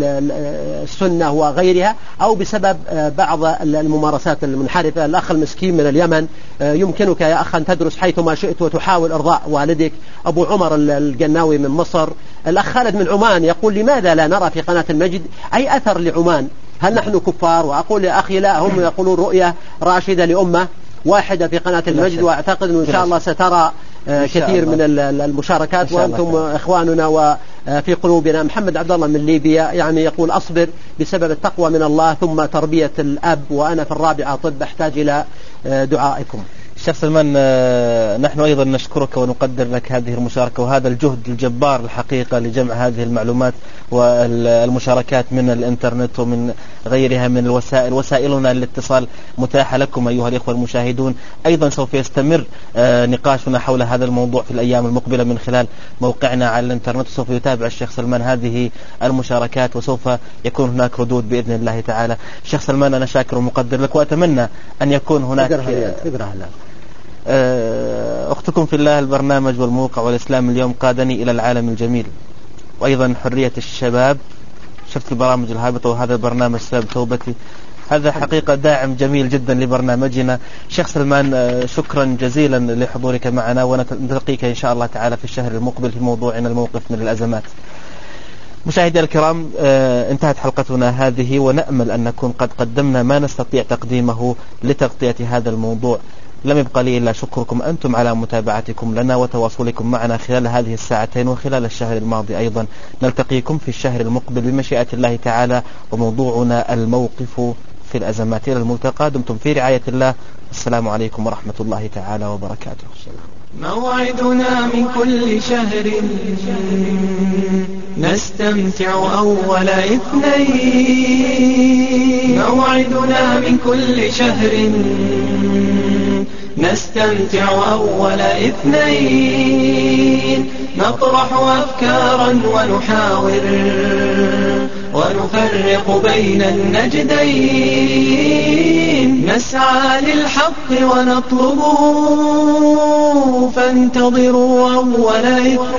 السنة وغيرها، أو بسبب بعض الممارسات المنحرفة. الأخ المسكين من اليمن، يمكنك يا أخ أن تدرس حيثما شئت وتحاول إرضاء والدك. أبو عمر الجناوي من مصر. الأخ خالد من عمان يقول لماذا لا نرى في قناة المجد أي أثر لعمان؟ هل نحن كفار؟ وأقول يا أخي لا، هم يقولون رؤية راشدة لأمة واحدة في قناة المجد، وأعتقد أنه إن شاء الله سترى كثير من المشاركات، وأنتم إخواننا وفي قلوبنا. محمد عبد الله من ليبيا يعني يقول أصبر بسبب التقوى من الله ثم تربية الأب، وأنا في الرابعة طب أحتاج إلى دعائكم. شيخ سلمان، نحن أيضا نشكرك ونقدر لك هذه المشاركة وهذا الجهد الجبار الحقيقة لجمع هذه المعلومات والمشاركات من الإنترنت ومن غيرها من الوسائل. وسائلنا الاتصال متاحة لكم أيها الإخوة المشاهدون. أيضا سوف يستمر نقاشنا حول هذا الموضوع في الأيام المقبلة من خلال موقعنا على الإنترنت. سوف يتابع الشيخ سلمان هذه المشاركات وسوف يكون هناك ردود بإذن الله تعالى. الشيخ سلمان أنا شاكر ومقدر لك، وأتمنى أن يكون هناك أختكم في الله البرنامج والموقع والإسلام اليوم قادني إلى العالم الجميل، وأيضا حرية الشباب. شفت البرامج الهابطة وهذا البرنامج سبب توبتي. هذا حقيقة داعم جميل جدا لبرنامجنا. شيخ سلمان شكرا جزيلا لحضورك معنا، ونلتقيك إن شاء الله تعالى في الشهر المقبل في موضوعنا الموقف من الأزمات. مشاهدي الكرام، انتهت حلقتنا هذه، ونأمل أن نكون قد قدمنا ما نستطيع تقديمه لتغطية هذا الموضوع. لم يبقى لي إلا شكركم أنتم على متابعتكم لنا وتواصلكم معنا خلال هذه الساعتين وخلال الشهر الماضي أيضا. نلتقيكم في الشهر المقبل بمشيئة الله تعالى، وموضوعنا الموقف في الأزمات. إلى الملتقى، دمتم في رعاية الله. السلام عليكم ورحمة الله تعالى وبركاته. موعدنا من كل شهر نستمتع أول اثنين. موعدنا من كل شهر نستمتع أول اثنين. نطرح أفكارا ونحاور ونفرق بين النجدين. نسعى للحق ونطلبه، فانتظروا أول اثنين.